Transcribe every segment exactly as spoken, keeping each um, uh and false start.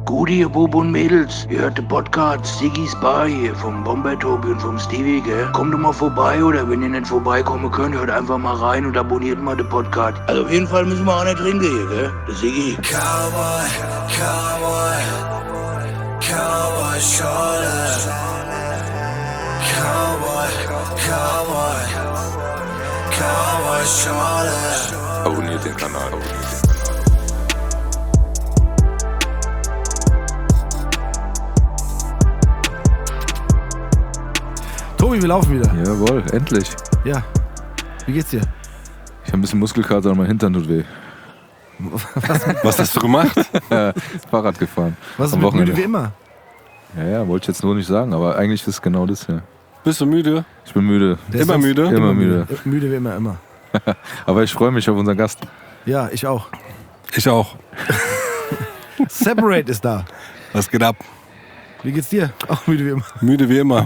Gute, ihr Bub und Mädels, ihr hört den Podcast Siggy's Bar hier vom Bomber Tobi und vom Stevie, gell? Kommt doch mal vorbei, oder wenn ihr nicht vorbeikommen könnt, hört einfach mal rein und abonniert mal den Podcast. Also auf jeden Fall müssen wir auch nicht trinken hier, gell? Der Siggy. Cowboy, Cowboy, Cowboy Schorle. Cowboy, Cowboy, Cowboy Schorle. Abonniert den Kanal, abonniert den Kanal. Tobi, wir laufen wieder. Jawohl, endlich. Ja. Wie geht's dir? Ich habe ein bisschen Muskelkater und mein Hintern tut weh. Was hast du gemacht? Fahrrad gefahren. Was ist Am mit Wochenende. müde wie immer? Ja, ja, wollte ich jetzt nur nicht sagen, aber eigentlich ist es genau das hier. Bist du müde? Ich bin müde. Der ist Immer sonst müde? Immer müde. Müde wie immer, immer. Aber ich freue mich auf unseren Gast. Ja, ich auch. Ich auch. Separate ist da. Was geht ab? Wie geht's dir? Auch müde wie immer. Müde wie immer.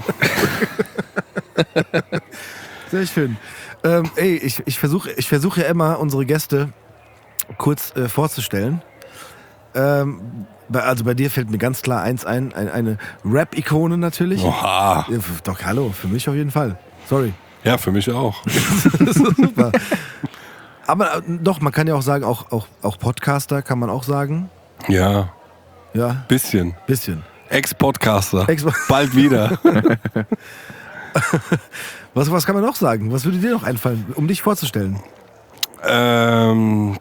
Sehr schön. Ähm, ey, ich, ich versuche ich versuch ja immer, unsere Gäste kurz äh, vorzustellen. Ähm, bei, also bei dir fällt mir ganz klar eins ein, ein eine Rap-Ikone natürlich. Oha. Ja, f- doch, hallo, für mich auf jeden Fall. Sorry. Ja, für mich auch. Das ist super. Aber äh, doch, man kann ja auch sagen, auch, auch, auch Podcaster kann man auch sagen. Ja, Ja, bisschen. bisschen. Ex-Podcaster. Ex- Bald wieder. Was, was kann man noch sagen? Was würde dir noch einfallen, um dich vorzustellen? ähm,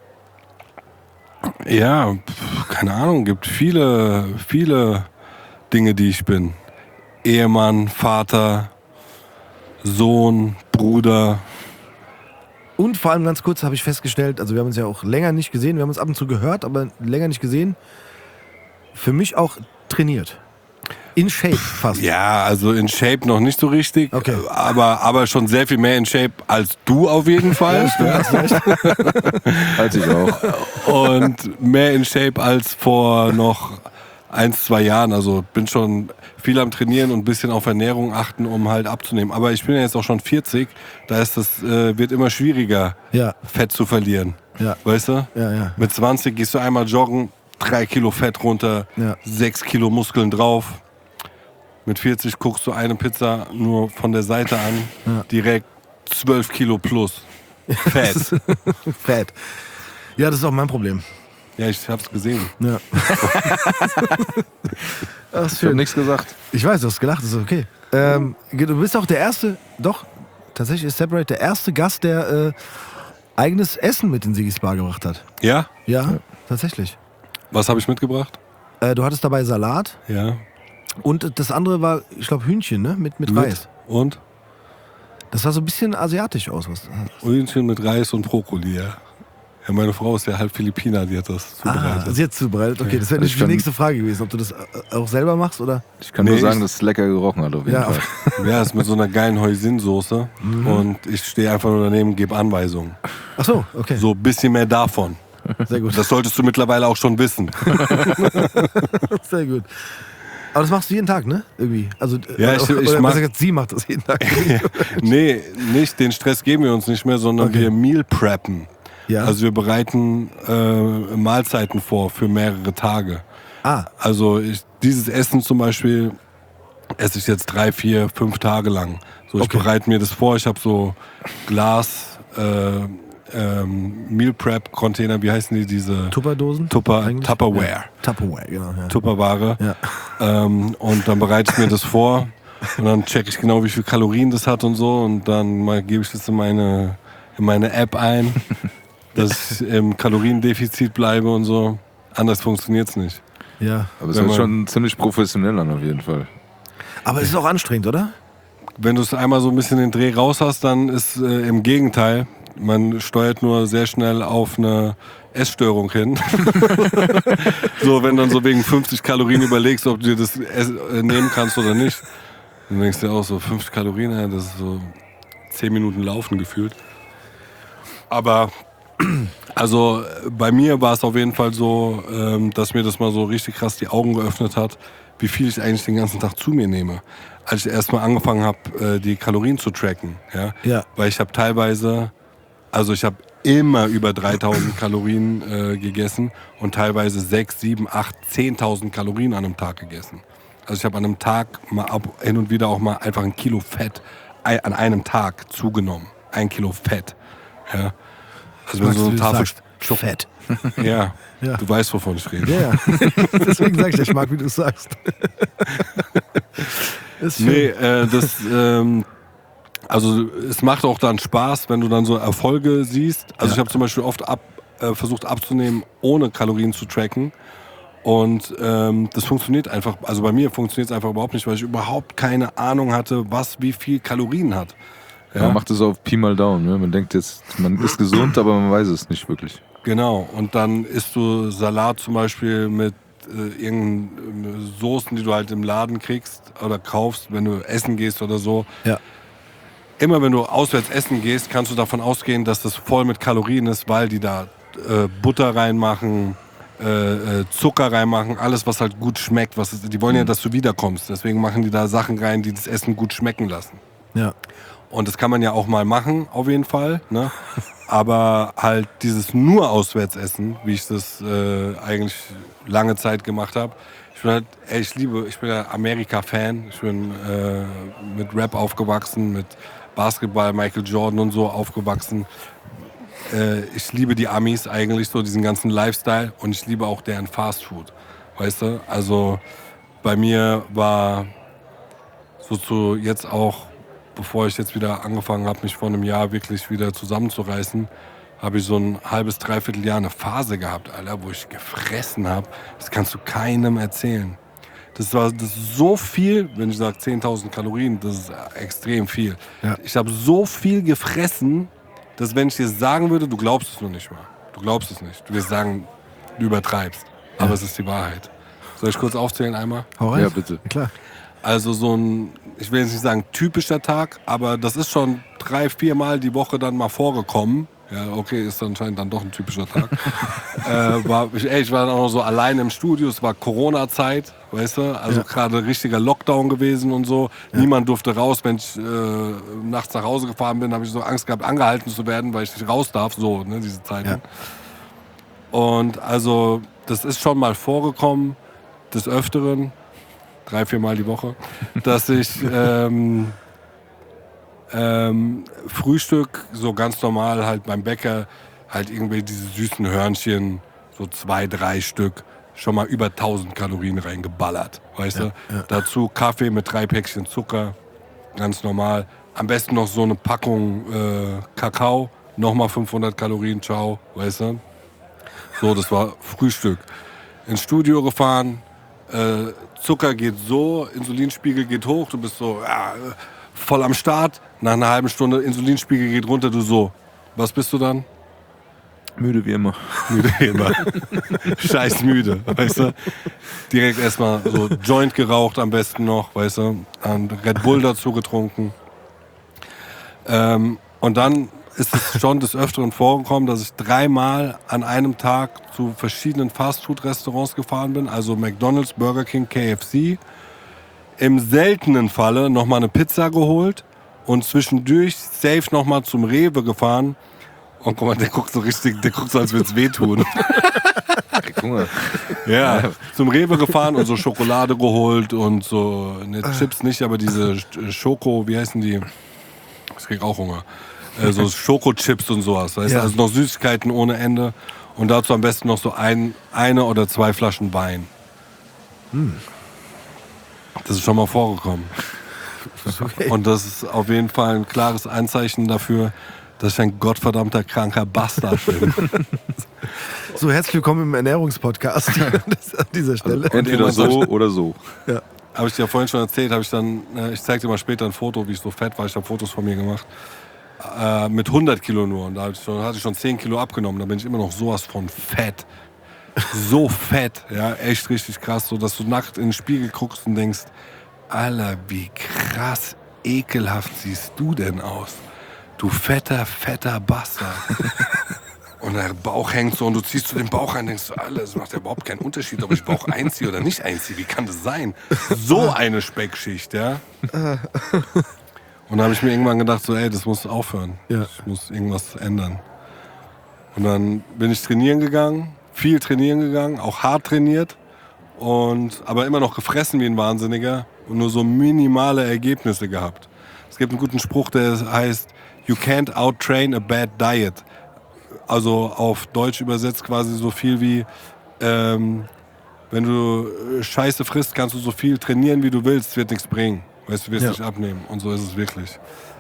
ja, pf, keine Ahnung, gibt viele, viele Dinge, die ich bin. Ehemann, Vater, Sohn, Bruder. Und vor allem ganz kurz habe ich festgestellt, also wir haben uns ja auch länger nicht gesehen, wir haben uns ab und zu gehört, aber länger nicht gesehen. Für mich auch trainiert. In Shape fast. Ja, also in Shape noch nicht so richtig, Okay. aber, aber schon sehr viel mehr in Shape als du auf jeden Fall. Als ich auch. Und mehr in Shape als vor noch ein, zwei Jahren. Also bin schon viel am Trainieren und ein bisschen auf Ernährung achten, um halt abzunehmen. Aber ich bin ja jetzt auch schon vierzig, da ist das, äh, wird immer schwieriger, Ja, Fett zu verlieren. ja, Weißt du? ja, ja. Mit zwanzig gehst du einmal joggen, drei Kilo Fett runter, Ja. sechs Kilo Muskeln drauf. Mit vierzig guckst du eine Pizza nur von der Seite an, Ja. direkt zwölf Kilo plus Fett. Fett. Ja, das ist auch mein Problem. Ja, ich hab's gesehen. Ja. Ach, Ich habe nichts gesagt. Ich weiß, du hast gelacht, das ist okay. Ähm, du bist auch der erste, doch, tatsächlich ist Separate der erste Gast, der äh, eigenes Essen mit in Siggy's Bar gebracht hat. Ja? Ja, tatsächlich. Was habe ich mitgebracht? Äh, du hattest dabei Salat Ja. und das andere war, ich glaube, Hühnchen, ne? Mit, mit Reis. Und? Das sah so ein bisschen asiatisch aus. Was, Hühnchen mit Reis und Brokkoli, ja. Ja, meine Frau ist ja halb Philippiner, die hat das ah, zubereitet. sie hat zubereitet. Okay, das wäre Also nicht ich die kann- nächste Frage gewesen, ob du das äh, auch selber machst oder? Ich kann Nee, nur sagen, ich- dass es lecker gerochen hat auf jeden Ja, Fall. Ja, ist mit so einer geilen Hoisin-Soße. Mhm. Und ich stehe einfach nur daneben, gebe Anweisungen. Ach so, okay, So ein bisschen mehr davon. sehr gut. Das solltest du mittlerweile auch schon wissen. Sehr gut. Aber das machst du jeden Tag, ne? Irgendwie. Also, Ja, äh, ich- oder, ich oder mach- besser gesagt, sie macht das jeden Tag. Nee, nicht, den Stress geben wir uns nicht mehr, sondern Okay. wir Meal preppen. Ja. Also wir bereiten äh, Mahlzeiten vor für mehrere Tage. ah, Also ich, dieses Essen zum Beispiel esse ich jetzt drei, vier, fünf Tage lang. So, ich Okay. bereite mir das vor. Ich habe so Glas, äh, ähm, Meal Prep Container, wie heißen die diese? Tupperdosen? Tupper, eigentlich? Tupperware. Ja. Tupperware, genau. Ja. Tupperware. Ja. Ähm, und dann bereite ich mir das vor und dann checke ich genau, wie viel Kalorien das hat und so und dann mal gebe ich das in meine, in meine App ein, dass ich im Kaloriendefizit bleibe und so. Anders funktioniert es nicht. ja. Aber es Wenn hört man- schon ziemlich professionell an auf jeden Fall. Aber es ist auch anstrengend, oder? Wenn du es einmal so ein bisschen den Dreh raus hast, dann ist äh, im Gegenteil, man steuert nur sehr schnell auf eine Essstörung hin. So, wenn dann so wegen fünfzig Kalorien überlegst, ob du dir das ess- äh, nehmen kannst oder nicht. Dann denkst du dir auch so, fünfzig Kalorien, ja, das ist so zehn Minuten Laufen gefühlt. Aber also äh, bei mir war es auf jeden Fall so, ähm, dass mir das mal so richtig krass die Augen geöffnet hat, wie viel ich eigentlich den ganzen Tag zu mir nehme. Als ich erstmal angefangen habe, äh, die Kalorien zu tracken. Ja? Ja. Weil ich habe teilweise, also ich habe immer über dreitausend Kalorien äh, gegessen und teilweise sechs, sieben, acht, zehntausend Kalorien an einem Tag gegessen. Also ich habe an einem Tag mal ab, hin und wieder auch mal einfach ein Kilo Fett ein, an einem Tag zugenommen. Ein Kilo Fett. Ja. Also wenn Magst so du, eine wie du Tafel sagst, Fett. Ja, Ja. du weißt, wovon ich rede. Ja, ja. Deswegen sag ich, ich mag, wie du es sagst. Ist schön. Nee, äh, das, ähm, also es macht auch dann Spaß, wenn du dann so Erfolge siehst. Also Ja. ich habe zum Beispiel oft ab, äh, versucht abzunehmen, ohne Kalorien zu tracken. Und ähm, das funktioniert einfach, also bei mir funktioniert es einfach überhaupt nicht, weil ich überhaupt keine Ahnung hatte, was wie viel Kalorien hat. Ja. Man macht es auf Pi mal Daumen. Ne? Man denkt jetzt, man ist gesund, aber man weiß es nicht wirklich. Genau, und dann isst du Salat zum Beispiel mit äh, irgendeinen Soßen, die du halt im Laden kriegst oder kaufst, wenn du essen gehst oder so. Ja. Immer wenn du auswärts essen gehst, kannst du davon ausgehen, dass das voll mit Kalorien ist, weil die da äh, Butter reinmachen, äh, äh, Zucker reinmachen, alles was halt gut schmeckt. Was ist, die wollen ja, dass du wiederkommst, deswegen machen die da Sachen rein, die das Essen gut schmecken lassen. Ja. Und das kann man ja auch mal machen, auf jeden Fall. Ne? Aber halt dieses nur Auswärtsessen, wie ich das äh, eigentlich lange Zeit gemacht habe. Ich bin halt, ey, ich liebe, ich bin ja Amerika-Fan. Ich bin äh, mit Rap aufgewachsen, mit Basketball, Michael Jordan und so aufgewachsen. Äh, ich liebe die Amis eigentlich, so diesen ganzen Lifestyle. Und ich liebe auch deren Fastfood. Weißt du? Also bei mir war so zu jetzt auch, bevor ich jetzt wieder angefangen habe, mich vor einem Jahr wirklich wieder zusammenzureißen, habe ich so ein halbes, dreiviertel Jahr eine Phase gehabt, Alter, wo ich gefressen habe. Das kannst du keinem erzählen. Das war das ist so viel, wenn ich sage zehntausend Kalorien, das ist extrem viel. Ja. Ich habe so viel gefressen, dass wenn ich dir sagen würde, du glaubst es noch nicht mal. Du glaubst es nicht. Du wirst sagen, du übertreibst. Aber es ist die Wahrheit. Soll ich kurz aufzählen einmal? Hau rein. Ja, bitte. Klar. Also so ein, ich will jetzt nicht sagen typischer Tag, aber das ist schon drei, vier Mal die Woche dann mal vorgekommen. Ja, okay, ist anscheinend dann doch ein typischer Tag. äh, war, ich, ey, ich war dann auch noch so allein im Studio, es war Corona-Zeit, weißt du, also Ja. gerade richtiger Lockdown gewesen und so. Ja. Niemand durfte raus, wenn ich äh, nachts nach Hause gefahren bin, habe ich so Angst gehabt, angehalten zu werden, weil ich nicht raus darf, so, ne, diese Zeiten. Ja. Und also, das ist schon mal vorgekommen, des Öfteren, drei, vier Mal die Woche, dass ich ähm, ähm, Frühstück so ganz normal halt beim Bäcker halt irgendwie diese süßen Hörnchen, so zwei, drei Stück, schon mal über tausend Kalorien reingeballert, weißt du? Dazu Kaffee mit drei Päckchen Zucker, ganz normal. Am besten noch so eine Packung äh, Kakao, nochmal fünfhundert Kalorien, ciao, weißt du? So, das war Frühstück. Ins Studio gefahren, äh, Zucker geht so, Insulinspiegel geht hoch, du bist so ja, voll am Start. Nach einer halben Stunde Insulinspiegel geht runter, du so. Was bist du dann? Müde wie immer. Müde immer. Scheiß müde, weißt du? Direkt erstmal so Joint geraucht am besten noch, weißt du? Dann Red Bull dazu getrunken. Ähm, und dann ist es schon des Öfteren vorgekommen, dass ich dreimal an einem Tag zu verschiedenen Fastfood-Restaurants gefahren bin. Also McDonald's, Burger King, K F C. Im seltenen Falle nochmal eine Pizza geholt und zwischendurch safe nochmal zum Rewe gefahren. Und guck mal, der guckt so richtig, der guckt so, als würde es wehtun. Ey, guck mal. Ja, zum Rewe gefahren und so Schokolade geholt und so, ne, Chips nicht, aber diese Schoko, wie heißen die? Ich krieg auch Hunger. Äh, so Schokochips und sowas, weißt du? Ja. Also noch Süßigkeiten ohne Ende. Und dazu am besten noch so ein, eine oder zwei Flaschen Wein. Das ist schon mal vorgekommen. Okay. Und das ist auf jeden Fall ein klares Anzeichen dafür, dass ich ein gottverdammter kranker Bastard bin. So, herzlich willkommen im Ernährungspodcast das an dieser Stelle. Entweder so oder so. Ja. Habe ich dir vorhin schon erzählt, habe ich dann, äh, ich zeig dir mal später ein Foto, wie ich so fett war, ich habe Fotos von mir gemacht, äh, mit hundert Kilo nur. Und da hatte ich, schon, hatte ich schon zehn Kilo abgenommen, da bin ich immer noch sowas von fett. So fett, ja, echt richtig krass, so dass du nackt in den Spiegel guckst und denkst, Alter, wie krass ekelhaft siehst du denn aus? Du fetter, fetter Bastard. Und der Bauch hängt so und du ziehst so den Bauch rein und denkst, Alter, das macht ja überhaupt keinen Unterschied, ob ich Bauch einziehe oder nicht einziehe. Wie kann das sein? So eine Speckschicht, ja. Und da habe ich mir irgendwann gedacht, so, ey, das muss aufhören. Ja. Ich muss irgendwas ändern. Und dann bin ich trainieren gegangen, viel trainieren gegangen, auch hart trainiert, und, aber immer noch gefressen wie ein Wahnsinniger und nur so minimale Ergebnisse gehabt. Es gibt einen guten Spruch, der heißt, you can't outtrain a bad diet. Also auf Deutsch übersetzt quasi so viel wie, ähm, wenn du Scheiße frisst, kannst du so viel trainieren, wie du willst, es wird nichts bringen. Weißt du, wirst Ja. nicht abnehmen. Und so ist es wirklich.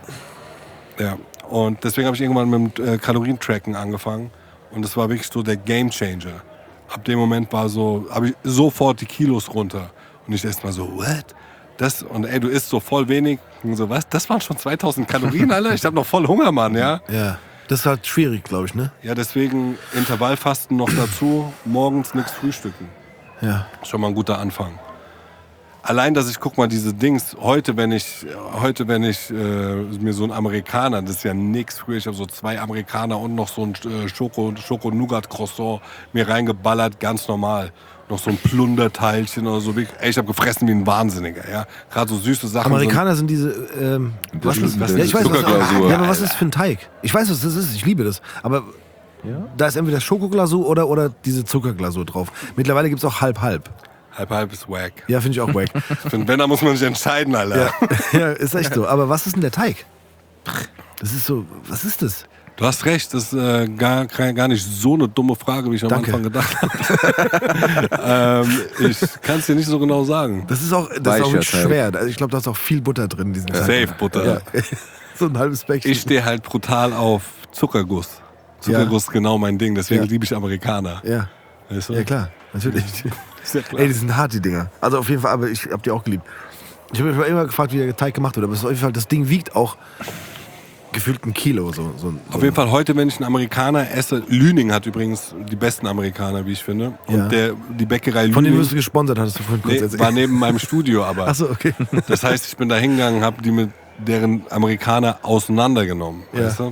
Ja. Und deswegen habe ich irgendwann mit dem äh, Kalorientracken angefangen. Und das war wirklich so der Gamechanger. Ab dem Moment war so, habe ich sofort die Kilos runter. Und ich erst mal so, what? Das, und ey, du isst so voll wenig. Und so, was? Das waren schon zweitausend Kalorien, Alter? Ich habe noch voll Hunger, Mann, ja? Ja. Das ist halt schwierig, glaube ich, ne? Ja, deswegen Intervallfasten noch dazu, morgens nichts frühstücken. Ja. Schon mal ein guter Anfang. Allein, dass ich, guck mal, diese Dings, heute, wenn ich, heute, wenn ich äh, mir so einen Amerikaner, das ist ja nix, früher, ich habe so zwei Amerikaner und noch so ein äh, Schoko, Schoko-Nougat-Croissant mir reingeballert, ganz normal. Noch so ein Plunderteilchen oder so. Ey, ich habe gefressen wie ein Wahnsinniger, ja. Gerade so süße Sachen. Amerikaner sind diese, ähm, was ist das? diese Ja, ich weiß, was, Zuckerglasur. ja, aber was ist das für ein Teig? Ich weiß, was das ist, ich liebe das. Aber da ist entweder Schokoglasur oder, oder diese Zuckerglasur drauf. Mittlerweile gibt es auch halb-halb. Halb-halb ist wack. Ja, finde ich auch wack. Ich find, wenn, da muss man sich entscheiden, Alter. ja. ja, ist echt so. Aber was ist denn der Teig? Das ist so, was ist das? Du hast recht, das ist äh, gar, gar nicht so eine dumme Frage, wie ich am Danke. Anfang gedacht habe. ähm, ich kann es dir nicht so genau sagen. Das ist auch, das ist auch Weicher nicht Teig. schwer. Also ich glaube, da ist auch viel Butter drin in diesem Teig. Safe Butter. Ja. So ein halbes Päckchen. Ich stehe halt brutal auf Zuckerguss. Zuckerguss ist genau mein Ding, deswegen Ja. liebe ich Amerikaner. ja. Weißt du? ja, klar, natürlich. Ist ja klar. Ey, die sind hart, die Dinger. Also auf jeden Fall, aber ich hab die auch geliebt. Ich habe mich immer gefragt, wie der Teig gemacht wird, aber es ist auf jeden Fall, das Ding wiegt auch gefühlt ein Kilo. So, so, so. Auf jeden Fall heute, wenn ich einen Amerikaner esse, Lüning hat übrigens die besten Amerikaner, wie ich finde. Und Ja. der, die Bäckerei Von denen Lüning wirst du gesponsert, hattest du vorhin kurz nee, erzählt. war neben meinem Studio, aber. Achso, okay. Das heißt, ich bin da hingegangen, habe die mit deren Amerikaner auseinandergenommen. Ja. Weißt du?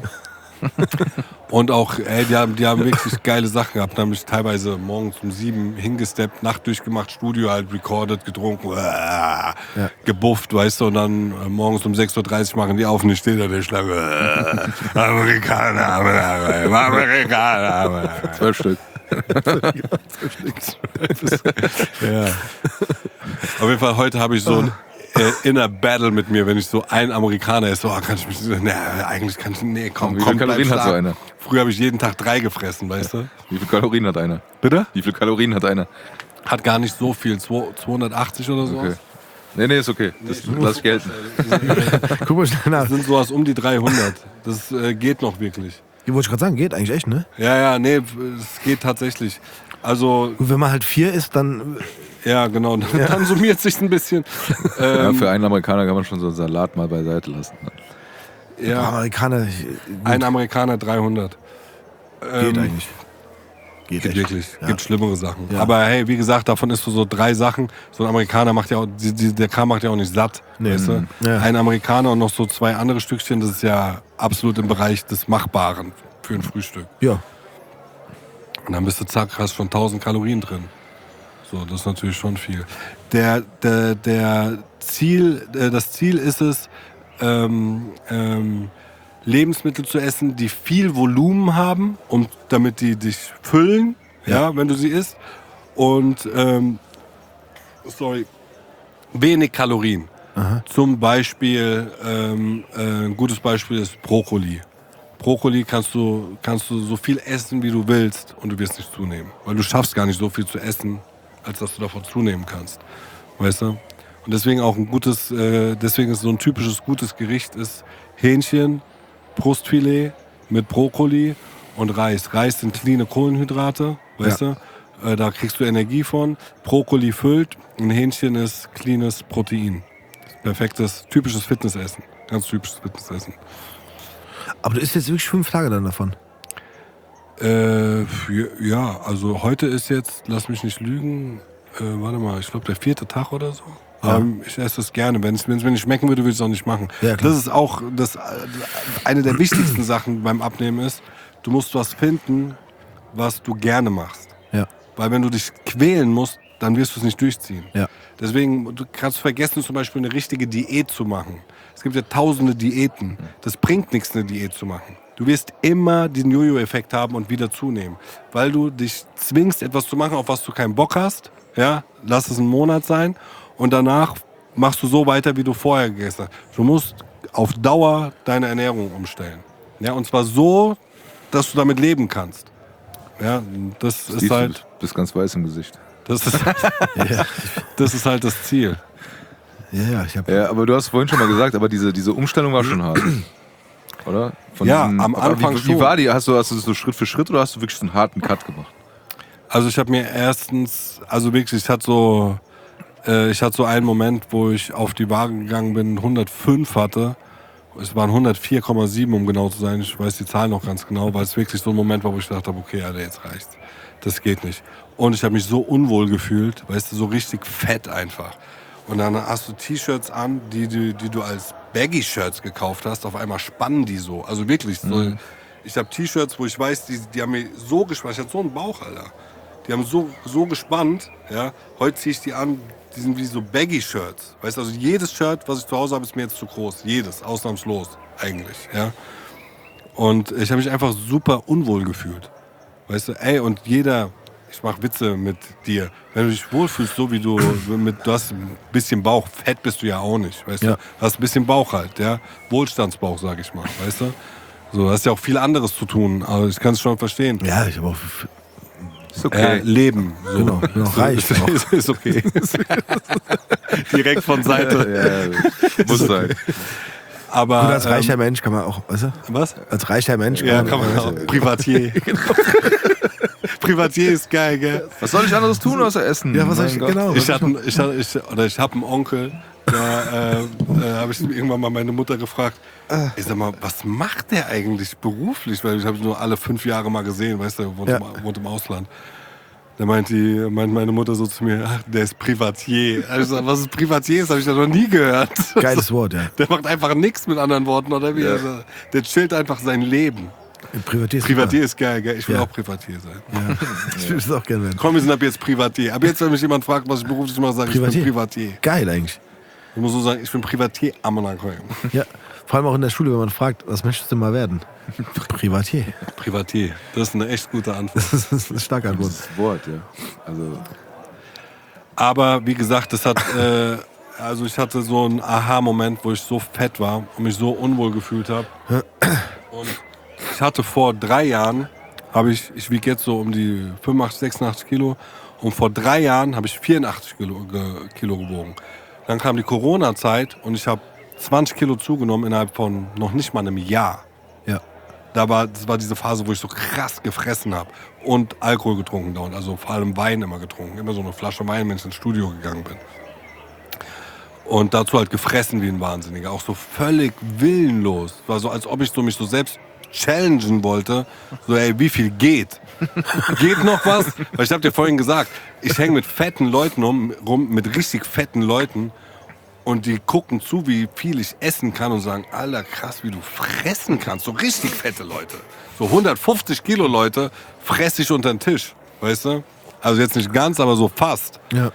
Und auch, ey, die haben, die haben wirklich geile Sachen gehabt. Da haben mich teilweise morgens um sieben hingesteppt, Nacht durchgemacht, Studio halt recorded, getrunken, äh, ja. gebufft, weißt du. Und dann äh, morgens um sechs Uhr dreißig machen die auf und ich stehe da der Schlange. Äh, Amerikaner, Amerikaner, Amerikaner. Zwölf Stück. Ja. Auf jeden Fall, heute habe ich so ein äh, inner Battle mit mir, wenn ich so ein Amerikaner ist. So, ah, kann ich mich, nee, eigentlich kann ich, nee, komm, Wie komm, viele Kalorien bleib hat so stark. einer? Früher habe ich jeden Tag drei gefressen, weißt du? Wie viele Kalorien hat einer? Bitte? Wie viele Kalorien hat einer? Hat gar nicht so viel, zweihundertachtzig oder so. Okay. Nee, nee, ist okay. Das lass ich gelten. Guck mal schnell nach. Das sind sowas um die dreihundert. Das äh, geht noch wirklich. Die wollte ich gerade sagen, geht eigentlich echt, ne? Ja, ja, nee, es geht tatsächlich. Also, Gut, wenn man halt vier ist, dann. ja, genau, dann, dann summiert sich ein bisschen. Ja, Ähm, für einen Amerikaner kann man schon so einen Salat mal beiseite lassen. Ja. ja, Amerikaner. ich- Gut, ein Amerikaner dreihundert. geht Ähm, eigentlich. Geht Gibt echt. wirklich, Ja. gibt schlimmere Sachen. Ja. Aber hey, wie gesagt, davon isst du so drei Sachen. So ein Amerikaner macht ja auch, die, die, der Kram macht ja auch nicht satt. Nee. Weißt du? Ja. Ein Amerikaner und noch so zwei andere Stückchen, das ist ja absolut im Bereich des Machbaren für ein Frühstück. Ja. Und dann bist du zack, hast schon tausend Kalorien drin. So, das ist natürlich schon viel. Der, der, der Ziel, äh, das Ziel ist es, ähm, ähm, Lebensmittel zu essen, die viel Volumen haben, um, damit die dich füllen, ja. wenn du sie isst. Und ähm, sorry, wenig Kalorien. Zum Beispiel, ähm, äh, ein gutes Beispiel ist Brokkoli. Brokkoli kannst du, kannst du so viel essen, wie du willst und du wirst nicht zunehmen. Weil du schaffst gar nicht so viel zu essen, als dass du davon zunehmen kannst. Weißt du? Und deswegen auch ein gutes, äh, deswegen ist so ein typisches gutes Gericht ist Hähnchen, Brustfilet mit Brokkoli und Reis. Reis sind cleane Kohlenhydrate, weißt Ja. du? Äh, da kriegst du Energie von. Brokkoli füllt und Hähnchen ist cleanes Protein. Perfektes, typisches Fitnessessen. Ganz typisches Fitnessessen. Aber du isst jetzt wirklich fünf Tage dann davon. Äh, ja, also heute ist jetzt, lass mich nicht lügen, äh, warte mal, ich glaube der vierte Tag oder so. Ja. Ähm, ich esse das gerne. Wenn es mir nicht schmecken würde, würde ich es auch nicht machen. Ja, klar. Das ist auch das, äh, eine der wichtigsten Sachen beim Abnehmen ist, du musst was finden, was du gerne machst. Ja. Weil wenn du dich quälen musst, dann wirst du es nicht durchziehen. Ja. Deswegen du kannst vergessen, zum Beispiel eine richtige Diät zu machen. Es gibt ja tausende Diäten. Das bringt nichts, eine Diät zu machen. Du wirst immer den Jojo-Effekt haben und wieder zunehmen. Weil du dich zwingst, etwas zu machen, auf was du keinen Bock hast. Ja, lass es einen Monat sein. Und danach machst du so weiter, wie du vorher gegessen hast. Du musst auf Dauer deine Ernährung umstellen. Ja, und zwar so, dass du damit leben kannst. Ja, das ist Steve, halt... Du bist ganz weiß im Gesicht. Das ist, das ist halt das Ziel. Ja, ja, ich hab Ja, aber du hast vorhin schon mal gesagt, aber diese, diese Umstellung war schon hart. Oder? Von Ja, diesen- am aber Anfang wie, schon. Wie war die? Hast du, hast du das so Schritt für Schritt oder hast du wirklich so einen harten Cut gemacht? Also ich habe mir erstens, also wirklich, ich hatte so, äh, ich hatte so einen Moment, wo ich auf die Waage gegangen bin, hundertfünf hatte. Es waren hundertvier Komma sieben, um genau zu sein. Ich weiß die Zahl noch ganz genau, weil es wirklich so ein Moment war, wo ich gedacht habe, okay, Alter, jetzt reicht's. Das geht nicht. Und ich habe mich so unwohl gefühlt, weißt du, so richtig fett einfach. Und dann hast du T-Shirts an, die, die, die du als Baggy-Shirts gekauft hast. Auf einmal spannen die so. Also wirklich so. Mhm. Ich habe T-Shirts, wo ich weiß, die, die haben mir so gespannt. Ich hatte so einen Bauch, Alter. Die haben so, so gespannt. Ja. Heute ziehe ich die an, die sind wie so Baggy-Shirts. Weißt du, also jedes Shirt, was ich zu Hause habe, ist mir jetzt zu groß. Jedes, ausnahmslos eigentlich. Ja. Und ich habe mich einfach super unwohl gefühlt. Weißt du, ey, und jeder, ich mache Witze mit dir. Wenn du dich wohlfühlst, so wie du, mit, du hast ein bisschen Bauch, fett bist du ja auch nicht, weißt Ja. du. Du hast ein bisschen Bauch halt, ja. Wohlstandsbauch, sag ich mal, weißt du. So, hast ja auch viel anderes zu tun, aber ich kann es schon verstehen. ja, ich habe auch. Ist Äh, okay. Leben. So. Genau, ich bin auch reich. Ist, ist, ist okay. Direkt von Seite. Ja, muss sein. Aber, Gut, als ähm, reicher Mensch kann man auch, weißt du? was? Als reicher Mensch Ja, kann man auch. Privatier. Privatier ist geil, gell? Was soll ich anderes tun außer essen? Ja, was soll Mein ich, Gott. genau. Ich hatte, ich hatte, ich, oder ich habe einen Onkel, da äh, äh, habe ich irgendwann mal meine Mutter gefragt, ich sag mal, was macht der eigentlich beruflich? Weil ich habe ihn nur alle fünf Jahre mal gesehen, weißt du, wohnt, Ja. im, wohnt im Ausland. Da meint, die, meint meine Mutter so zu mir, ach, der ist Privatier. Also ich sag, was ist Privatier? Das habe ich ja noch nie gehört. Geiles Wort, ja. Der macht einfach nichts mit anderen Worten, oder wie? Ja. Also, der chillt einfach sein Leben. Privatier ist Privatier ist geil, gell? Ich will Ja. auch Privatier sein. super. Ja. Ich will es auch gerne werden. Komm, wir sind ab jetzt Privatier. Aber jetzt, wenn mich jemand fragt, was ich beruflich mache, sage ich, ich Privatier. bin Privatier. Geil eigentlich. Ich muss so sagen, ich bin Privatier am Monaco. Ja. Vor allem auch in der Schule, wenn man fragt, was möchtest du mal werden? Privatier. Privatier. Das ist eine echt gute Antwort. Das ist eine starke Antwort. Das Wort, ja. Also, Aber wie gesagt, das hat, äh, also ich hatte so einen Aha-Moment, wo ich so fett war und mich so unwohl gefühlt habe. Und ich hatte vor drei Jahren, habe ich, ich wiege jetzt so um die fünfundachtzig, sechsundachtzig Kilo. Und vor drei Jahren habe ich vierundachtzig Kilo, ge, Kilo gewogen. Dann kam die Corona-Zeit und ich habe zwanzig Kilo zugenommen innerhalb von noch nicht mal einem Jahr. Ja. Da war, das war diese Phase, wo ich so krass gefressen habe und Alkohol getrunken dauernd, also vor allem Wein immer getrunken, immer so eine Flasche Wein, wenn ich ins Studio gegangen bin. Und dazu halt gefressen wie ein Wahnsinniger, auch so völlig willenlos. War so, als ob ich so mich so selbst challengen wollte, so ey, wie viel geht? Geht noch was? Weil ich hab dir vorhin gesagt, ich hänge mit fetten Leuten um, rum, mit richtig fetten Leuten. Und die gucken zu, wie viel ich essen kann und sagen, Alter, krass, wie du fressen kannst. So richtig fette Leute. So hundertfünfzig Kilo Leute fress ich unter den Tisch. Weißt du? Also jetzt nicht ganz, aber so fast. Ja.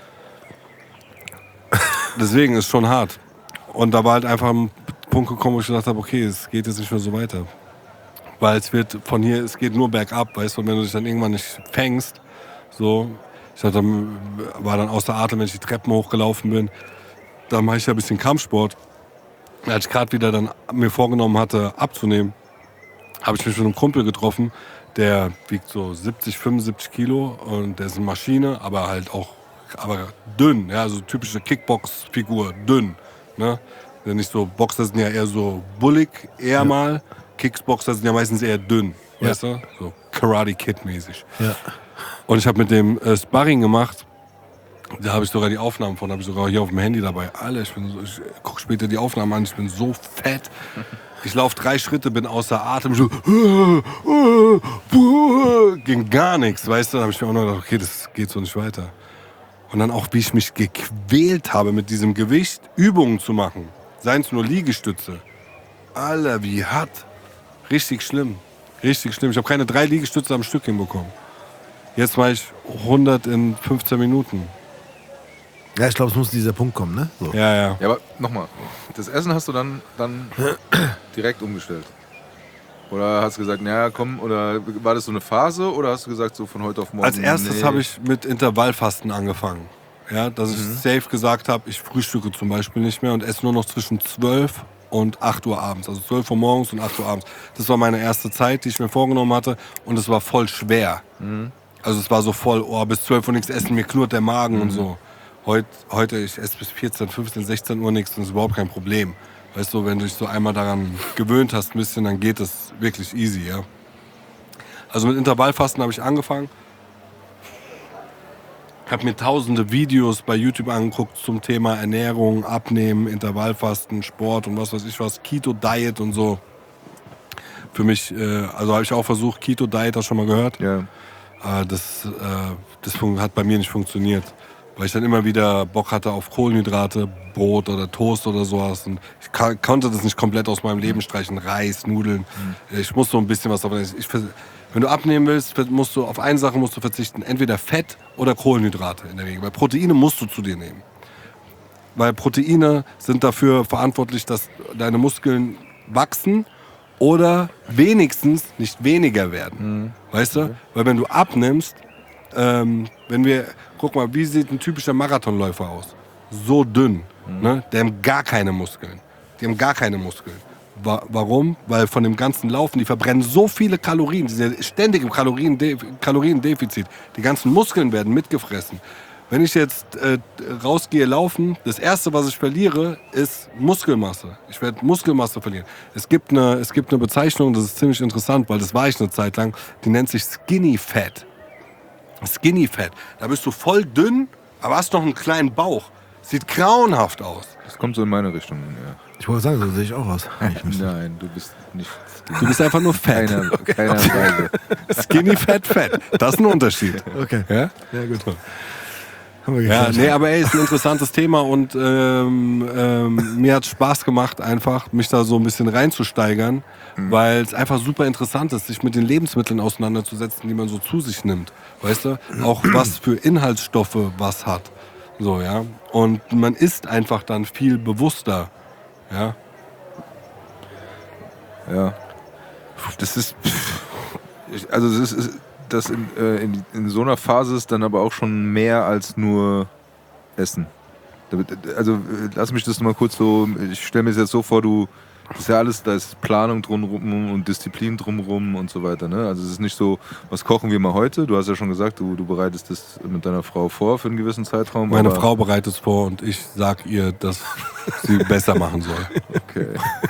Deswegen ist schon hart. Und da war halt einfach ein Punkt gekommen, wo ich gedacht habe, okay, es geht jetzt nicht mehr so weiter. Weil es wird von hier, es geht nur bergab, weißt du? Und wenn du dich dann irgendwann nicht fängst, so, ich hatte, war dann außer Atem, wenn ich die Treppen hochgelaufen bin. Da mache ich ja ein bisschen Kampfsport. Als ich gerade wieder dann mir vorgenommen hatte, abzunehmen, habe ich mich mit einem Kumpel getroffen, der wiegt so siebzig, fünfundsiebzig Kilo und der ist eine Maschine, aber halt auch aber dünn, ja, also typische Kickbox-Figur, dünn. Ne? Nicht so, Boxer sind ja eher so bullig, eher ja. mal. Kickboxer sind ja meistens eher dünn, ja. Weißt du? So Karate-Kid-mäßig. Ja. Und ich habe mit dem äh, Sparring gemacht. Da habe ich sogar die Aufnahmen von, habe ich sogar hier auf dem Handy dabei. Alter, ich, bin so, ich gucke später die Aufnahmen an, ich bin so fett. Ich laufe drei Schritte, bin außer Atem, so, ging gar nichts, weißt du. Dann habe ich mir auch noch gedacht, okay, das geht so nicht weiter. Und dann auch, wie ich mich gequält habe, mit diesem Gewicht Übungen zu machen. Seien es nur Liegestütze. Alter, wie hart. Richtig schlimm. Richtig schlimm. Ich habe keine drei Liegestütze am Stück hinbekommen. Jetzt mache ich hundert in fünfzehn Minuten. Ja, ich glaube, es muss dieser Punkt kommen, ne? So. Ja, ja. ja, aber nochmal, das Essen hast du dann, dann direkt umgestellt. Oder hast du gesagt, naja, komm, oder war das so eine Phase oder hast du gesagt, so von heute auf morgen? Als erstes nee. habe ich mit Intervallfasten angefangen. Ja, dass ich Mhm. safe gesagt habe, ich frühstücke zum Beispiel nicht mehr und esse nur noch zwischen zwölf und acht Uhr abends. Also zwölf Uhr morgens und acht Uhr abends. Das war meine erste Zeit, die ich mir vorgenommen hatte und es war voll schwer. Mhm. Also es war so voll, oh, bis zwölf Uhr nichts essen, mir knurrt der Magen mhm. und so. Heut, heute, ich esse bis vierzehn, fünfzehn, sechzehn Uhr nichts und das ist überhaupt kein Problem. Weißt du, wenn du dich so einmal daran gewöhnt hast ein bisschen, dann geht das wirklich easy, ja. Also mit Intervallfasten habe ich angefangen. Ich habe mir tausende Videos bei YouTube angeguckt zum Thema Ernährung, Abnehmen, Intervallfasten, Sport und was weiß ich was, Keto-Diet und so. Für mich, äh, also habe ich auch versucht, Keto-Diet, hast du schon mal gehört? Ja. Äh, das äh, das fun- hat bei mir nicht funktioniert. Weil ich dann immer wieder Bock hatte auf Kohlenhydrate, Brot oder Toast oder sowas. Und ich ka- konnte das nicht komplett aus meinem Leben streichen. Reis, Nudeln. Mhm. Ich muss so ein bisschen was davon. Ich, wenn du abnehmen willst, musst du auf eine Sache musst du verzichten. Entweder Fett oder Kohlenhydrate in der Regel. Weil Proteine musst du zu dir nehmen. Weil Proteine sind dafür verantwortlich, dass deine Muskeln wachsen oder wenigstens nicht weniger werden. Mhm. Weißt du? Weil wenn du abnimmst, ähm, wenn wir, guck mal, wie sieht ein typischer Marathonläufer aus? So dünn, mhm. ne? Die haben gar keine Muskeln. Die haben gar keine Muskeln. Wa- warum? Weil von dem ganzen Laufen, die verbrennen so viele Kalorien, die sind ständig im Kaloriende- Kaloriendefizit. Die ganzen Muskeln werden mitgefressen. Wenn ich jetzt äh, rausgehe laufen, das Erste, was ich verliere, ist Muskelmasse. Ich werde Muskelmasse verlieren. Es gibt, eine, es gibt eine Bezeichnung, das ist ziemlich interessant, weil das war ich eine Zeit lang, die nennt sich Skinny Fat. Skinny Fat. Da bist du voll dünn, aber hast noch einen kleinen Bauch. Sieht grauenhaft aus. Das kommt so in meine Richtung, ja. Ich wollte sagen, so sehe ich auch aus. Nein, du bist nicht. Du bist einfach nur fett. Keiner, keiner Weise. Skinny Fat Fett. Das ist ein Unterschied. Okay. Ja? Ja, gut. Haben wir Ja, geklärt. nee, aber ey, ist ein interessantes Thema und ähm, ähm, mir hat Spaß gemacht, einfach mich da so ein bisschen reinzusteigern, mhm. weil es einfach super interessant ist, sich mit den Lebensmitteln auseinanderzusetzen, die man so zu sich nimmt. Weißt du? Auch was für Inhaltsstoffe was hat. So, ja. Und man isst einfach dann viel bewusster. Ja. Ja. Das ist. Ich, also, das ist. Das in, äh, in, in so einer Phase ist dann aber auch schon mehr als nur Essen. Also äh, lass mich das mal kurz so, ich stelle mir das jetzt so vor, du, das ist ja alles, da ist Planung drumherum und Disziplin drumherum und so weiter. Ne? Also es ist nicht so, was kochen wir mal heute? Du hast ja schon gesagt, du, du bereitest das mit deiner Frau vor für einen gewissen Zeitraum. Meine Frau bereitet es vor und ich sag ihr, dass sie besser machen soll. Okay.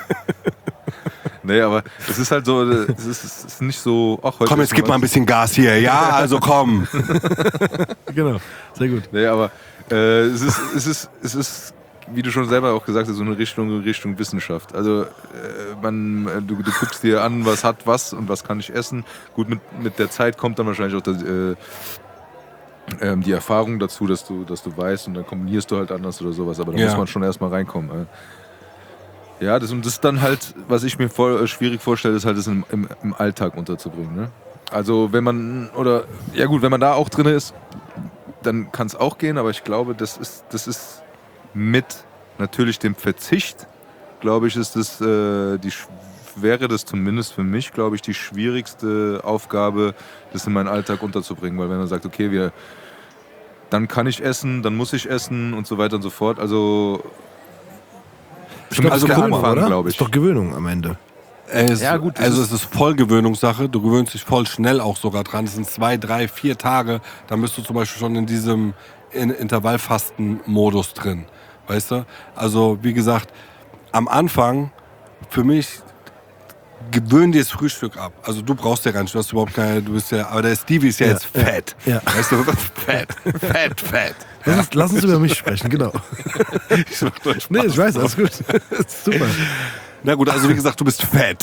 Nee, aber es ist halt so, es ist, es ist nicht so, ach, heute Komm, jetzt gib mal ein bisschen Gas hier. Ja, also komm. Genau, sehr gut. Nee, aber äh, es, ist, es, ist, es ist, wie du schon selber auch gesagt hast, so eine Richtung, Richtung Wissenschaft. Also äh, man, du, du guckst dir an, was hat was und was kann ich essen. Gut, mit, mit der Zeit kommt dann wahrscheinlich auch das, äh, ähm, die Erfahrung dazu, dass du, dass du weißt und dann kombinierst du halt anders oder sowas. Aber da Ja. muss man schon erstmal reinkommen. Äh. Ja, das, und das ist dann halt, was ich mir voll, äh, schwierig vorstelle, ist halt, das im, im, im Alltag unterzubringen. Ne? Also wenn man, oder, ja gut, wenn man da auch drin ist, dann kann es auch gehen, aber ich glaube, das ist, das ist mit natürlich dem Verzicht, glaube ich, ist das, äh, die, wäre das zumindest für mich, glaube ich, die schwierigste Aufgabe, das in meinen Alltag unterzubringen, weil wenn man sagt, okay, wir, dann kann ich essen, dann muss ich essen und so weiter und so fort, also Stimmt, also das ist am Anfang, Anfang, oder? glaube ich. Ist doch Gewöhnung am Ende. Es, Ja, gut, das also ist- es ist voll Gewöhnungssache. Du gewöhnst dich voll schnell auch sogar dran. Es sind zwei, drei, vier Tage. Dann bist du zum Beispiel schon in diesem in Intervallfasten-Modus drin. Weißt du? Also wie gesagt, am Anfang für mich gewöhn dir das Frühstück ab. Also du brauchst ja gar nicht, du hast überhaupt keine, du bist ja, aber der Stevie ist ja, Ja, jetzt ja, fett. ja. Weißt du, fett, fett, fett. Lass uns, lass uns über mich sprechen, genau. Ich mach nur Spaß. Nee, ich weiß, alles gut. Das ist super. Na gut, also wie gesagt, du bist fett.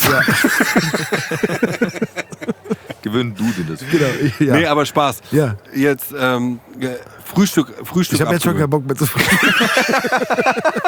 Gewöhn du dir das. Genau, ja. Nee, aber Spaß. Ja. Jetzt ähm, ge- Frühstück, Frühstück Ich habe jetzt schon keinen abgewöhnen. Bock mehr zu fragen.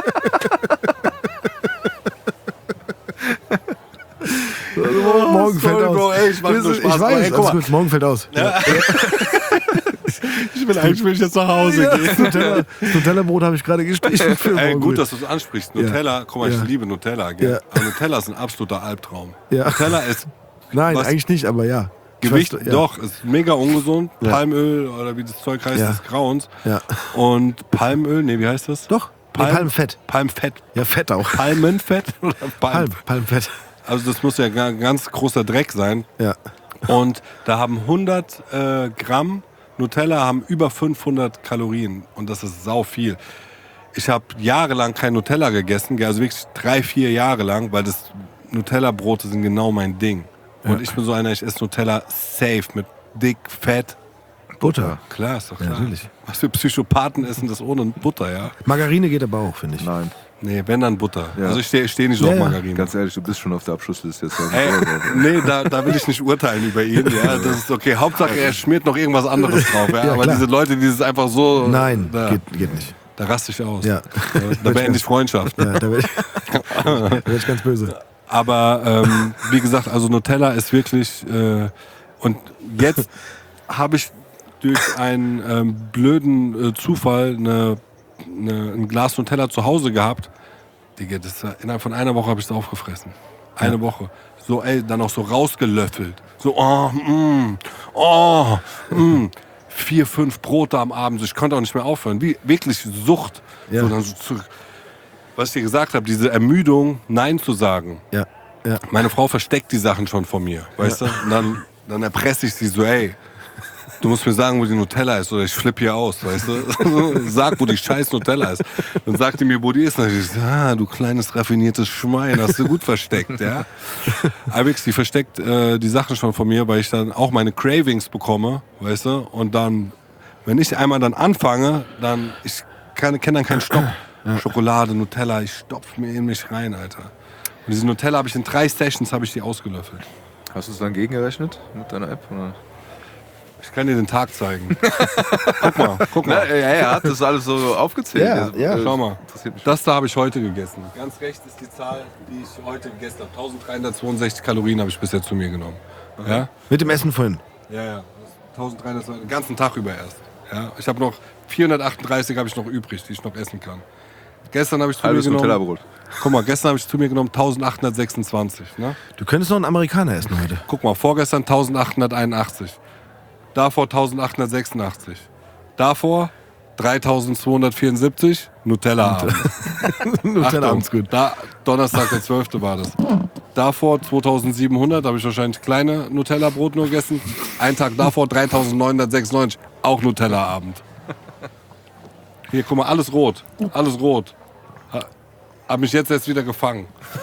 Also, morgen sorry, fällt aus. Bro, ey, ich mach nur ich Spaß, weiß, aber ey, guck alles mal. gut, morgen fällt aus. Ja. Ich will eigentlich will ich jetzt nach Hause Ja, gehen. das Nutella, das Nutella-Brot habe ich gerade gestrichen. Für Ey, morgen. gut, dass du es ansprichst. Nutella, guck mal, ich Ja. liebe Nutella. Gell? Ja. Aber Nutella ist ein absoluter Albtraum. Ja. Nutella ist Nein, was- eigentlich nicht, aber ja. Ich Gewicht, weiß, ja. doch, ist mega ungesund. Ja. Palmöl oder wie das Zeug heißt, Ja. des Grauens. Ja. Und Palmöl, nee, wie heißt das? Doch, nee, Palm- Palmfett. Palmfett. Ja, Fett auch. Palmenfett oder Palm? Palm, Palmfett. Also das muss ja ga- ganz großer Dreck sein. Ja. Und da haben hundert äh, Gramm Nutella haben über fünfhundert Kalorien. Und das ist sau viel. Ich habe jahrelang kein Nutella gegessen, also wirklich drei, vier Jahre lang, weil das Nutella-Brote sind genau mein Ding. Und ich bin so einer, ich esse Nutella safe mit dick, fett. Butter. Klar, ist doch klar. Ja, natürlich. Was für Psychopathen essen das ohne Butter, ja? Margarine geht aber auch, finde ich. Nein. Nee, wenn dann Butter. Ja. Also ich stehe steh nicht so Ja, auf ja. Margarine. Ganz ehrlich, du bist schon auf der Abschlussliste jetzt. Ey, nee, da, da will ich nicht urteilen über ihn. Ja, das ist okay. Hauptsache, er schmiert noch irgendwas anderes drauf. Ja? Ja, Aber klar. diese Leute, die es einfach so. Nein, da, geht, geht nicht. da raste ich aus. Ja. Da beende ich Freundschaft. Ja, da werde ich, da werd ich ganz böse. Aber ähm, wie gesagt, also Nutella ist wirklich. Äh, und jetzt habe ich durch einen ähm, blöden äh, Zufall eine, eine, ein Glas Nutella zu Hause gehabt. Digga, das, war- innerhalb von einer Woche habe ich es aufgefressen. Eine Ja. Woche. So, ey, dann auch so rausgelöffelt. So, oh, mm, oh, mm. Vier, fünf Brote am Abend. Ich konnte auch nicht mehr aufhören. Wie, wirklich Sucht. Ja. So, dann so zurück. Was ich dir gesagt habe, diese Ermüdung, Nein zu sagen. Ja. Ja. Meine Frau versteckt die Sachen schon von mir, weißt du? Und dann, dann erpresse ich sie so, ey, du musst mir sagen, wo die Nutella ist, oder ich flippe hier aus, weißt du? Sag, wo die scheiß Nutella ist. Dann sagt die mir, wo die ist. Und dann ich so, ah, du kleines raffiniertes Schwein, hast du gut versteckt, ja? Alex, die versteckt äh, die Sachen schon von mir, weil ich dann auch meine Cravings bekomme, weißt du? Und dann, wenn ich einmal dann anfange, dann, ich kenne dann keinen Stopp. Schokolade, Nutella, ich stopf mir in mich rein, Alter. Und diese Nutella habe ich in drei Sessions habe ich die ausgelöffelt. Hast du es dann gegengerechnet mit deiner App? Oder? Ich kann dir den Tag zeigen. guck mal, guck Na, mal. ja, er hat das alles so aufgezählt. Ja, Also, ja. äh, Schau mal. interessiert mich. Das da habe ich heute gegessen. Ganz rechts ist die Zahl, die ich heute gegessen habe. dreizehnhundertzweiundsechzig Kalorien habe ich bisher zu mir genommen. Ja? Mit dem Essen vorhin. Ja, ja. dreizehnhundertzweiundsechzig, den ganzen Tag über erst. Ja? Ich habe noch vierhundertachtunddreißig habe ich noch übrig, die ich noch essen kann. Gestern habe ich zu Halbes mir genommen. Nutella-Brot. Guck mal, gestern habe ich zu mir genommen eintausendachthundertsechsundzwanzig. Ne? Du könntest noch einen Amerikaner essen heute. Guck mal, vorgestern eintausendachthunderteinundachtzig. Davor eintausendachthundertsechsundachtzig. Davor dreitausendzweihundertvierundsiebzig. Nutella-Abend. Nutella abends gut. Da, Donnerstag, der zwölfte war das. Davor zweitausendsiebenhundert, habe ich wahrscheinlich kleine Nutella-Brot nur gegessen. Einen Tag davor dreitausendneunhundertsechsundneunzig, auch Nutella-Abend. Hier, guck mal, alles rot. Alles rot. Ha- Hab mich jetzt erst wieder gefangen.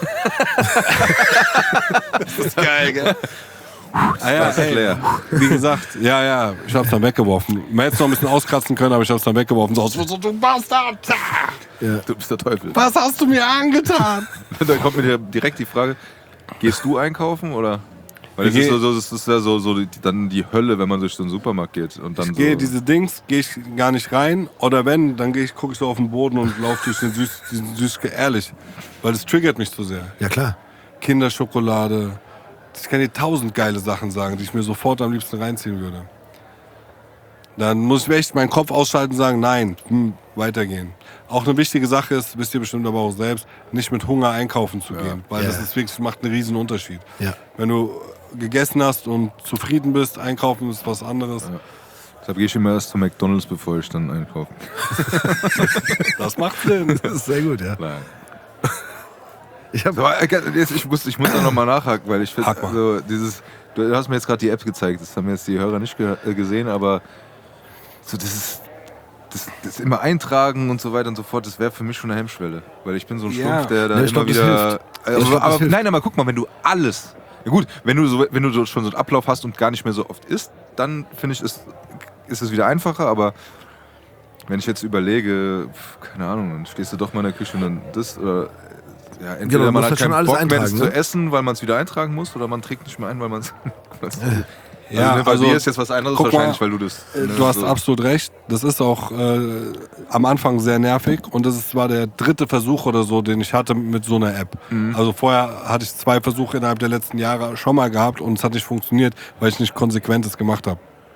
Das ist geil, gell? Ah ja, Das ist ey, leer. wie gesagt, ja, ja, ich hab's dann weggeworfen. Man hätte es noch ein bisschen auskratzen können, aber ich hab's dann weggeworfen. So, so, du Bastard! Du bist der Teufel. Was hast du mir angetan? Da kommt mir direkt die Frage, gehst du einkaufen oder? Weil das Ich ist, geh- so, so, das ist ja so, so die, dann die Hölle, wenn man durch so einen Supermarkt geht. Und dann Ich gehe so, diese Dings, gehe ich gar nicht rein. Oder wenn, dann gehe ich, gucke ich so auf den Boden und laufe durch den Süß, diesen Süß, ehrlich. Weil das triggert mich zu sehr. Ja, klar. Kinderschokolade. Ich kann dir tausend geile Sachen sagen, die ich mir sofort am liebsten reinziehen würde. Dann muss ich echt meinen Kopf ausschalten und sagen, nein, hm, weitergehen. Auch eine wichtige Sache ist, wisst ihr bestimmt aber auch selbst, nicht mit Hunger einkaufen zu gehen. Weil Ja. das ist wirklich, macht einen riesen Unterschied. Ja. Wenn du gegessen hast und zufrieden bist, einkaufen ist was anderes. deshalb gehe ich immer erst zu McDonalds, bevor ich dann einkaufe. Das macht Sinn. Das ist sehr gut, ja. Nein. Ich hab, Aber, äh, jetzt, ich muss, ich muss da nochmal nachhaken, weil ich finde, Hack mal. so, dieses, du hast mir jetzt gerade die App gezeigt, das haben jetzt die Hörer nicht ge äh, gesehen, aber so dieses, das, das immer eintragen und so weiter und so fort, das wäre für mich schon eine Hemmschwelle. Weil ich bin so ein Ja. Stumpf, der da Ja, ich immer glaub, das wieder. hilft. Äh, Ich aber, glaub, das aber hilft. nein, aber guck mal, wenn du alles. Ja gut, wenn du so, wenn du so, schon so einen Ablauf hast und gar nicht mehr so oft isst, dann finde ich, ist, ist es wieder einfacher, aber wenn ich jetzt überlege, pf, keine Ahnung, dann stehst du doch mal in der Küche und dann das, oder ja, entweder Genau, du man musst hat das schon keinen alles Bock mehr, das eintragen, zu ne? essen, weil man es wieder eintragen muss, oder man trägt nicht mehr ein, weil man es. Ja, also, ne, bei also, dir ist jetzt was anderes guck wahrscheinlich, mal, weil du das. Äh, ne, Du hast so- absolut recht. Das ist auch äh, am Anfang sehr nervig und das ist zwar der dritte Versuch oder so, den ich hatte mit so einer App. Mhm. Also vorher hatte ich zwei Versuche innerhalb der letzten Jahre schon mal gehabt und es hat nicht funktioniert, weil ich nicht Konsequentes gemacht habe.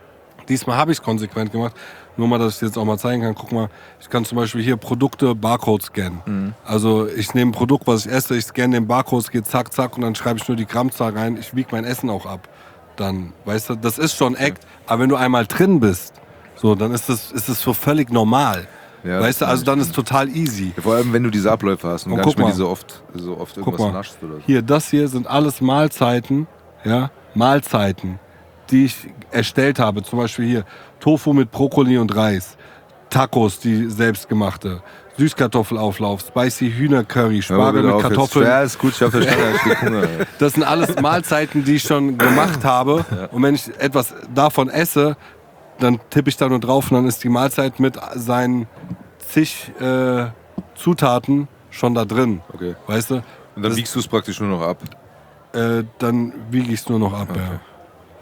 Diesmal habe ich es konsequent gemacht. Nur mal, dass ich jetzt auch mal zeigen kann. Guck mal, ich kann zum Beispiel hier Produkte Barcode scannen. Mhm. Also ich nehme ein Produkt, was ich esse, ich scanne den Barcode, es geht zack, zack und dann schreibe ich nur die Grammzahl rein. Ich wiege mein Essen auch ab. Dann, weißt du, das ist schon Act. Aber wenn du einmal drin bist, so, dann ist das, ist das so völlig normal. Ja, weißt du, also dann ist total easy. Ja, vor allem, wenn du diese Abläufe hast und, und gar nicht mehr diese oft, so oft irgendwas naschst oder so. Hier, das hier sind alles Mahlzeiten, ja, Mahlzeiten, die ich erstellt habe. Zum Beispiel hier Tofu mit Brokkoli und Reis, Tacos, die selbstgemachte, Süßkartoffelauflauf, Spicy Hühnercurry, Spargel mit Kartoffeln. Ja, ist gut, ich habe verstanden, ich krieg Hunger. Das sind alles Mahlzeiten, die ich schon gemacht habe. Ja. Und wenn ich etwas davon esse, dann tippe ich da nur drauf und dann ist die Mahlzeit mit seinen zig äh, Zutaten schon da drin. Okay. Weißt du? Und dann das, wiegst du es praktisch nur noch ab? Äh, dann wiege ich es nur noch ab, okay. Ja.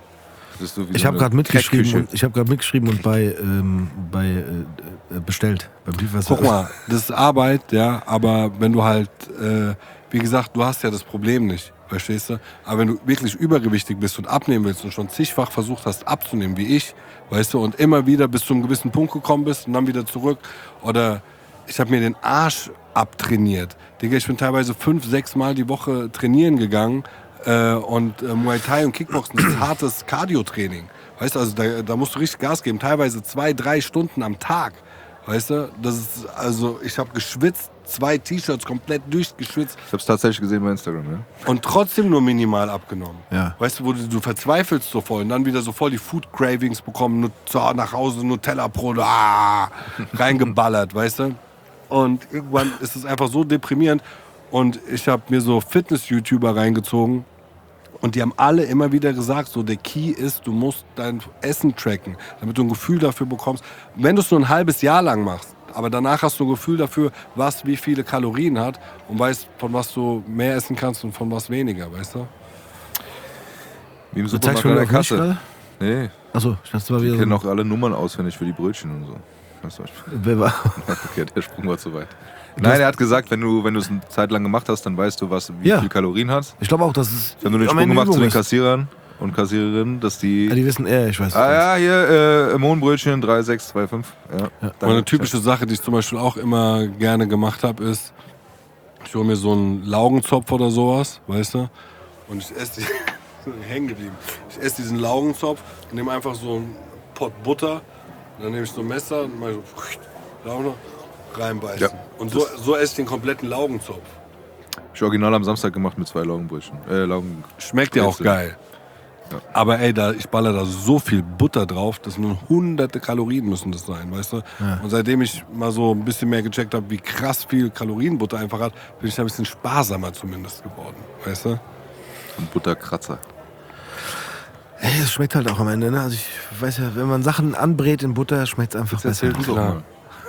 So ich habe gerade mitgeschrieben, und, ich hab grad mitgeschrieben und bei, ähm, bei äh, bestellt. Beim Guck mal, das ist Arbeit, ja, aber wenn du halt, äh, wie gesagt, du hast ja das Problem nicht, verstehst du? Aber wenn du wirklich übergewichtig bist und abnehmen willst und schon zigfach versucht hast abzunehmen, wie ich, weißt du, und immer wieder bis zu einem gewissen Punkt gekommen bist und dann wieder zurück, oder ich habe mir den Arsch abtrainiert. Digga, ich bin teilweise fünf, sechs Mal die Woche trainieren gegangen, Äh, und äh, Muay Thai und Kickboxen, das ist hartes Cardio-Training. Weißt du, also da, da musst du richtig Gas geben, teilweise zwei, drei Stunden am Tag. Weißt du, das ist, also ich habe geschwitzt, zwei T-Shirts komplett durchgeschwitzt. Ich habe es tatsächlich gesehen bei Instagram, ja. Und trotzdem nur minimal abgenommen. Ja. Weißt du, wo du, du verzweifelst so voll und dann wieder so voll die Food-Cravings bekommen, nur so nach Hause Nutella-Brot, ah, reingeballert, weißt du. Und irgendwann ist es einfach so deprimierend. Und ich habe mir so Fitness-YouTuber reingezogen und die haben alle immer wieder gesagt, so der Key ist, du musst dein Essen tracken, damit du ein Gefühl dafür bekommst. Wenn du es nur ein halbes Jahr lang machst, aber danach hast du ein Gefühl dafür, was wie viele Kalorien hat und weißt, von was du mehr essen kannst und von was weniger, weißt du? Wie im Supermarkt an der Kasse. Nee. Achso, ich dachte, war wieder ich kenne auch alle Nummern auswendig für die Brötchen und so. Wer war? Okay, der Sprung war zu weit. Nein, er hat gesagt, wenn du wenn du es eine Zeit lang gemacht hast, dann weißt du, was wie ja. viel Kalorien hat. Ich glaube auch, dass es. Ich habe nur den Sprung gemacht zu den Kassierern und Kassiererinnen, dass die. Ja, die wissen, ja, ich weiß. Ah ja, hier äh, Mohnbrötchen drei sechs zwei fünf. Ja. Ja. Und eine typische Sache, die ich zum Beispiel auch immer gerne gemacht habe, ist, ich hole mir so einen Laugenzopf oder sowas, weißt du, und ich esse die, hängen geblieben. Ich esse diesen Laugenzopf, nehme einfach so einen Pott Butter, dann nehme ich so ein Messer und mache so Lauge reinbeißen. Ja. Und so, so esse ich den kompletten Laugenzopf. Ich original am Samstag gemacht mit zwei Laugenbrötchen. Äh, Laugen Schmeckt ja auch geil. Ja. Aber ey, da, ich baller da so viel Butter drauf, das sind hunderte Kalorien müssen das sein, weißt du? Ja. Und seitdem ich mal so ein bisschen mehr gecheckt habe, wie krass viel Kalorien Butter einfach hat, bin ich da ein bisschen sparsamer zumindest geworden, weißt du? Und Butterkratzer. Ey, es schmeckt halt auch am Ende, ne? Also ich weiß ja, wenn man Sachen anbrät in Butter, schmeckt es einfach besser. Du mal.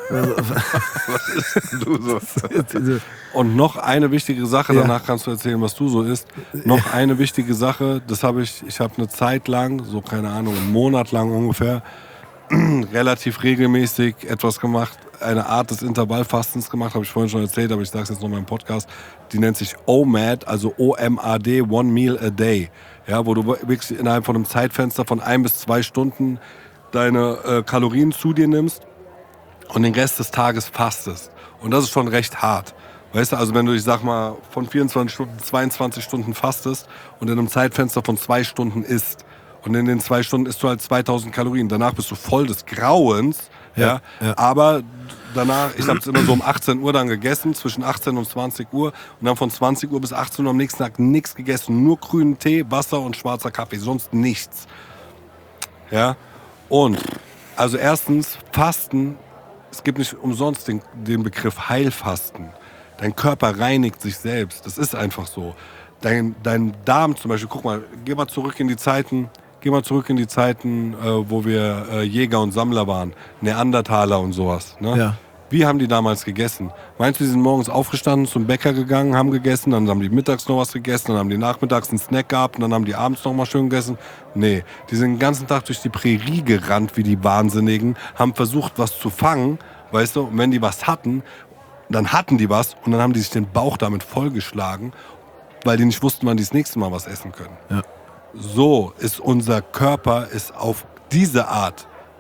Was ist denn du so? Und noch eine wichtige Sache, ja. Danach kannst du erzählen, was du so isst. Noch ja. eine wichtige Sache, das habe ich, ich habe eine Zeit lang, so keine Ahnung, einen Monat lang ungefähr, relativ regelmäßig etwas gemacht, eine Art des Intervallfastens gemacht, habe ich vorhin schon erzählt, aber ich sage es jetzt noch mal im Podcast. Die nennt sich O M A D, also O M A D, One Meal a Day. Ja, wo du wirklich innerhalb von einem Zeitfenster von ein bis zwei Stunden deine äh, Kalorien zu dir nimmst und den Rest des Tages fastest. Und das ist schon recht hart. Weißt du, also wenn du, ich sag mal, von vierundzwanzig Stunden, zweiundzwanzig Stunden fastest und in einem Zeitfenster von zwei Stunden isst und in den zwei Stunden isst du halt zweitausend Kalorien. Danach bist du voll des Grauens. Ja, ja. ja. Aber danach, ich habe es immer so um achtzehn Uhr dann gegessen, zwischen achtzehn und zwanzig Uhr. Und dann von zwanzig Uhr bis achtzehn Uhr am nächsten Tag nichts gegessen. Nur grünen Tee, Wasser und schwarzer Kaffee, sonst nichts. Ja, und also erstens, Fasten, es gibt nicht umsonst den, den Begriff Heilfasten. Dein Körper reinigt sich selbst, das ist einfach so. Dein, dein Darm zum Beispiel, guck mal, geh mal zurück in die Zeiten, geh mal zurück in die Zeiten, äh, wo wir äh, Jäger und Sammler waren, Neandertaler und sowas. Ne? Ja. Wie haben die damals gegessen? Meinst du, die sind morgens aufgestanden, zum Bäcker gegangen, haben gegessen, dann haben die mittags noch was gegessen, dann haben die nachmittags einen Snack gehabt und dann haben die abends noch mal schön gegessen? Nee, die sind den ganzen Tag durch die Prärie gerannt wie die Wahnsinnigen, haben versucht, was zu fangen, weißt du, und wenn die was hatten, dann hatten die was und dann haben die sich den Bauch damit vollgeschlagen, weil die nicht wussten, wann die das nächste Mal was essen können. Ja. So ist unser Körper ist auf diese Art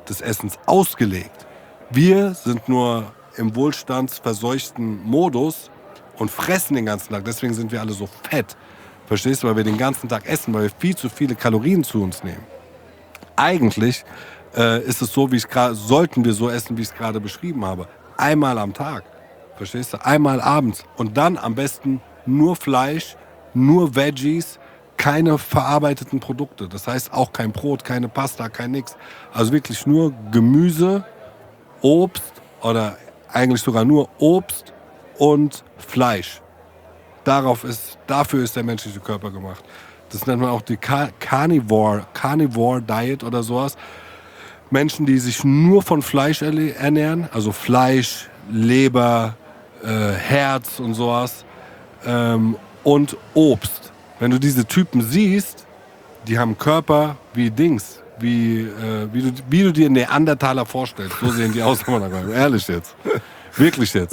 des Essens ausgelegt. Wir sind nur im wohlstandsverseuchten Modus und fressen den ganzen Tag. Deswegen sind wir alle so fett. Verstehst du? Weil wir den ganzen Tag essen, weil wir viel zu viele Kalorien zu uns nehmen. Eigentlich äh, ist es so, wie ich gerade, sollten wir so essen, wie ich es gerade beschrieben habe. Einmal am Tag. Verstehst du? Einmal abends. Und dann am besten nur Fleisch, nur Veggies, keine verarbeiteten Produkte. Das heißt auch kein Brot, keine Pasta, kein nix. Also wirklich nur Gemüse, Obst oder eigentlich sogar nur Obst und Fleisch. Darauf ist, dafür ist der menschliche Körper gemacht. Das nennt man auch die Car- Carnivore, Carnivore Diet oder sowas. Menschen, die sich nur von Fleisch erle- ernähren, also Fleisch, Leber, äh, Herz und sowas ähm, und Obst. Wenn du diese Typen siehst, die haben Körper wie Dings, wie, äh, wie, du, wie du dir Neandertaler vorstellst. So sehen die aus, ehrlich jetzt. Wirklich jetzt.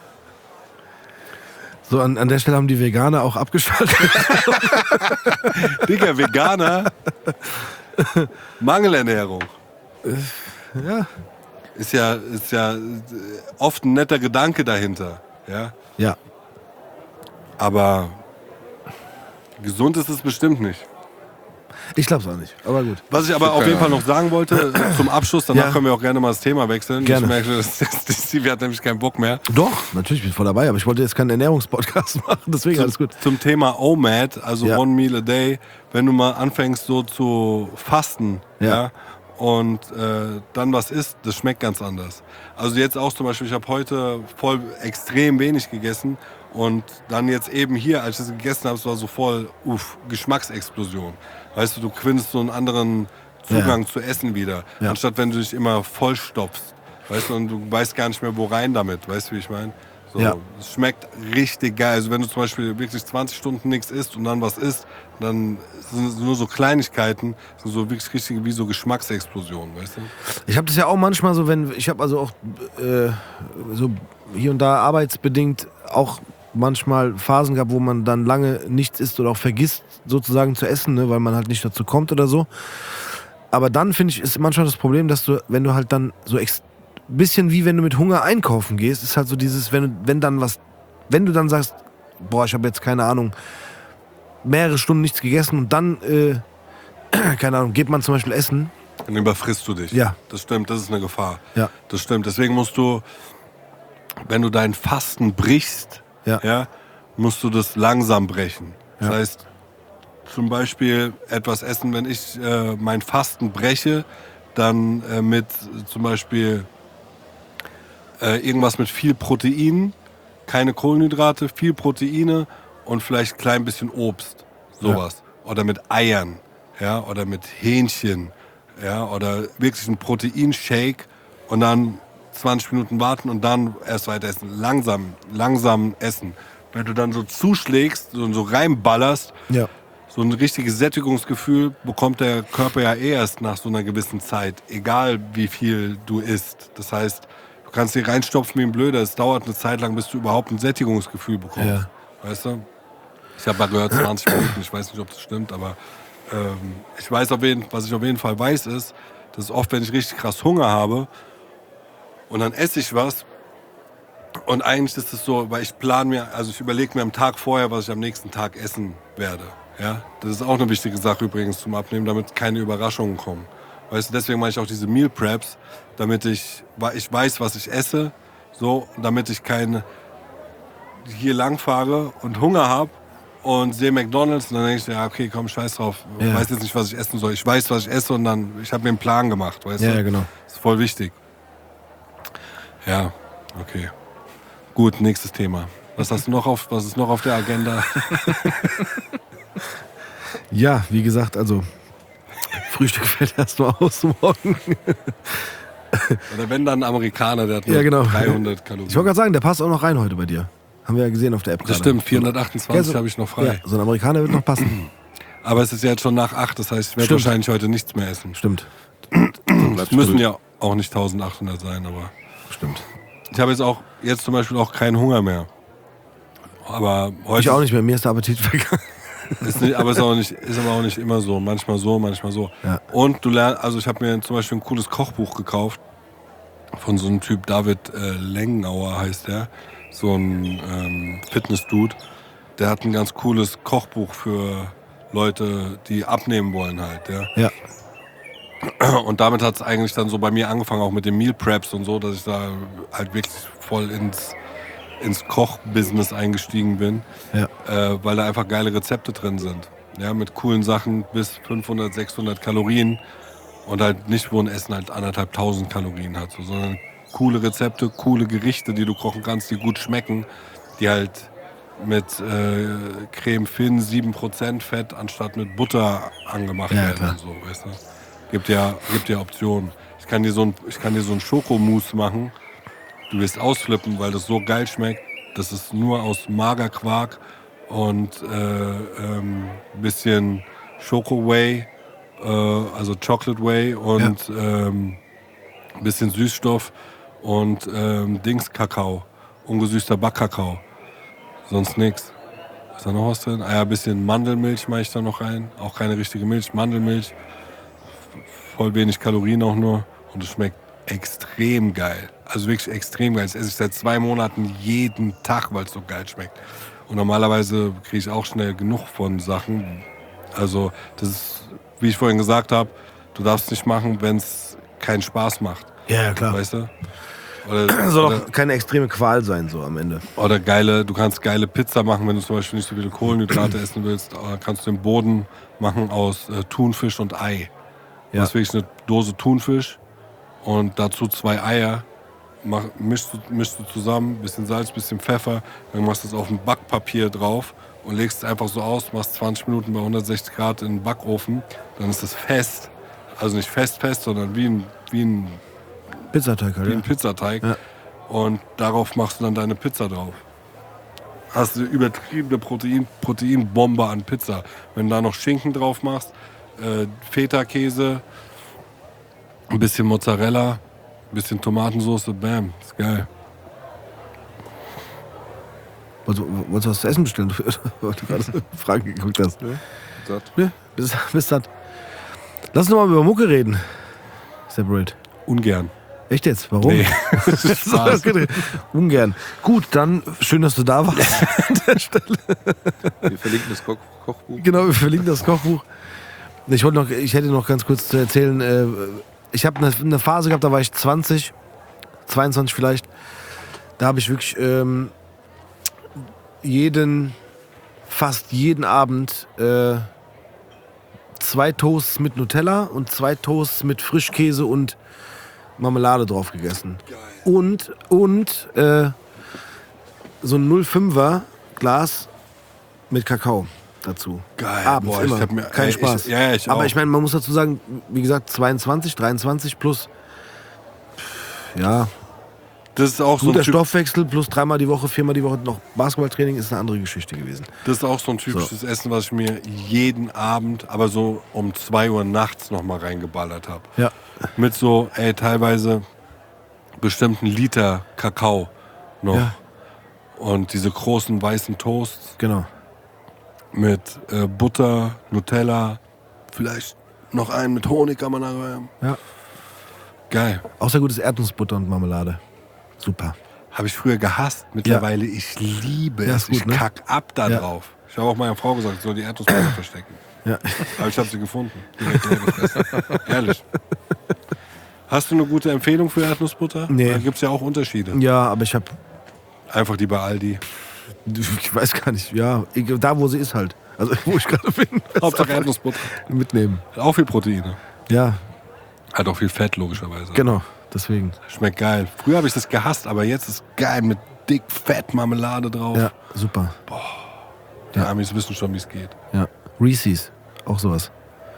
So, an, an der Stelle haben die Veganer auch abgeschaltet. Digga, Veganer, Mangelernährung. Ja. Ist ja, ist ja oft ein netter Gedanke dahinter. Ja? Ja. Aber gesund ist es bestimmt nicht. Ich glaube es auch nicht, aber gut. Was ich aber auf jeden Fall noch sagen wollte, zum Abschluss, danach Ja. können wir auch gerne mal das Thema wechseln. Gerne. Ich merke, dass die Stevie hat nämlich keinen Bock mehr. Doch, natürlich bin ich voll dabei, aber ich wollte jetzt keinen Ernährungspodcast machen, deswegen alles gut. Zum Thema O M A D, also Ja. One Meal a Day, wenn du mal anfängst so zu fasten, ja, Ja. und äh, dann was isst, das schmeckt ganz anders. Also jetzt auch zum Beispiel, ich habe heute voll extrem wenig gegessen und dann jetzt eben hier, als ich es gegessen habe, es war so voll, uff, Geschmacksexplosion. Weißt du, du findest so einen anderen Zugang Ja. zu Essen wieder, Ja. anstatt wenn du dich immer vollstopfst. Weißt du, und du weißt gar nicht mehr, wo rein damit. Weißt du, wie ich meine? So, Ja. es schmeckt richtig geil. Also wenn du zum Beispiel wirklich zwanzig Stunden nichts isst und dann was isst, dann sind es nur so Kleinigkeiten, sind so wirklich richtig wie so Geschmacksexplosionen, weißt du? Ich habe das ja auch manchmal so, wenn ich habe also auch äh, so hier und da arbeitsbedingt auch manchmal Phasen gehabt, wo man dann lange nichts isst oder auch vergisst sozusagen zu essen, ne, weil man halt nicht dazu kommt oder so. Aber dann finde ich, ist manchmal das Problem, dass du, wenn du halt dann so ex bisschen wie wenn du mit Hunger einkaufen gehst, ist halt so dieses, wenn, wenn dann was, wenn du dann sagst, boah, ich habe jetzt keine Ahnung, mehrere Stunden nichts gegessen und dann, äh, keine Ahnung, geht man zum Beispiel essen. Dann überfrisst du dich. Ja. Das stimmt, das ist eine Gefahr. Ja. Das stimmt. Deswegen musst du, wenn du dein Fasten brichst, Ja. ja, musst du das langsam brechen. Das Ja. heißt, zum Beispiel etwas essen, wenn ich äh, mein Fasten breche, dann äh, mit äh, zum Beispiel äh, irgendwas mit viel Protein, keine Kohlenhydrate, viel Proteine und vielleicht ein klein bisschen Obst, sowas. Oder mit Eiern, ja, oder mit Hähnchen, ja, oder wirklich ein Proteinshake und dann zwanzig Minuten warten und dann erst weiter essen. Langsam, langsam essen. Wenn du dann so zuschlägst und so reinballerst, Ja. so ein richtiges Sättigungsgefühl bekommt der Körper ja eh erst nach so einer gewissen Zeit, egal wie viel du isst. Das heißt, du kannst dir reinstopfen wie ein Blöder, es dauert eine Zeit lang, bis du überhaupt ein Sättigungsgefühl bekommst. Ja. Weißt du? Ich habe mal gehört, zwanzig Minuten, ich weiß nicht, ob das stimmt, aber ähm, ich weiß auf jeden, was ich auf jeden Fall weiß ist, dass oft, wenn ich richtig krass Hunger habe und dann esse ich was und eigentlich ist es so, weil ich plane mir, also ich überlege mir am Tag vorher, was ich am nächsten Tag essen werde. Ja? Das ist auch eine wichtige Sache übrigens zum Abnehmen, damit keine Überraschungen kommen. Weißt du, deswegen mache ich auch diese Meal Preps, damit ich, ich weiß, was ich esse, so, damit ich keine hier lang fahre und Hunger habe und sehe McDonald's und dann denke ich, ja okay, komm, scheiß drauf, ich Ja. weiß jetzt nicht, was ich essen soll. Ich weiß, was ich esse und dann, ich habe mir einen Plan gemacht, weißt Ja, du? ja, genau. Das ist voll wichtig. Ja, okay. Gut, nächstes Thema. Was hast du noch auf, was ist noch auf der Agenda? Ja, wie gesagt, also Frühstück fällt erst mal aus morgen. Oder wenn dann ein Amerikaner, der hat nur Ja, genau. dreihundert Kalorien. Ich wollte gerade sagen, der passt auch noch rein heute bei dir. Haben wir ja gesehen auf der App Das gerade. stimmt, vierhundertachtundzwanzig habe ich noch frei. Ja, so ein Amerikaner wird noch passen. Aber es ist ja jetzt schon nach acht, das heißt, ich werde Stimmt. wahrscheinlich heute nichts mehr essen. Stimmt. Es müssen ja auch nicht eintausendachthundert sein, aber Stimmt. ich habe jetzt auch jetzt zum Beispiel auch keinen Hunger mehr. Aber heute Ich auch nicht mehr, mir ist der Appetit weggegangen. Ist nicht, aber ist, auch nicht, ist aber auch nicht immer so. Manchmal so, manchmal so. Ja. Und du lernst, also ich habe mir zum Beispiel ein cooles Kochbuch gekauft von so einem Typ, David äh, Lengenauer heißt der. So ein ähm, Fitness-Dude. Der hat ein ganz cooles Kochbuch für Leute, die abnehmen wollen halt. Ja. Ja. Und damit hat es eigentlich dann so bei mir angefangen, auch mit den Meal Preps und so, dass ich da halt wirklich voll ins, ins Kochbusiness eingestiegen bin, Ja. äh, weil da einfach geile Rezepte drin sind. Ja, mit coolen Sachen bis fünfhundert, sechshundert Kalorien und halt nicht, wo ein Essen halt anderthalbtausend Kalorien hat, so, sondern coole Rezepte, coole Gerichte, die du kochen kannst, die gut schmecken, die halt mit äh, Creme Fin sieben Prozent Fett anstatt mit Butter angemacht Ja, werden klar. und so, weißt du. Gibt ja, gibt ja Optionen. Ich kann dir so ein, ich kann dir so ein Schokomousse machen. Du wirst ausflippen, weil das so geil schmeckt. Das ist nur aus Magerquark und äh, ähm, bisschen Schoko Whey, äh, also Chocolate Whey und ähm, bisschen Süßstoff und ähm, Dings Kakao, ungesüßter Backkakao. Sonst nix. Ist da noch was drin? Ah ja, ein bisschen Mandelmilch mache ich da noch rein. Auch keine richtige Milch, Mandelmilch. Voll wenig Kalorien auch nur. Und es schmeckt extrem geil. Also wirklich extrem geil. Das esse ich seit zwei Monaten jeden Tag, weil es so geil schmeckt. Und normalerweise kriege ich auch schnell genug von Sachen. Also das ist, wie ich vorhin gesagt habe, du darfst es nicht machen, wenn es keinen Spaß macht. Ja, ja, klar. Weißt du? Oder, Soll oder, doch keine extreme Qual sein, so am Ende. oder geile, du kannst geile Pizza machen, wenn du zum Beispiel nicht so viele Kohlenhydrate essen willst. Oder kannst du den Boden machen aus äh, Thunfisch und Ei. Du Ja. hast wirklich eine Dose Thunfisch und dazu zwei Eier. Mach, mischst, du, mischst du zusammen, bisschen Salz, bisschen Pfeffer. Dann machst du es auf ein Backpapier drauf und legst es einfach so aus. Machst zwanzig Minuten bei hundertsechzig Grad in den Backofen. Dann ist es fest. Also nicht fest, fest, sondern wie ein, wie ein Pizzateig halt, wie ja. ein Pizzateig. Ja. Und darauf machst du dann deine Pizza drauf. Hast du eine übertriebene Protein, Proteinbombe an Pizza. Wenn du da noch Schinken drauf machst, äh, Feta-Käse, ein bisschen Mozzarella, ein bisschen Tomatensauce, bam, ist geil. Also, wolltest du was zu essen bestellen? Weil du gerade so Fragen geguckt hast. Satt. Ja, bis, bis dann. Lass uns noch mal über Mucke reden. Separate. Ungern. Echt jetzt? Warum? Nee, das ist So, Spaß. okay. Ungern. Gut, dann schön, dass du da warst an der Stelle. Wir verlinken das Koch Kochbuch. Genau, wir verlinken das Kochbuch. Ich, wollte noch, ich hätte noch ganz kurz zu erzählen, äh, ich habe eine, eine Phase gehabt, da war ich zwanzig, zweiundzwanzig vielleicht. Da habe ich wirklich ähm, jeden, fast jeden Abend äh, zwei Toasts mit Nutella und zwei Toasts mit Frischkäse und Marmelade drauf gegessen. Und, und äh, so ein null Komma fünfer Glas mit Kakao dazu. Geil. Abends Boah, ich immer. hab mir- Kein ey, Spaß. ich- ja, ja, ich Aber auch. ich meine, man muss dazu sagen, wie gesagt, zweiundzwanzig, dreiundzwanzig plus ja, Das ist auch so ein guter Typ, Stoffwechsel plus dreimal die Woche, viermal die Woche noch Basketballtraining ist eine andere Geschichte gewesen. das ist auch so ein typisches Essen, was ich mir jeden Abend, aber so um zwei Uhr nachts noch mal reingeballert habe. Ja. Mit so, ey, teilweise bestimmt einen Liter Kakao noch. Ja. Und diese großen weißen Toasts Genau. mit äh, Butter, Nutella, vielleicht noch einen mit Honig kann man da rein. Ja. Geil. Außer gutes Erdnussbutter und Marmelade. Super. Habe ich früher gehasst. Mittlerweile, ich liebe Ja, es. ist gut, ich ne? kack ab da Ja. drauf. Ich habe auch meiner Frau gesagt, ich soll die Erdnussbutter verstecken. Ja. Aber ich habe sie gefunden. Direkt leer gefressen. Ehrlich. Hast du eine gute Empfehlung für Erdnussbutter? Nee. Da gibt es ja auch Unterschiede. Ja, aber ich habe, Einfach die bei Aldi. ich weiß gar nicht, ja, da wo sie ist halt. Also wo ich gerade bin. Hauptsache Erdnussbutter. Mitnehmen. Hat auch viel Proteine. Ja, Hat auch viel Fett, logischerweise. genau. Deswegen. Schmeckt geil. Früher habe ich das gehasst, aber jetzt ist geil mit dick Fett Marmelade drauf. Ja, super. Die Amis wissen schon, wie es geht. Ja. Reese's, auch sowas.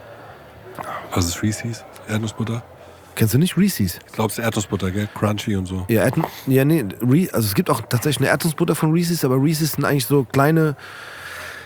Was ist Reese's? Erdnussbutter? Kennst du nicht Reese's? Ich glaube, es ist Erdnussbutter, gell? Crunchy und so. Ja, Erdn ja nee, Re also es gibt auch tatsächlich eine Erdnussbutter von Reese's, aber Reese's sind eigentlich so kleine,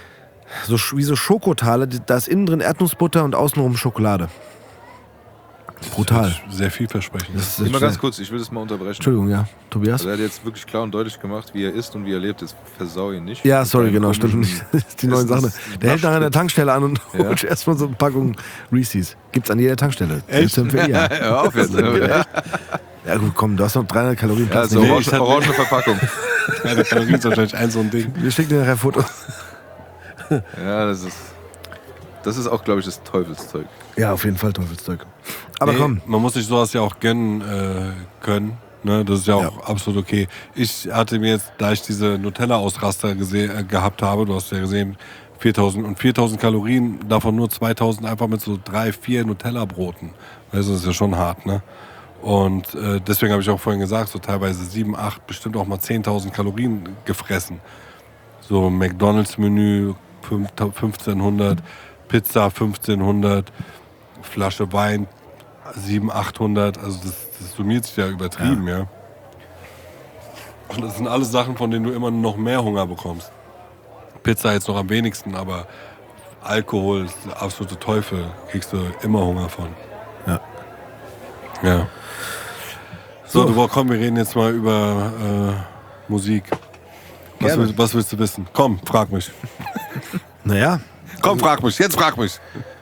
so sch- wie so Schokotale. Da ist innen drin Erdnussbutter und außenrum Schokolade. Brutal. Sehr vielversprechend. Das ist Immer ganz kurz, ich will das mal unterbrechen. Entschuldigung, ja. Tobias? Also er hat jetzt wirklich klar und deutlich gemacht, wie er ist und wie er lebt. Jetzt versau ihn nicht. Ja, sorry, Mit genau, deinen stimmt. komischen Die neuen Sachen. Essens- Der hält nachher an der Tankstelle an und Ja. holt erstmal so eine Packung Reese's. Gibt's an jeder Tankstelle. Echt? Ja. Hör auf jetzt. Ja, ja gut, komm, du hast noch dreihundert Kalorien. ja Platz. so Nee, orange, ich hatte- orange Verpackung. Keine Kalorien ist wahrscheinlich ein so ein Ding. Wir schicken dir nachher Fotos. Ja, das ist, das ist auch, glaube ich, das Teufelszeug. Ja, auf jeden Fall Teufelszeug. Aber Nee, komm. Man muss sich sowas ja auch gönnen äh, können. Ne? Das ist ja auch Ja. absolut okay. Ich hatte mir jetzt, da ich diese Nutella-Ausraster gese- äh, gehabt habe, du hast ja gesehen, viertausend und viertausend Kalorien, davon nur zweitausend einfach mit so drei, vier Nutella-Broten. Also das ist ja schon hart, ne? Und äh, deswegen habe ich auch vorhin gesagt, so teilweise sieben, acht, bestimmt auch mal zehntausend Kalorien gefressen. So McDonalds-Menü fünfzehnhundert, Pizza fünfzehnhundert, Flasche Wein siebenhundert, achthundert, also das, das summiert sich ja übertrieben, ja. Und das sind alles Sachen, von denen du immer noch mehr Hunger bekommst. Pizza jetzt noch am wenigsten, aber Alkohol ist der absolute Teufel, kriegst du immer Hunger von. Ja. Ja. So, So. du, komm, wir reden jetzt mal über äh, Musik. Was, Gerne. will, was willst du wissen? Komm, frag mich. Naja. Komm, frag mich, jetzt frag mich.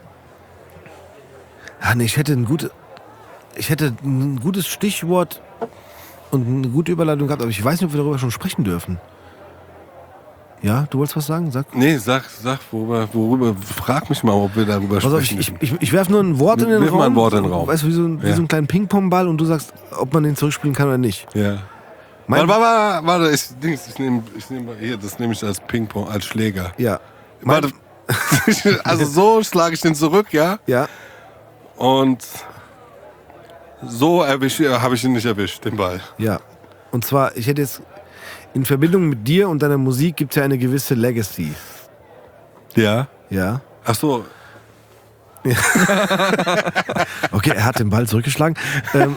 Ah, nee, ich hätte ein gutes, ich hätte ein gutes Stichwort und eine gute Überleitung gehabt, aber ich weiß nicht, ob wir darüber schon sprechen dürfen. Ja, du wolltest was sagen? Sag. Nee, sag, sag, worüber, worüber, frag mich mal, ob wir darüber Pass auf, sprechen. ich, ich, ich, ich werfe nur ein Wort in den Wirf Raum. mal ein Wort in den Raum. Weißt du, wie so, ein- wie Ja. so einen kleinen Ping-Pong-Ball und du sagst, ob man den zurückspielen kann oder nicht. ja. Mein, Warte, warte, warte, ich, Dings, ich nehme ich nehm, hier, das nehme ich als Ping-Pong, als Schläger. Ja. Mein, Warte, also so schlage ich den zurück, ja? ja. Und so erwisch, habe ich ihn nicht erwischt, den Ball. Ja. Und zwar, ich hätte jetzt, in Verbindung mit dir und deiner Musik gibt es ja eine gewisse Legacy. Ja. Ja. Ach so, Okay, er hat den Ball zurückgeschlagen. ähm,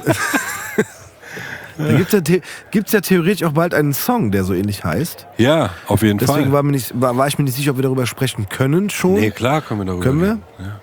da gibt es ja, the gibt's ja theoretisch auch bald einen Song, der so ähnlich heißt. ja, auf jeden Deswegen Fall. war, mir nicht, war, war ich mir nicht sicher, ob wir darüber sprechen können schon. Nee, klar können wir darüber Können wir? reden. Ja.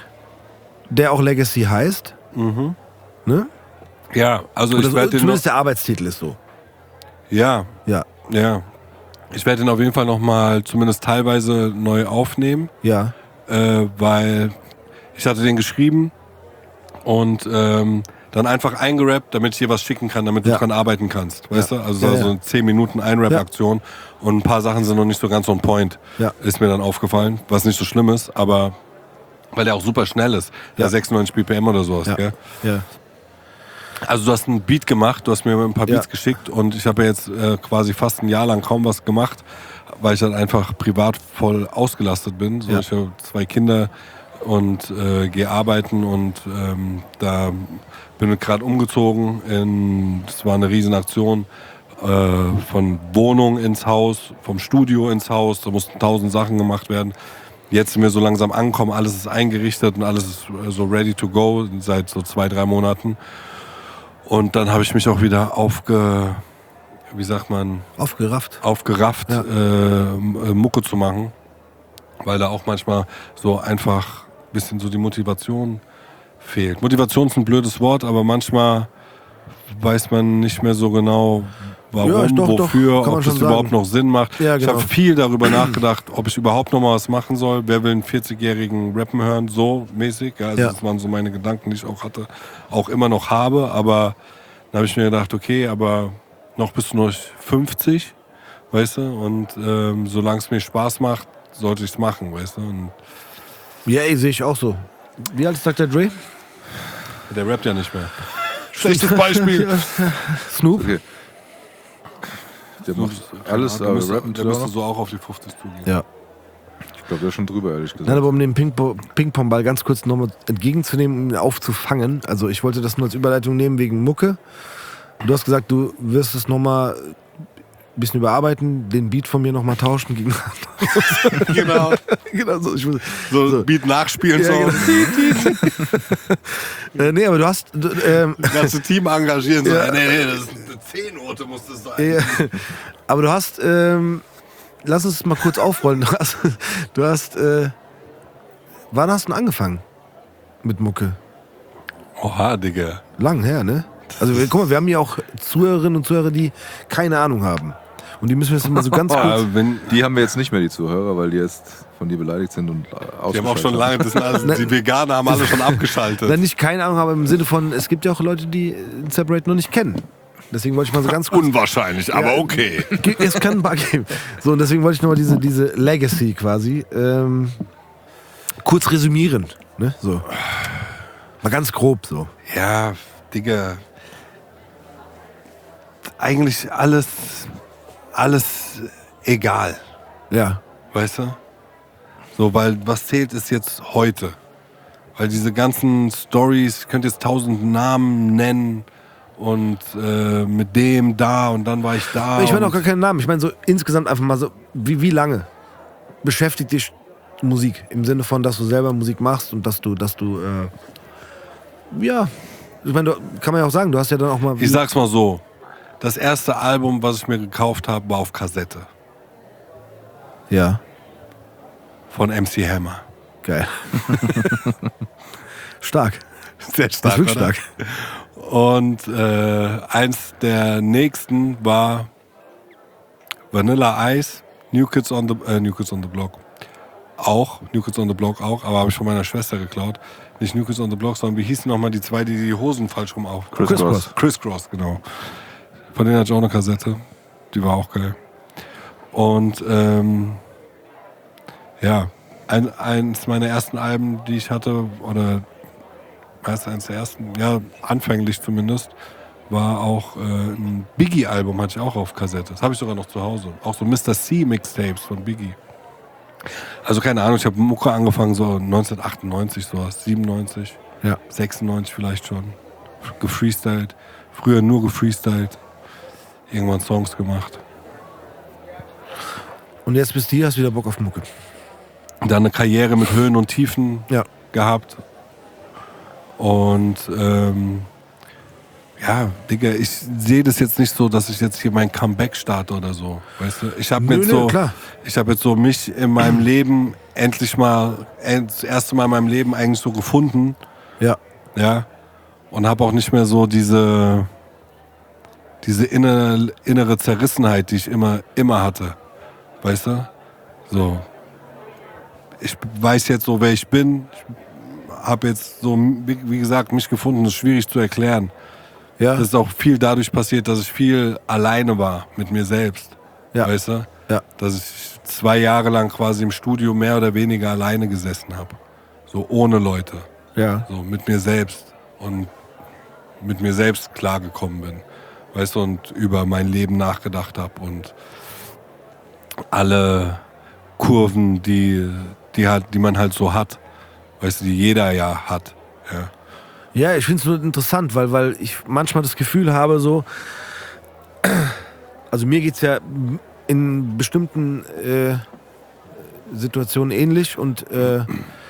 Der auch Legacy heißt. Ne? Ja, also Oder ich so, werde den noch, zumindest der Arbeitstitel ist so. ja, Ja. ja. Ich werde den auf jeden Fall noch mal zumindest teilweise neu aufnehmen, Ja. äh, weil ich hatte den geschrieben und ähm, dann einfach eingerappt, damit ich dir was schicken kann, damit Ja. du dran arbeiten kannst, weißt Ja. du? Also Ja, so ja. eine zehn Minuten Einrap-Aktion und ein paar Sachen sind noch nicht so ganz on point, Ja. ist mir dann aufgefallen, was nicht so schlimm ist, aber weil der auch super schnell ist, ja, Ja. sechsundneunzig B P M oder sowas, Ja. gell? Ja. Also du hast einen Beat gemacht, du hast mir ein paar Beats Ja. geschickt und ich habe ja jetzt äh, quasi fast ein Jahr lang kaum was gemacht, weil ich halt einfach privat voll ausgelastet bin. So, Ja. Ich habe zwei Kinder und äh, gehe arbeiten und ähm, da bin ich gerade umgezogen. In, das war eine Riesenaktion. Äh, von Wohnung ins Haus, vom Studio ins Haus, da mussten tausend Sachen gemacht werden. Jetzt sind wir so langsam angekommen, alles ist eingerichtet und alles ist äh, so ready to go seit so zwei, drei Monaten. Und dann habe ich mich auch wieder aufge, wie sagt man, Aufgerafft. aufgerafft, Ja. äh, Mucke zu machen. Weil da auch manchmal so einfach ein bisschen so die Motivation fehlt. Motivation ist ein blödes Wort, aber manchmal weiß man nicht mehr so genau, warum, Ja, doch, doch, wofür, kann man ob schon das sagen. überhaupt noch Sinn macht. Ja, Ich genau. habe viel darüber nachgedacht, ob ich überhaupt noch mal was machen soll. Wer will einen vierzigjährigen rappen hören, so mäßig. Ja, also Ja. Das waren so meine Gedanken, die ich auch hatte, auch immer noch habe. Aber dann habe ich mir gedacht, okay, aber noch bist du noch fünfzig, weißt du? Und ähm, solange es mir Spaß macht, sollte ich es machen, weißt du? Und Ja, ey, sehe ich auch so. Wie alt ist Doktor Dre? der rappt ja nicht mehr. Schlechtes Beispiel. Snoop? Okay. Der macht alles, der aber müsste, rappen der tut er müsste noch. so auch auf die fünfzig zugehen. Ja. Ich glaube, der ist schon drüber, ehrlich gesagt. Nein, aber um den Ping-Po- Ping-Pong-Ball ganz kurz nochmal entgegenzunehmen, um ihn aufzufangen. Also ich wollte das nur als Überleitung nehmen wegen Mucke. Du hast gesagt, du wirst es nochmal ein bisschen überarbeiten, den Beat von mir nochmal tauschen gegen... Genau. genau so. Ich, muss- So, So. Beat nachspielen, Ja, so. genau. äh, nee, aber du hast... Du, ähm, Das ganze Team engagieren. So. Ja. Nee, nee, das ist eine C-Note muss das sein. Ja. Aber du hast, ähm, lass uns mal kurz aufrollen. Du hast, du hast äh, wann hast du denn angefangen mit Mucke? Oha, Digga. Lang her, ne? Also wir, guck mal, wir haben hier auch Zuhörerinnen und Zuhörer, die keine Ahnung haben. Und die müssen wir jetzt mal so ganz kurz... Ja, wenn, Die haben wir jetzt nicht mehr, die Zuhörer, weil die jetzt von dir beleidigt sind und die haben auch schon lange, das sind alles, die Veganer haben alle schon abgeschaltet. Dann nicht keine Ahnung, aber im Sinne von, es gibt ja auch Leute, die Separate noch nicht kennen. Deswegen wollte ich mal so ganz kurz... Unwahrscheinlich, aber okay. Es kann ein paar geben. So, und deswegen wollte ich nochmal diese, diese Legacy quasi ähm, kurz resümieren. Ne? So. Mal ganz grob so. Ja, Digga. Eigentlich alles, alles egal. Ja. Weißt du? So, weil was zählt ist jetzt heute. Weil diese ganzen Stories, ich könnte jetzt tausend Namen nennen und äh, mit dem da und dann war ich da. Ich meine auch und- gar keinen Namen. Ich meine so insgesamt einfach mal so, wie, wie lange beschäftigt dich Musik? Im Sinne von, dass du selber Musik machst und dass du, dass du, äh, ja, ich meine, du- kann man ja auch sagen, du hast ja dann auch mal... Ich sag's mal so. Das erste Album, was ich mir gekauft habe, war auf Kassette Ja, von M C Hammer. geil. Stark. Sehr Das stark, ist wirklich oder? stark. Und äh, eins der nächsten war Vanilla Ice, New Kids on the, äh, New Kids on the Block. Auch, New Kids on the Block auch, aber habe ich von meiner Schwester geklaut. Nicht New Kids on the Block, sondern wie hießen nochmal die zwei, die die Hosen falsch rum auf... Criss Cross. Criss Cross, genau. Von denen hatte ich auch eine Kassette. Die war auch geil. Und ähm, ja, ein, eins meiner ersten Alben, die ich hatte, oder meist eins der ersten, ja, anfänglich zumindest, war auch äh, ein Biggie-Album, hatte ich auch auf Kassette. Das habe ich sogar noch zu Hause. Auch so Mister C Mixtapes von Biggie. Also keine Ahnung, ich habe Mucke angefangen so neunzehnhundertachtundneunzig, sowas, siebenundneunzig, Ja. sechsundneunzig vielleicht schon. Gefreestylt. Früher nur gefreestylt. Irgendwann Songs gemacht. Und jetzt bist du hier, hast wieder Bock auf Mucke. Dann eine Karriere mit Höhen und Tiefen Ja. gehabt. Und ähm, ja, Digga, ich sehe das jetzt nicht so, dass ich jetzt hier mein Comeback starte oder so. Weißt du? Ich habe Nö, jetzt nö, so, klar. ich habe jetzt so mich in meinem Leben endlich mal, äh, das erste Mal in meinem Leben eigentlich so gefunden. Ja. Ja. Und habe auch nicht mehr so diese, diese innere, innere Zerrissenheit, die ich immer, immer hatte. Weißt du? So. Ich weiß jetzt so, wer ich bin. Ich habe jetzt so, wie, wie gesagt, mich gefunden. Das ist schwierig zu erklären. Ja. Das ist auch viel dadurch passiert, dass ich viel alleine war mit mir selbst. Ja. Weißt du? Ja. Dass ich zwei Jahre lang quasi im Studio mehr oder weniger alleine gesessen habe. So ohne Leute. Ja. So mit mir selbst. Und mit mir selbst klargekommen bin. Weißt du, und über mein Leben nachgedacht habe und alle Kurven, die, die, halt, die man halt so hat. Weißt du, die jeder ja hat. Ja. Ja, ich finde es nur interessant, weil, weil ich manchmal das Gefühl habe, so, also mir geht es ja in bestimmten äh, Situationen ähnlich und äh,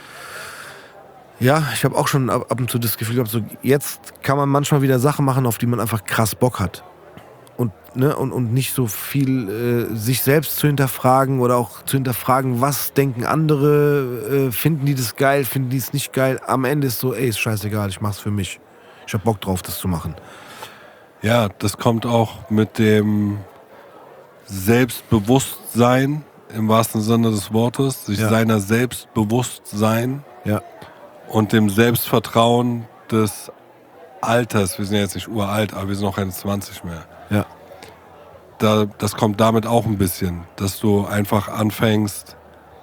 ja, ich habe auch schon ab, ab und zu das Gefühl gehabt, so jetzt kann man manchmal wieder Sachen machen, auf die man einfach krass Bock hat. Und, ne, und, und nicht so viel äh, sich selbst zu hinterfragen oder auch zu hinterfragen, was denken andere, äh, finden die das geil, finden die es nicht geil. Am Ende ist so, ey, ist scheißegal, ich mach's für mich. Ich hab Bock drauf, das zu machen. Ja, das kommt auch mit dem Selbstbewusstsein, im wahrsten Sinne des Wortes, sich Ja. seiner selbst bewusst sein Ja. und dem Selbstvertrauen des Alters. Wir sind ja jetzt nicht uralt, aber wir sind auch keine zwanzig mehr. Ja. Da, das kommt damit auch ein bisschen, dass du einfach anfängst,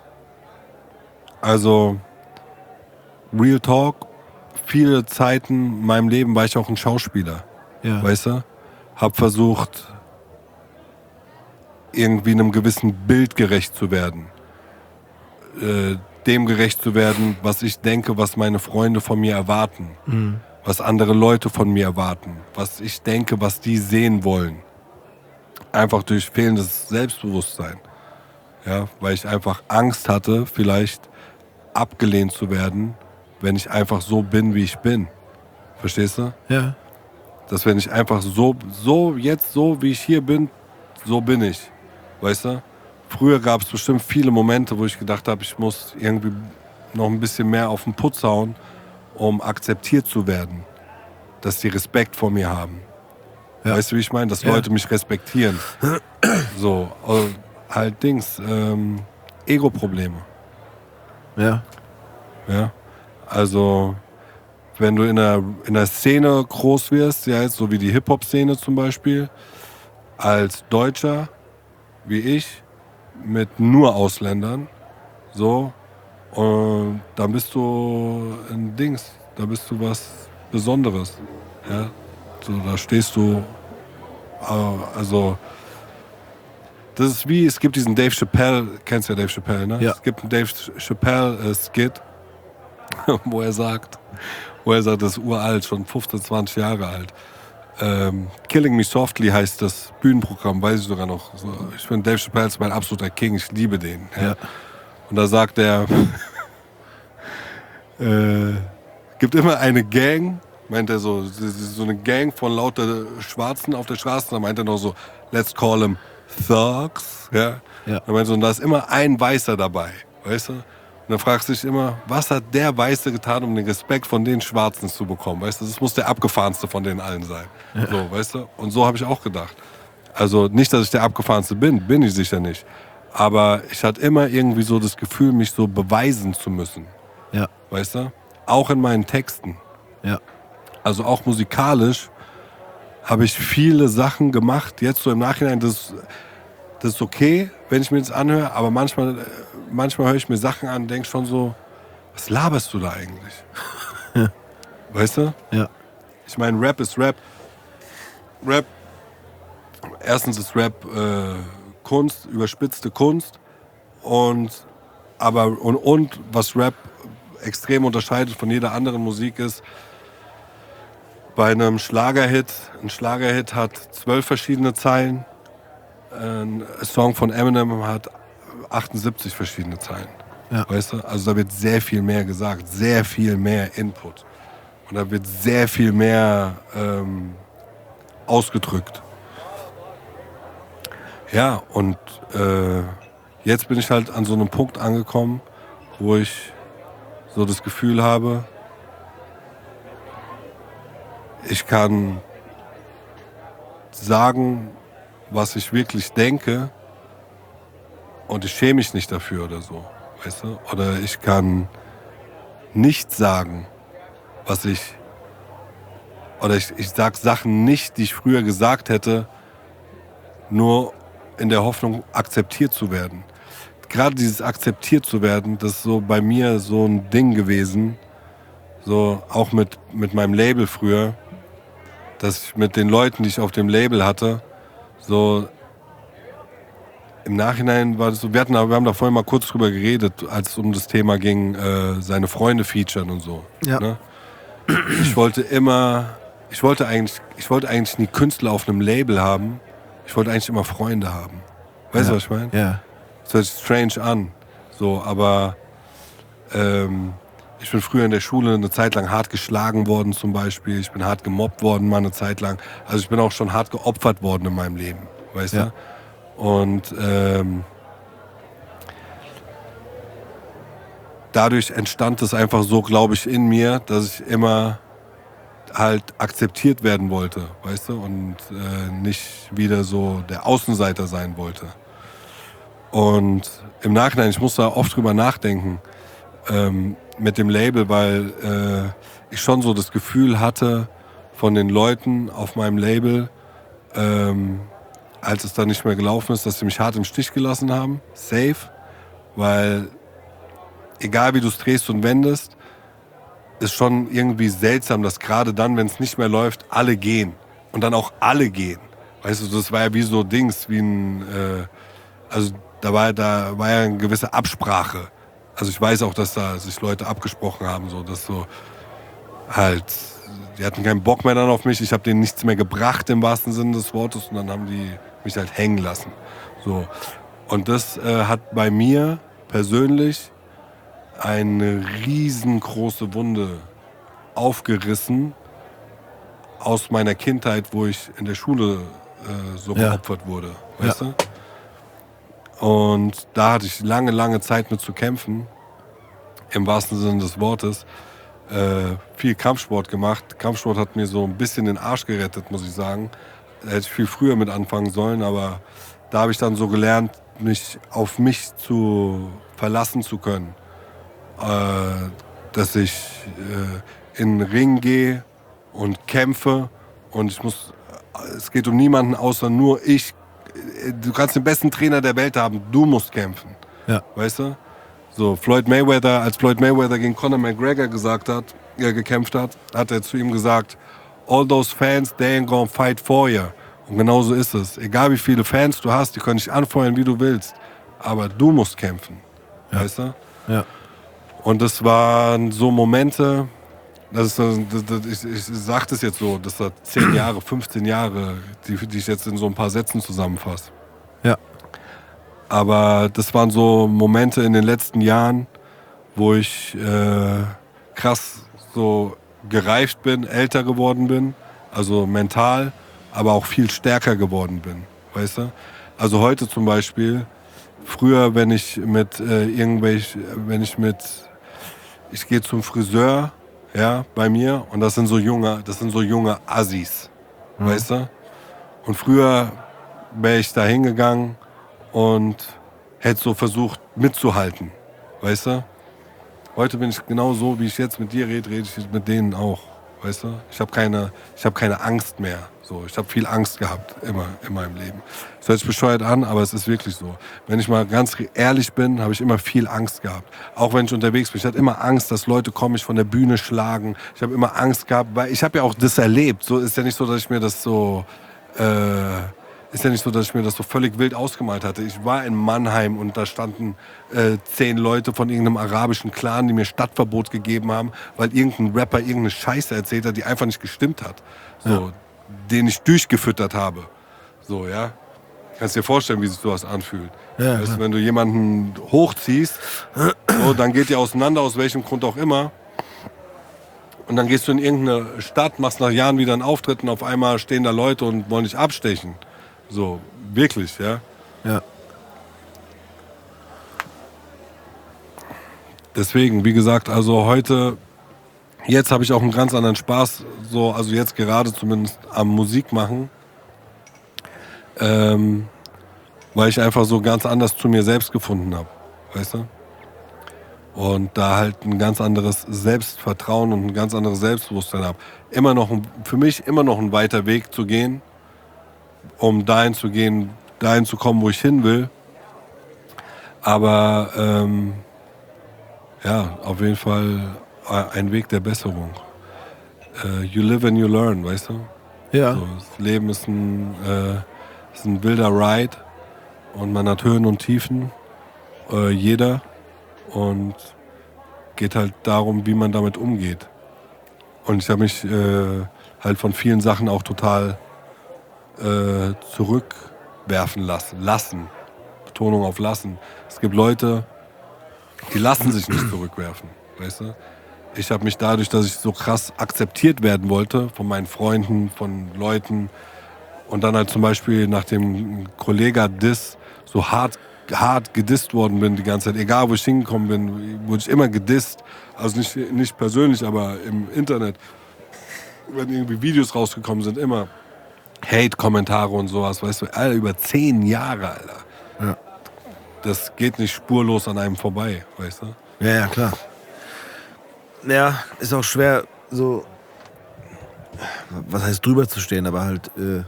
also Real Talk, viele Zeiten in meinem Leben war ich auch ein Schauspieler, Ja. weißt du? Hab versucht, irgendwie einem gewissen Bild gerecht zu werden. Äh, dem gerecht zu werden, was ich denke, was meine Freunde von mir erwarten. Mhm. Was andere Leute von mir erwarten. Was ich denke, was die sehen wollen. Einfach durch fehlendes Selbstbewusstsein. Ja, weil ich einfach Angst hatte, vielleicht abgelehnt zu werden, wenn ich einfach so bin, wie ich bin. Verstehst du? Ja. Dass wenn ich einfach so, so jetzt so, wie ich hier bin, so bin ich. Weißt du? Früher gab es bestimmt viele Momente, wo ich gedacht habe, ich muss irgendwie noch ein bisschen mehr auf den Putz hauen, um akzeptiert zu werden. dass die Respekt vor mir haben. Ja. Weißt du, wie ich meine? Dass Ja. Leute mich respektieren. So, also halt Dings, ähm, Ego-Probleme. Ja. Ja, also wenn du in der, in der Szene groß wirst, ja, jetzt so wie die Hip-Hop-Szene zum Beispiel, als Deutscher, wie ich, mit nur Ausländern, so, und dann bist du ein Dings, da bist du was Besonderes, ja, so, da stehst du, äh, also, das ist wie, es gibt diesen Dave Chappelle, kennst ja Dave Chappelle, ne? Ja. Es gibt einen Dave Chappelle-Skit, wo er sagt, wo er sagt, das ist uralt, schon fünfzehn, zwanzig Jahre alt. Ähm, Killing Me Softly heißt das Bühnenprogramm, weiß ich sogar noch. So, ich finde, Dave Chappelle ist mein absoluter King, ich liebe den. Ja. Ja. Und da sagt er, äh, gibt immer eine Gang, meint er so, so eine Gang von lauter Schwarzen auf der Straße, da meint er noch so, let's call them Thugs. Ja. Ja. Da meint er so, und da ist immer ein Weißer dabei, weißt du? Und dann fragst du dich immer, was hat der Weiße getan, um den Respekt von den Schwarzen zu bekommen? Weißt du, das muss der abgefahrenste von denen allen sein. Ja. So, weißt du? Und so habe ich auch gedacht. Also nicht, dass ich der abgefahrenste bin, bin ich sicher nicht. Aber ich hatte immer irgendwie so das Gefühl, mich so beweisen zu müssen. Ja. Weißt du? Auch in meinen Texten. Ja. Also auch musikalisch habe ich viele Sachen gemacht. Jetzt so im Nachhinein, das, das ist okay, wenn ich mir das anhöre. Aber manchmal, manchmal höre ich mir Sachen an und denke schon so, was laberst du da eigentlich? Weißt du? Ja. Ich meine, Rap ist Rap. Rap, erstens ist Rap äh, Kunst, überspitzte Kunst. Und, aber, und, und was Rap extrem unterscheidet von jeder anderen Musik ist, bei einem Schlagerhit, ein Schlagerhit hat zwölf verschiedene Zeilen, ein Song von Eminem hat achtundsiebzig verschiedene Zeilen. Ja. Weißt du? Also da wird sehr viel mehr gesagt, sehr viel mehr Input. Und da wird sehr viel mehr ähm, ausgedrückt. Ja, und äh, jetzt bin ich halt an so einem Punkt angekommen, wo ich so das Gefühl habe, ich kann sagen, was ich wirklich denke und ich schäme mich nicht dafür oder so, weißt du? Oder ich kann nicht sagen, was ich, oder ich, ich sag Sachen nicht, die ich früher gesagt hätte, nur in der Hoffnung, akzeptiert zu werden. Gerade dieses akzeptiert zu werden, das ist so bei mir so ein Ding gewesen, so auch mit, mit meinem Label früher, dass ich mit den Leuten, die ich auf dem Label hatte, so im Nachhinein war das so, wir, hatten, wir haben da vorhin mal kurz drüber geredet, als es um das Thema ging, äh, seine Freunde featuren und so. Ja. Ne? Ich wollte immer, ich wollte eigentlich, ich wollte eigentlich nie Künstler auf einem Label haben, ich wollte eigentlich immer Freunde haben. Weißt du, Ja. was ich meine? Ja. Das hört sich strange an, so, aber ähm, ich bin früher in der Schule eine Zeit lang hart geschlagen worden zum Beispiel. Ich bin hart gemobbt worden mal eine Zeit lang. Also ich bin auch schon hart geopfert worden in meinem Leben, weißt Ja. du? Und ähm, dadurch entstand es einfach so, glaube ich, in mir, dass ich immer halt akzeptiert werden wollte, weißt du? Und äh, nicht wieder so der Außenseiter sein wollte. Und im Nachhinein, ich muss da oft drüber nachdenken, ähm, mit dem Label, weil äh, ich schon so das Gefühl hatte von den Leuten auf meinem Label, ähm, als es dann nicht mehr gelaufen ist, dass sie mich hart im Stich gelassen haben. Safe. Weil egal wie du es drehst und wendest, ist schon irgendwie seltsam, dass gerade dann, wenn es nicht mehr läuft, alle gehen. Und dann auch alle gehen. Weißt du, das war ja wie so Dings, wie ein, äh, also da war, da war ja eine gewisse Absprache. Also ich weiß auch, dass da sich Leute abgesprochen haben, so, dass so halt, die hatten keinen Bock mehr dann auf mich, ich habe denen nichts mehr gebracht im wahrsten Sinne des Wortes und dann haben die mich halt hängen lassen. So. Und das äh, hat bei mir persönlich eine riesengroße Wunde aufgerissen aus meiner Kindheit, wo ich in der Schule äh, so Ja. geopfert wurde, weißt Ja. du? Und da hatte ich lange, lange Zeit mit zu kämpfen, im wahrsten Sinne des Wortes, äh, viel Kampfsport gemacht. Kampfsport hat mir so ein bisschen den Arsch gerettet, muss ich sagen. Da hätte ich viel früher mit anfangen sollen, aber da habe ich dann so gelernt, mich auf mich zu verlassen zu können. Äh, dass ich äh, in den Ring gehe und kämpfe und ich muss, es geht um niemanden außer nur ich. Du kannst den besten Trainer der Welt haben, du musst kämpfen. Ja. Weißt du? So, Floyd Mayweather, als Floyd Mayweather gegen Conor McGregor gesagt hat, er gekämpft hat, hat er zu ihm gesagt, all those fans, they ain't gonna fight for you. Und genau so ist es. Egal wie viele Fans du hast, die können dich anfeuern, wie du willst. Aber du musst kämpfen. Ja. Weißt du? Ja. Und das waren so Momente, das ist, das, das, ich, ich sage das jetzt so, das hat zehn Jahre, fünfzehn Jahre, die, die ich jetzt in so ein paar Sätzen zusammenfasse. Ja. Aber das waren so Momente in den letzten Jahren, wo ich äh, krass so gereift bin, älter geworden bin, also mental, aber auch viel stärker geworden bin, weißt du? Also heute zum Beispiel, früher, wenn ich mit äh, irgendwelch, wenn ich mit, ich gehe zum Friseur, ja, bei mir, und das sind so junge, das sind so junge Assis, mhm. weißt du? Und früher wäre ich da hingegangen und hätte so versucht mitzuhalten, weißt du? Heute bin ich genau so, wie ich jetzt mit dir rede, rede ich mit denen auch, weißt du? Ich habe keine, ich habe keine Angst mehr. So, ich habe viel Angst gehabt, immer in meinem Leben. Das hört sich bescheuert an, aber es ist wirklich so. Wenn ich mal ganz ehrlich bin, habe ich immer viel Angst gehabt. Auch wenn ich unterwegs bin. Ich hatte immer Angst, dass Leute kommen, mich von der Bühne schlagen. Ich habe immer Angst gehabt, weil ich habe ja auch das erlebt. So ist ja nicht so, dass ich mir das so... Äh, ist ja nicht so, dass ich mir das so völlig wild ausgemalt hatte. Ich war in Mannheim und da standen äh, zehn Leute von irgendeinem arabischen Clan, die mir Stadtverbot gegeben haben, weil irgendein Rapper irgendeine Scheiße erzählt hat, die einfach nicht gestimmt hat. So, ja. Den ich durchgefüttert habe. So, ja. Kannst dir vorstellen, wie sich sowas anfühlt. Ja, weißt, wenn du jemanden hochziehst, so, dann geht ihr auseinander, aus welchem Grund auch immer. Und dann gehst du in irgendeine Stadt, machst nach Jahren wieder einen Auftritt und auf einmal stehen da Leute und wollen dich abstechen. So, wirklich, ja. Ja. Deswegen, wie gesagt, also heute, jetzt habe ich auch einen ganz anderen Spaß, so, also jetzt gerade zumindest am Musik machen, ähm, weil ich einfach so ganz anders zu mir selbst gefunden habe, weißt du? Und da halt ein ganz anderes Selbstvertrauen und ein ganz anderes Selbstbewusstsein habe. Immer noch, für mich immer noch ein weiter Weg zu gehen, um dahin zu gehen, dahin zu kommen, wo ich hin will. Aber ähm, ja, auf jeden Fall ein Weg der Besserung. Uh, you live and you learn, weißt du? Ja. So, das Leben ist ein, äh, ist ein wilder Ride und man hat Höhen und Tiefen, äh, jeder. Und geht halt darum, wie man damit umgeht. Und ich habe mich äh, halt von vielen Sachen auch total äh, zurückwerfen lassen. Lassen. Betonung auf lassen. Es gibt Leute, die lassen sich nicht zurückwerfen. Weißt du? Ich habe mich dadurch, dass ich so krass akzeptiert werden wollte von meinen Freunden, von Leuten und dann halt zum Beispiel nach dem Kollega-Diss so hart hart gedisst worden bin die ganze Zeit, egal wo ich hingekommen bin, wurde ich immer gedisst, also nicht, nicht persönlich, aber im Internet, wenn irgendwie Videos rausgekommen sind, immer Hate-Kommentare und sowas, weißt du, Alter, über zehn Jahre, Alter. Ja. Das geht nicht spurlos an einem vorbei, weißt du? Ja, ja, klar. Ja, ist auch schwer, so, was heißt drüber zu stehen, aber halt äh,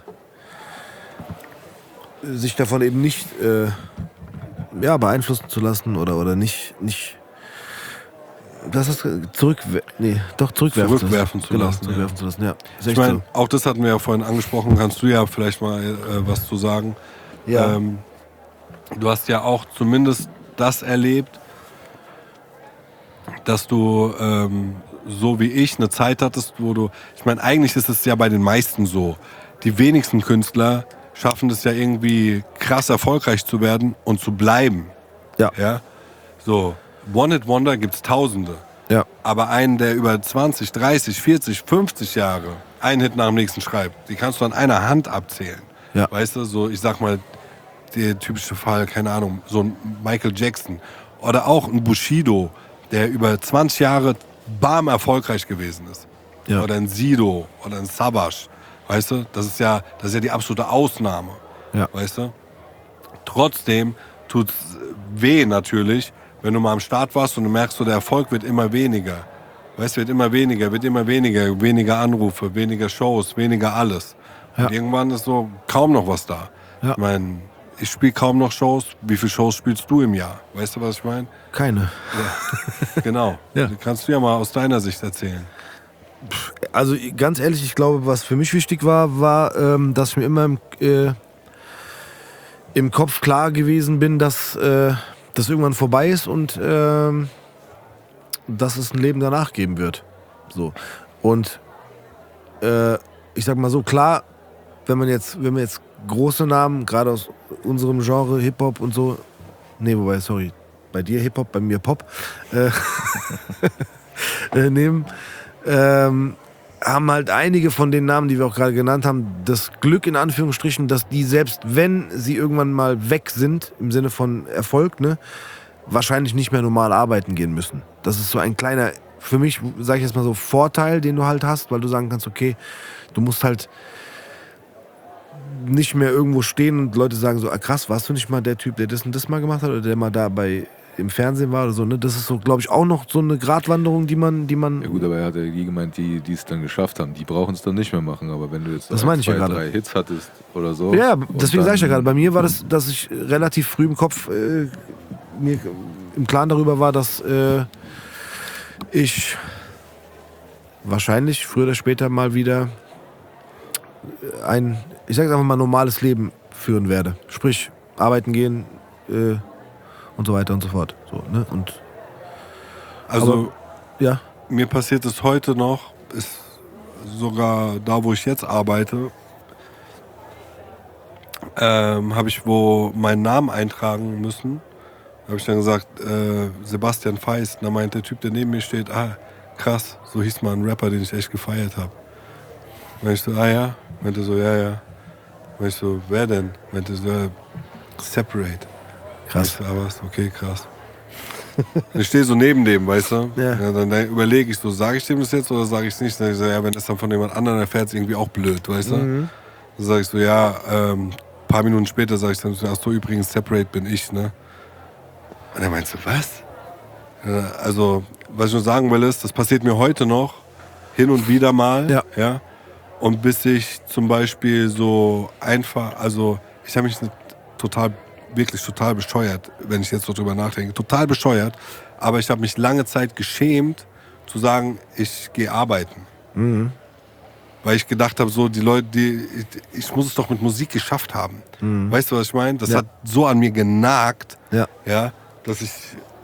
sich davon eben nicht äh, ja, beeinflussen zu lassen oder, oder nicht, nicht das ist zurück, nee, doch zurückwerfen, zurückwerfen zu lassen. Genau, zurückwerfen ja. zu lassen, ja. Ich meine, so. Auch das hatten wir ja vorhin angesprochen, kannst du ja vielleicht mal äh, was zu sagen. Ja. Ähm, du hast ja auch zumindest das erlebt, dass du ähm, so wie ich eine Zeit hattest, wo du, ich meine, eigentlich ist es ja bei den meisten so, die wenigsten Künstler schaffen es ja irgendwie krass erfolgreich zu werden und zu bleiben. Ja. Ja? So, One-Hit-Wonder gibt's Tausende. Ja. Aber einen, der über zwanzig, dreißig, vierzig, fünfzig Jahre einen Hit nach dem nächsten schreibt, die kannst du an einer Hand abzählen. Ja. Weißt du, so, ich sag mal, der typische Fall, keine Ahnung, so ein Michael Jackson oder auch ein Bushido, der über zwanzig Jahre bam erfolgreich gewesen ist. Ja. Oder ein Sido oder ein Savas. Weißt du? Das ist ja, das ist ja die absolute Ausnahme. Ja. Weißt du? Trotzdem tut's weh natürlich, wenn du mal am Start warst und du merkst, so, der Erfolg wird immer weniger. Weißt du, wird immer weniger, wird immer weniger. Weniger Anrufe, weniger Shows, weniger alles. Ja. Und irgendwann ist so kaum noch was da. Ja. Ich meine, ich spiele kaum noch Shows. Wie viele Shows spielst du im Jahr? Weißt du, was ich meine? Keine. Genau. Ja. Die kannst du ja mal aus deiner Sicht erzählen. Also ganz ehrlich, ich glaube, was für mich wichtig war, war, ähm, dass ich mir immer im, äh, im Kopf klar gewesen bin, dass äh, das irgendwann vorbei ist und ähm, dass es ein Leben danach geben wird. So. Und äh, ich sag mal so, klar, wenn man jetzt, wenn wir jetzt große Namen, gerade aus unserem Genre, Hip-Hop und so, nee, wobei, sorry, bei dir Hip-Hop, bei mir Pop, äh, äh, nehmen, ähm, haben halt einige von den Namen, die wir auch gerade genannt haben, das Glück in Anführungsstrichen, dass die selbst wenn sie irgendwann mal weg sind, im Sinne von Erfolg, ne, wahrscheinlich nicht mehr normal arbeiten gehen müssen. Das ist so ein kleiner, für mich, sage ich jetzt mal so, Vorteil, den du halt hast, weil du sagen kannst, okay, du musst halt nicht mehr irgendwo stehen und Leute sagen so, ah, krass, warst du nicht mal der Typ, der das und das mal gemacht hat oder der mal da bei im Fernsehen war oder so, ne? Das ist so, glaube ich, auch noch so eine Gratwanderung, die man, die man. Ja gut, aber er hat ja die gemeint, die die es dann geschafft haben, die brauchen es dann nicht mehr machen. Aber wenn du jetzt Das ein, meine ich ja zwei, gerade. drei Hits hattest oder so. Ja, und deswegen sage ich ja dann- gerade, bei mir war das, dass ich relativ früh im Kopf äh, mir im Klaren darüber war, dass äh, ich wahrscheinlich früher oder später mal wieder ein, ich sage einfach mal, normales Leben führen werde. Sprich, arbeiten gehen äh, und so weiter und so fort. So, ne? Und Also Aber- ja, mir passiert es heute noch, ist sogar da, wo ich jetzt arbeite, ähm, habe ich wo meinen Namen eintragen müssen. Da habe ich dann gesagt, äh, Sebastian Feist. Da meint der Typ, der neben mir steht, ah, krass, so hieß mal ein Rapper, den ich echt gefeiert habe. Meinte ich so, ah ja? Meinte so, ja, ja. Meinte ich so, wer denn? Meinte so, ja, Separate. krass. Ich so, ah, was? Okay, krass. Ich stehe so neben dem, weißt du? Ja. Ja, dann überlege ich so, sage ich dem das jetzt oder sage ich es nicht? Dann sag ich so, ja, wenn das dann von jemand anderem erfährt, ist irgendwie auch blöd, weißt du? Mhm. Dann sage ich so, ja, ähm, paar Minuten später sage ich dann so, ach so, übrigens, Separate bin ich, ne? Und er meint so, was? Ja, also, was ich nur sagen will, ist, das passiert mir heute noch, hin und wieder mal, Ja. ja? Und bis ich zum Beispiel so einfach, also, ich habe mich nicht total wirklich total bescheuert, wenn ich jetzt so drüber nachdenke. Total bescheuert. Aber ich habe mich lange Zeit geschämt, zu sagen, ich gehe arbeiten. Mhm. Weil ich gedacht habe, so die Leute, die, ich, ich muss es doch mit Musik geschafft haben. Mhm. Weißt du, was ich meine? Das Ja. hat so an mir genagt, Ja. ja, dass ich,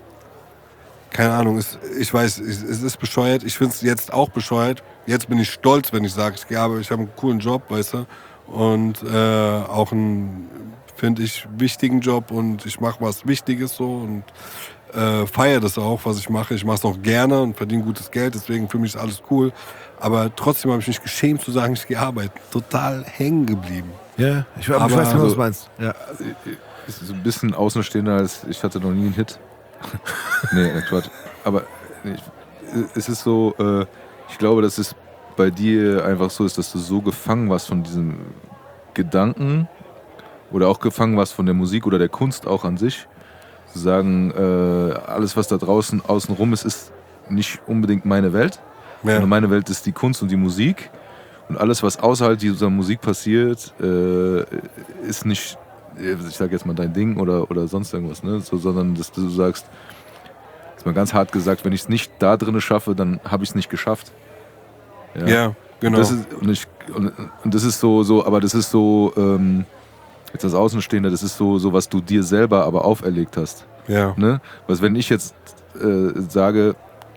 keine Ahnung, es, ich weiß, es, es ist bescheuert. Ich finde es jetzt auch bescheuert. Jetzt bin ich stolz, wenn ich sage, ich gehe arbeiten, ich habe einen coolen Job, weißt du. Und äh, auch einen, finde ich, wichtigen Job und ich mache was Wichtiges so und äh, feiere das auch, was ich mache. Ich mache es auch gerne und verdiene gutes Geld, deswegen für mich ist alles cool. Aber trotzdem habe ich mich geschämt zu sagen, ich gehe arbeiten. Total hängen geblieben. Ja, ich, aber ich Aber weiß nicht, was also- du meinst. Ja. Ist so ein bisschen außenstehender als ich hatte noch nie einen Hit. Nee, äh, Quatsch. Aber nee, es ist so, äh, ich glaube, dass es bei dir einfach so ist, dass du so gefangen warst von diesem Gedanken oder auch gefangen warst von der Musik oder der Kunst auch an sich. Zu sagen, äh, alles, was da draußen außen rum ist, ist nicht unbedingt meine Welt. Ja. Sondern meine Welt ist die Kunst und die Musik. Und alles, was außerhalb dieser Musik passiert, äh, ist nicht, ich sag jetzt mal, dein Ding oder, oder sonst irgendwas, ne? So, sondern dass du sagst, ist mal ganz hart gesagt, wenn ich es nicht da drin schaffe, dann habe ich es nicht geschafft. Ja, genau. Und das ist, und ich, und, und das ist so, so, aber das ist so, ähm, jetzt als Außenstehender, das ist so, so, was du dir selber aber auferlegt hast. ja. Ne? Was, wenn ich jetzt äh, sage,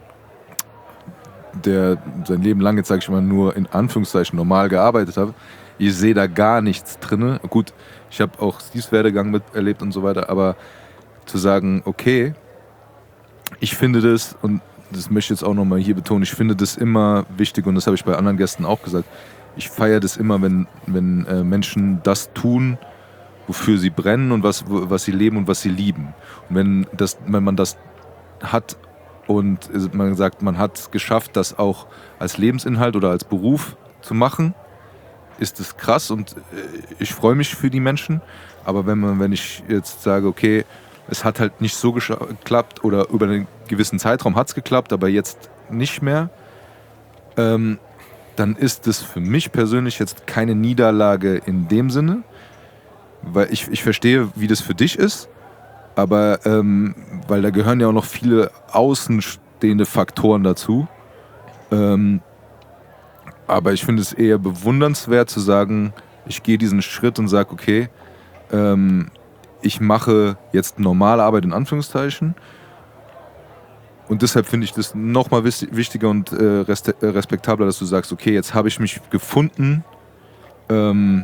der sein Leben lang jetzt, sage ich mal, nur in Anführungszeichen normal gearbeitet habe, ich sehe da gar nichts drin. Gut, ich habe auch Steves Werdegang miterlebt und so weiter, aber zu sagen, okay, ich finde das, und das möchte ich jetzt auch nochmal hier betonen, ich finde das immer wichtig, und das habe ich bei anderen Gästen auch gesagt, ich feiere das immer, wenn, wenn äh, Menschen das tun, wofür sie brennen und was, was sie leben und was sie lieben. Und wenn, das, wenn man das hat, und man sagt, man hat es geschafft, das auch als Lebensinhalt oder als Beruf zu machen, ist es krass und ich freue mich für die Menschen. Aber wenn man, wenn ich jetzt sage, okay, es hat halt nicht so gescha- geklappt oder über einen gewissen Zeitraum hat es geklappt, aber jetzt nicht mehr, ähm, dann ist es für mich persönlich jetzt keine Niederlage in dem Sinne, weil ich, ich verstehe, wie das für dich ist, aber ähm, weil da gehören ja auch noch viele außenstehende Faktoren dazu. Ähm, aber ich finde es eher bewundernswert zu sagen, ich gehe diesen Schritt und sage, okay, ähm, ich mache jetzt normale Arbeit in Anführungszeichen. Und deshalb finde ich das nochmal wichtiger und äh, respektabler, dass du sagst, okay, jetzt habe ich mich gefunden ähm,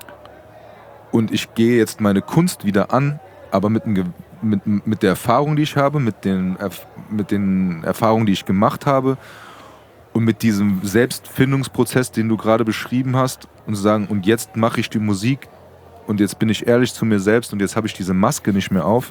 und ich gehe jetzt meine Kunst wieder an, aber mit, ein, mit, mit der Erfahrung, die ich habe, mit den, mit den Erfahrungen, die ich gemacht habe und mit diesem Selbstfindungsprozess, den du gerade beschrieben hast und zu sagen, und jetzt mache ich die Musik und jetzt bin ich ehrlich zu mir selbst und jetzt habe ich diese Maske nicht mehr auf.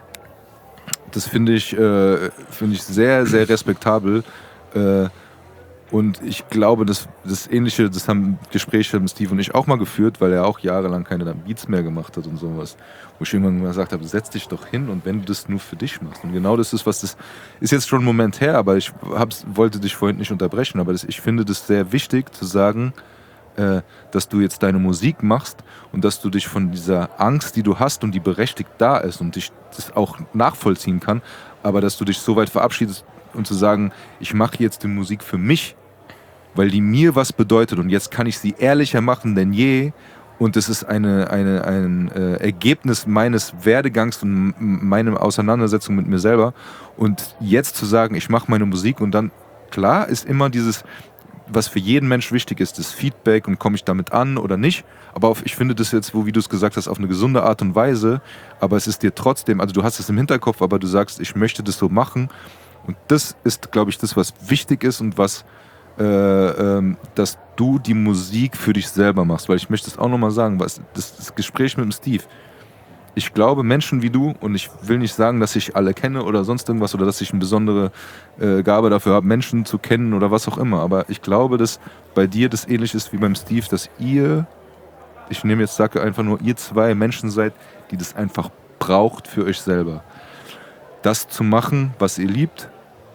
Das finde ich, äh, find ich sehr, sehr respektabel. Äh, und ich glaube, das, das Ähnliche, das haben Gespräche mit Steve und ich auch mal geführt, weil er auch jahrelang keine Beats mehr gemacht hat und sowas. Wo ich irgendwann mal gesagt habe, setz dich doch hin und wenn du das nur für dich machst. Und genau das ist, was das ist jetzt schon ein Moment her, aber ich hab's, wollte dich vorhin nicht unterbrechen. Aber das, ich finde das sehr wichtig zu sagen, äh, dass du jetzt deine Musik machst und dass du dich von dieser Angst, die du hast und die berechtigt da ist und dich das auch nachvollziehen kann, aber dass du dich so weit verabschiedest und zu sagen, ich mache jetzt die Musik für mich, weil die mir was bedeutet und jetzt kann ich sie ehrlicher machen denn je und es ist eine, eine, ein äh, Ergebnis meines Werdegangs und meiner Auseinandersetzung mit mir selber und jetzt zu sagen, ich mache meine Musik und dann, klar, ist immer dieses, was für jeden Mensch wichtig ist, das Feedback und komme ich damit an oder nicht. Aber auf, ich finde das jetzt, wo, wie du es gesagt hast, auf eine gesunde Art und Weise. Aber es ist dir trotzdem, also du hast es im Hinterkopf, aber du sagst, ich möchte das so machen. Und das ist, glaube ich, das, was wichtig ist und was, äh, ähm, dass du die Musik für dich selber machst. Weil ich möchte es auch nochmal sagen, was, das, das Gespräch mit dem Steve. Ich glaube, Menschen wie du, und ich will nicht sagen, dass ich alle kenne oder sonst irgendwas oder dass ich eine besondere äh, Gabe dafür habe, Menschen zu kennen oder was auch immer, aber ich glaube, dass bei dir das ähnlich ist wie beim Steve, dass ihr, ich nehme jetzt, sage einfach nur, ihr zwei Menschen seid, die das einfach braucht für euch selber. Das zu machen, was ihr liebt,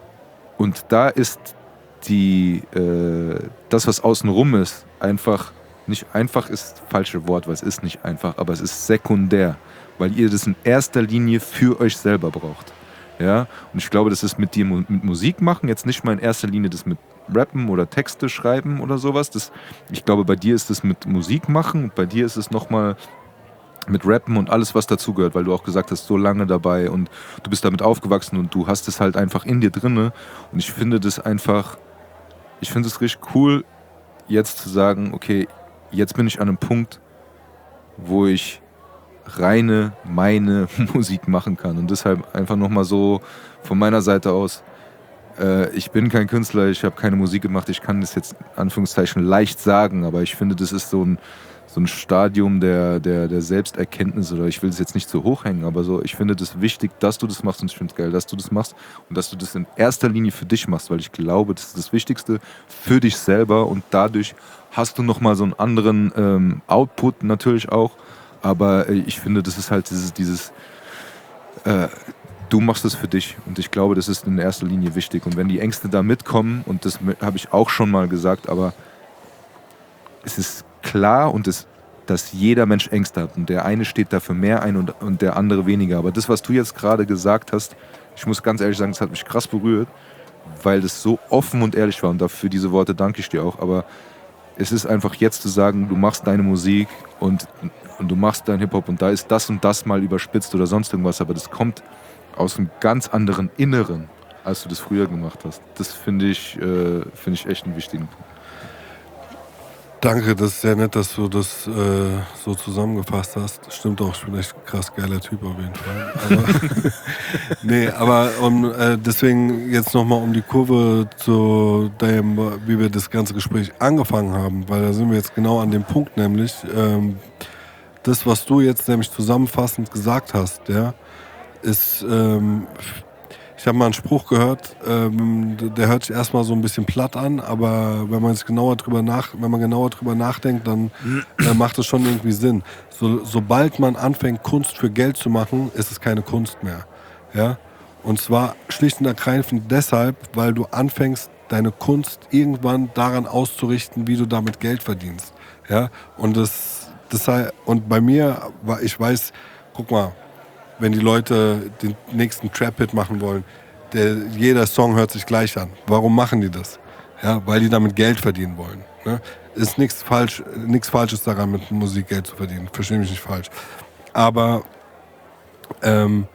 und da ist die, äh, das, was außenrum ist, einfach, nicht einfach ist das falsche Wort, weil es ist nicht einfach, aber es ist sekundär. Weil ihr das in erster Linie für euch selber braucht. Ja? Und ich glaube, das ist mit dir mit Musik machen, jetzt nicht mal in erster Linie das mit Rappen oder Texte schreiben oder sowas. Das, ich glaube, bei dir ist es mit Musik machen und bei dir ist es nochmal mit Rappen und alles, was dazugehört, weil du auch gesagt hast, so lange dabei und du bist damit aufgewachsen und du hast es halt einfach in dir drinne. Und ich finde das einfach, ich finde es richtig cool, jetzt zu sagen, okay, jetzt bin ich an einem Punkt, wo ich reine meine Musik machen kann. Und deshalb einfach nochmal so von meiner Seite aus, äh, ich bin kein Künstler, ich habe keine Musik gemacht, ich kann das jetzt in Anführungszeichen leicht sagen, aber ich finde, das ist so ein, so ein Stadium der, der, der Selbsterkenntnis, oder ich will es jetzt nicht so hochhängen, aber so, ich finde das wichtig, dass du das machst und ich finde es geil, dass du das machst und dass du das in erster Linie für dich machst, weil ich glaube, das ist das Wichtigste für dich selber und dadurch hast du nochmal so einen anderen ähm, Output natürlich auch. Aber ich finde, das ist halt dieses, dieses äh, du machst es für dich und ich glaube, das ist in erster Linie wichtig. Und wenn die Ängste da mitkommen, und das habe ich auch schon mal gesagt, aber es ist klar und es, dass jeder Mensch Ängste hat und der eine steht dafür mehr ein und, und der andere weniger. Aber das, was du jetzt gerade gesagt hast, ich muss ganz ehrlich sagen, das hat mich krass berührt, weil das so offen und ehrlich war und dafür diese Worte danke ich dir auch. Aber es ist einfach jetzt zu sagen, du machst deine Musik und und du machst dein Hip-Hop und da ist das und das mal überspitzt oder sonst irgendwas, aber das kommt aus einem ganz anderen Inneren, als du das früher gemacht hast. Das finde ich, äh, finde ich echt einen wichtigen Punkt. Danke, das ist sehr nett, dass du das äh, so zusammengefasst hast. Stimmt auch, ich bin echt ein krass geiler Typ auf jeden Fall. Aber nee, aber um, äh, deswegen jetzt nochmal um die Kurve zu dem, wie wir das ganze Gespräch angefangen haben, weil da sind wir jetzt genau an dem Punkt, nämlich ähm, das, was du jetzt nämlich zusammenfassend gesagt hast, ja, ist, ähm, Ich habe mal einen Spruch gehört, ähm, der hört sich erstmal so ein bisschen platt an, aber wenn man jetzt genauer drüber nach, wenn man genauer drüber nachdenkt, dann äh, macht es schon irgendwie Sinn. So, sobald man anfängt, Kunst für Geld zu machen, ist es keine Kunst mehr. Ja? Und zwar schlicht und ergreifend deshalb, weil du anfängst, deine Kunst irgendwann daran auszurichten, wie du damit Geld verdienst. Ja? Und das, das sei, und bei mir, ich weiß, guck mal, wenn die Leute den nächsten Trap-Hit machen wollen, der, jeder Song hört sich gleich an. Warum machen die das? Ja, weil die damit Geld verdienen wollen. Ne? Ist nichts falsch, nichts Falsches daran, mit Musik Geld zu verdienen. Verstehe mich nicht falsch. Aber ähm,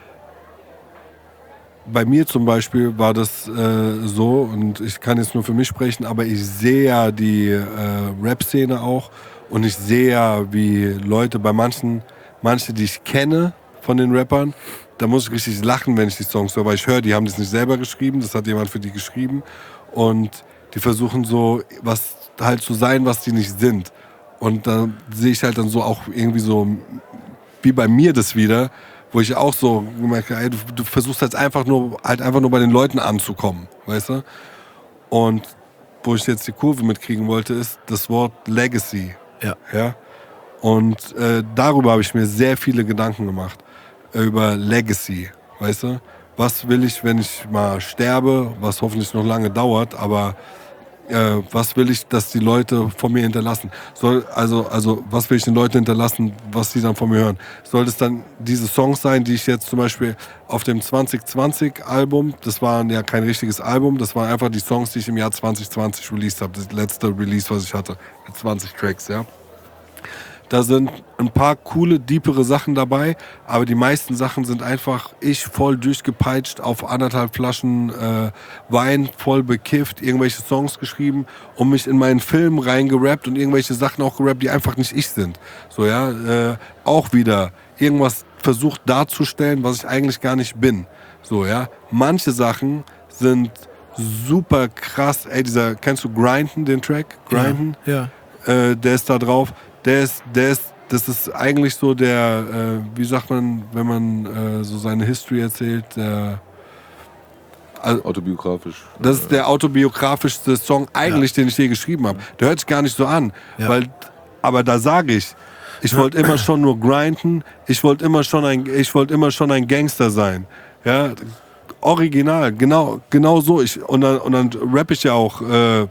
bei mir zum Beispiel war das äh, so, und ich kann jetzt nur für mich sprechen, aber ich sehe ja die äh, Rap-Szene auch und ich sehe ja, wie Leute bei manchen, manche, die ich kenne, von den Rappern, da muss ich richtig lachen, wenn ich die Songs höre, weil ich höre, die haben das nicht selber geschrieben, das hat jemand für die geschrieben und die versuchen so was halt zu sein, was die nicht sind. Und da sehe ich halt dann so auch irgendwie so, wie bei mir das wieder, wo ich auch so gemerkt habe, ey, du, du versuchst jetzt einfach nur, halt einfach nur bei den Leuten anzukommen, weißt du? Und wo ich jetzt die Kurve mitkriegen wollte, ist das Wort Legacy. Ja. Ja? Und äh, darüber habe ich mir sehr viele Gedanken gemacht. Über Legacy, weißt du? Was will ich, wenn ich mal sterbe, was hoffentlich noch lange dauert, aber äh, was will ich, dass die Leute von mir hinterlassen? Soll, also, also, was will ich den Leuten hinterlassen, was sie dann von mir hören? Soll es dann diese Songs sein, die ich jetzt zum Beispiel auf dem zwanzig zwanzig Album, das war ja kein richtiges Album, das waren einfach die Songs, die ich im Jahr zwanzig zwanzig released habe, das letzte Release, was ich hatte, mit zwanzig Tracks, ja. Da sind ein paar coole, deepere Sachen dabei, aber die meisten Sachen sind einfach ich voll durchgepeitscht auf anderthalb Flaschen äh, Wein, voll bekifft, irgendwelche Songs geschrieben und mich in meinen Film reingerappt und irgendwelche Sachen auch gerappt, die einfach nicht ich sind. So, ja, äh, auch wieder irgendwas versucht darzustellen, was ich eigentlich gar nicht bin. So, ja, manche Sachen sind super krass. Ey, dieser, kennst du Grinden, den Track? Grinden? Ja. Äh, der ist da drauf. Der ist, der ist, das ist eigentlich so der, äh, wie sagt man, wenn man äh, so seine History erzählt, der, also, Autobiografisch. das ist der autobiografischste Song eigentlich, Ja. den ich je geschrieben habe. Der hört sich gar nicht so an, Ja. weil, aber da sage ich, ich wollte immer schon nur grinden, ich wollte immer schon ein, ich wollte immer schon ein Gangster sein, ja, original, genau, genau so. Ich, und dann, und dann rapp ich ja auch. Äh,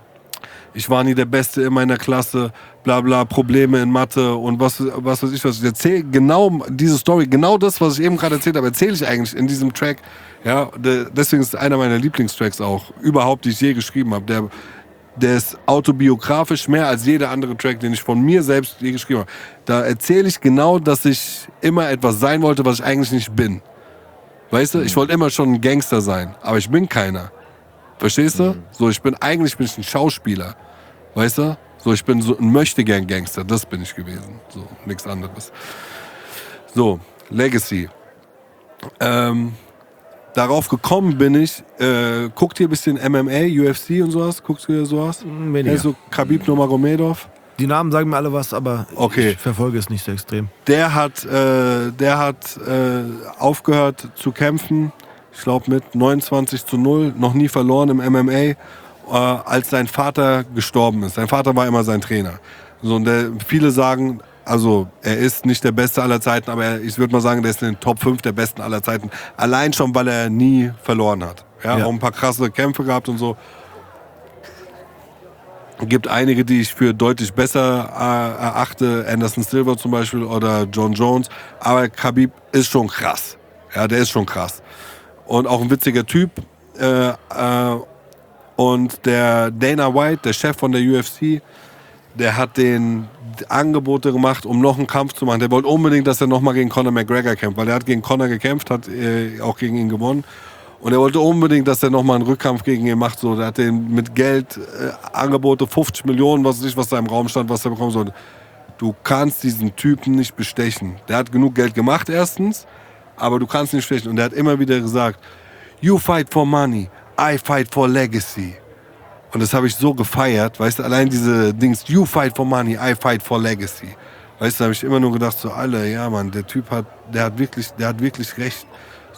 Ich war nie der Beste in meiner Klasse, bla bla, Probleme in Mathe und was, was weiß ich was. Ich erzähle genau diese Story, genau das, was ich eben gerade erzählt habe, erzähle ich eigentlich in diesem Track. Ja, de, deswegen ist es einer meiner Lieblingstracks auch, überhaupt, die ich je geschrieben habe. Der, der ist autobiografisch mehr als jeder andere Track, den ich von mir selbst je geschrieben habe. Da erzähle ich genau, dass ich immer etwas sein wollte, was ich eigentlich nicht bin. Weißt du, ich wollte immer schon ein Gangster sein, aber ich bin keiner. Verstehst du? So, ich bin eigentlich bin ich ein Schauspieler. Weißt du? So, ich bin so ein Möchtegern-Gangster. Das bin ich gewesen. So, nichts anderes. So, Legacy. Ähm, darauf gekommen bin ich, äh, guckt ihr ein bisschen M M A, U F C und sowas? Guckt ihr sowas? Weniger. Kennst du Khabib Nurmagomedov? Die Namen sagen mir alle was, aber Okay. ich verfolge es nicht so extrem. Der hat, äh, der hat äh, aufgehört zu kämpfen, ich glaube mit neunundzwanzig zu null, noch nie verloren im M M A, äh, als sein Vater gestorben ist. Sein Vater war immer sein Trainer. So, und der, viele sagen, also er ist nicht der Beste aller Zeiten, aber er, ich würde mal sagen, der ist in den Top fünf der Besten aller Zeiten. Allein schon, weil er nie verloren hat. Ja, Ja. auch ein paar krasse Kämpfe gehabt und so. Gibt einige, die ich für deutlich besser äh, erachte, Anderson Silva zum Beispiel oder John Jones, aber Khabib ist schon krass. Ja, der ist schon krass. Und auch ein witziger Typ. Äh, äh, und der Dana White, der Chef von der U F C, der hat den Angebote gemacht, um noch einen Kampf zu machen. Der wollte unbedingt, dass er nochmal gegen Conor McGregor kämpft, weil er hat gegen Conor gekämpft, hat äh, auch gegen ihn gewonnen. Und er wollte unbedingt, dass er nochmal einen Rückkampf gegen ihn macht. So, der hat den mit Geld, äh, Angebote, fünfzig Millionen, was weiß ich, was da im Raum stand, was er bekommen soll. Du kannst diesen Typen nicht bestechen. Der hat genug Geld gemacht erstens, aber du kannst ihn nicht bestechen. Und er hat immer wieder gesagt, you fight for money, I fight for legacy. Und das habe ich so gefeiert, weißt du, allein diese Dings, you fight for money, I fight for legacy. Weißt du, da habe ich immer nur gedacht, so, alle, ja Mann, der Typ hat, der hat wirklich, der hat wirklich recht.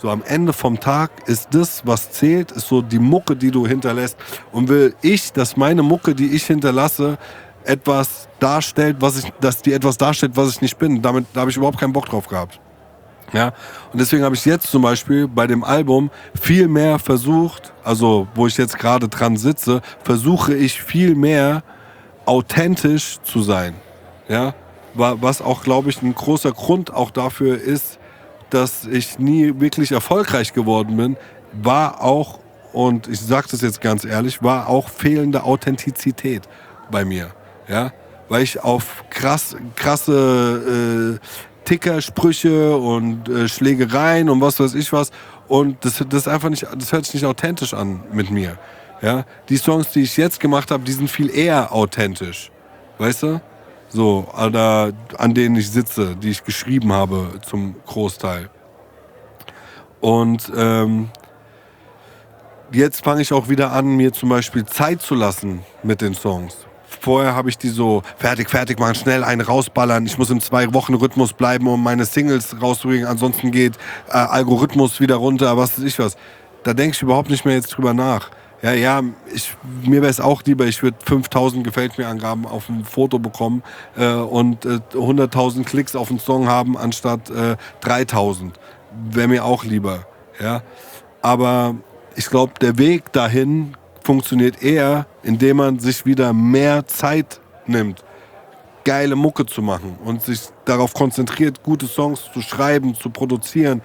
So am Ende vom Tag ist das, was zählt, ist so die Mucke, die du hinterlässt. Und will ich, dass meine Mucke, die ich hinterlasse, etwas darstellt, was ich, dass die etwas darstellt, was ich nicht bin. Damit, da habe ich überhaupt keinen Bock drauf gehabt. Ja, und deswegen habe ich jetzt zum Beispiel bei dem Album viel mehr versucht, also wo ich jetzt gerade dran sitze, versuche ich viel mehr authentisch zu sein. Ja, was auch, glaube ich, ein großer Grund auch dafür ist, dass ich nie wirklich erfolgreich geworden bin, war auch, und ich sage das jetzt ganz ehrlich, war auch fehlende Authentizität bei mir. Ja, weil ich auf krass, krasse äh, Tickersprüche und äh, Schlägereien und was weiß ich was. Und das, das ist einfach nicht, das hört sich nicht authentisch an mit mir. Ja? Die Songs, die ich jetzt gemacht habe, die sind viel eher authentisch. Weißt du? So, oder an denen ich sitze, die ich geschrieben habe zum Großteil. Und ähm, jetzt fange ich auch wieder an, mir zum Beispiel Zeit zu lassen mit den Songs. Vorher habe ich die so fertig, fertig machen, schnell einen rausballern. Ich muss im Zwei-Wochen-Rhythmus bleiben, um meine Singles rauszubringen. Ansonsten geht äh, Algorithmus wieder runter, was weiß ich was. Da denke ich überhaupt nicht mehr jetzt drüber nach. Ja, ja, ich, mir wäre es auch lieber, ich würde fünftausend gefällt mir Angaben auf ein Foto bekommen äh, und äh, hunderttausend Klicks auf einen Song haben, anstatt äh, dreitausend. Wäre mir auch lieber. Ja? Aber ich glaube, der Weg dahin funktioniert eher, indem man sich wieder mehr Zeit nimmt, geile Mucke zu machen und sich darauf konzentriert, gute Songs zu schreiben, zu produzieren.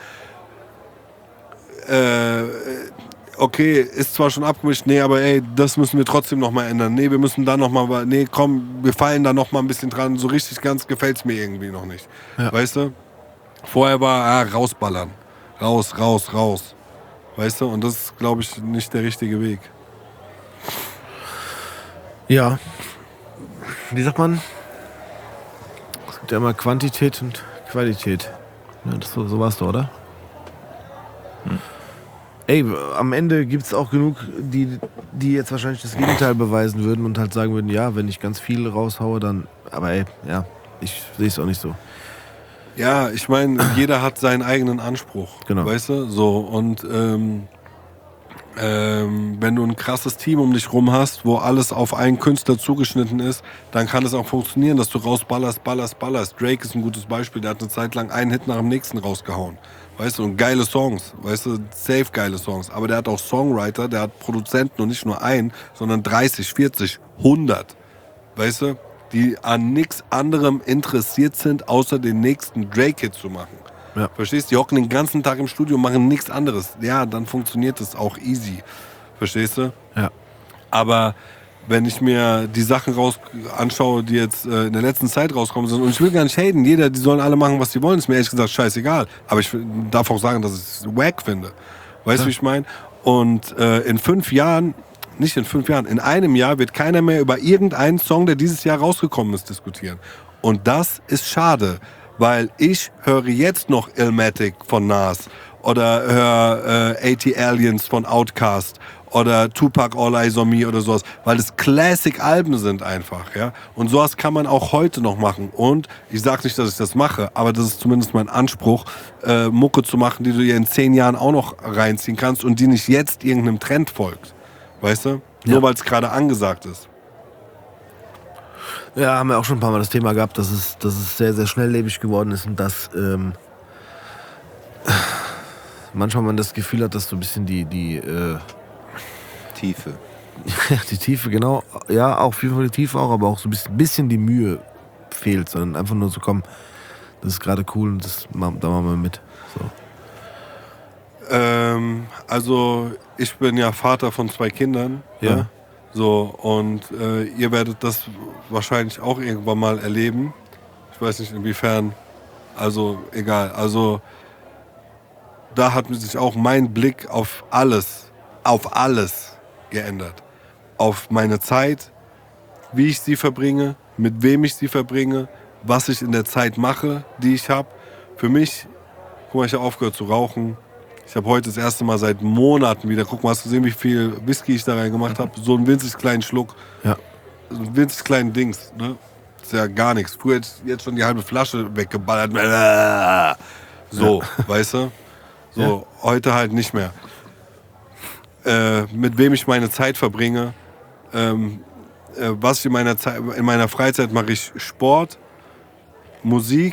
Äh, okay, ist zwar schon abgemischt, nee, aber ey, das müssen wir trotzdem noch mal ändern. Nee, wir müssen da noch mal, nee, komm, wir fallen da noch mal ein bisschen dran. So richtig ganz gefällt's mir irgendwie noch nicht. Ja. Weißt du? Vorher war, ah, rausballern. Raus, raus, raus. Weißt du? Und das ist, glaube ich, nicht der richtige Weg. Ja, wie sagt man? Es gibt ja immer Quantität und Qualität. Ja, das, so, so war's doch, oder? Hm. Ey, am Ende gibt es auch genug, die, die jetzt wahrscheinlich das Gegenteil beweisen würden und halt sagen würden, ja, wenn ich ganz viel raushaue, dann... Aber ey, ja, ich sehe es auch nicht so. Ja, ich meine, jeder hat seinen eigenen Anspruch, genau. Weißt du? So, und ähm, ähm, wenn du ein krasses Team um dich rum hast, wo alles auf einen Künstler zugeschnitten ist, dann kann es auch funktionieren, dass du rausballerst, ballerst, ballerst. Drake ist ein gutes Beispiel, der hat eine Zeit lang einen Hit nach dem nächsten rausgehauen. Weißt du, und geile Songs, weißt du, safe geile Songs. Aber der hat auch Songwriter, der hat Produzenten und nicht nur einen, sondern dreißig, vierzig, hundert. Weißt du, die an nichts anderem interessiert sind, außer den nächsten Drake-Hit zu machen. Ja. Verstehst du? Die hocken den ganzen Tag im Studio und machen nichts anderes. Ja, dann funktioniert das auch easy. Verstehst du? Ja. Aber wenn ich mir die Sachen raus anschaue, die jetzt äh, in der letzten Zeit rauskommen sind, und ich will gar nicht haten, jeder, die sollen alle machen, was sie wollen, ist mir ehrlich gesagt scheißegal. Aber ich darf auch sagen, dass ich es wack finde. Weißt du, ja. Wie ich meine? Und äh, in fünf Jahren, nicht in fünf Jahren, in einem Jahr wird keiner mehr über irgendeinen Song, der dieses Jahr rausgekommen ist, diskutieren. Und das ist schade, weil ich höre jetzt noch Illmatic von Nas oder höre äh, AT Aliens von Outkast oder Tupac All Eyes on Me oder sowas, weil das Classic-Alben sind einfach, ja. Und sowas kann man auch heute noch machen. Und ich sag nicht, dass ich das mache, aber das ist zumindest mein Anspruch, äh, Mucke zu machen, die du dir in zehn Jahren auch noch reinziehen kannst und die nicht jetzt irgendeinem Trend folgt. Weißt du? Ja. Nur weil es gerade angesagt ist. Ja, haben wir auch schon ein paar Mal das Thema gehabt, dass es, dass es sehr, sehr schnelllebig geworden ist und dass ähm, manchmal man das Gefühl hat, dass so ein bisschen die, die äh, Tiefe. die Tiefe, genau. Ja, auch viel von der Tiefe auch, aber auch so ein bisschen, bisschen die Mühe fehlt, sondern einfach nur so, komm, das ist gerade cool und das, da machen wir mit. So. Ähm, also ich bin ja Vater von zwei Kindern. Ja. Ne? So, und äh, ihr werdet das wahrscheinlich auch irgendwann mal erleben. Ich weiß nicht inwiefern. Also egal. Also da hat sich auch mein Blick auf alles, auf alles geändert. Auf meine Zeit, wie ich sie verbringe, mit wem ich sie verbringe, was ich in der Zeit mache, die ich habe. Für mich, guck mal, ich habe aufgehört zu rauchen. Ich habe heute das erste Mal seit Monaten wieder, guck mal, hast du gesehen, wie viel Whisky ich da rein gemacht habe? So einen winzig kleinen Schluck. Ja. So einen winzig kleinen Dings, ne? Ist ja gar nichts. Früher hätte ich jetzt schon die halbe Flasche weggeballert. So, ja. Weißt du? So, Ja. heute halt nicht mehr. Äh, mit wem ich meine Zeit verbringe, ähm, äh, was ich in meiner Zeit, in meiner Freizeit mache ich Sport, Musik.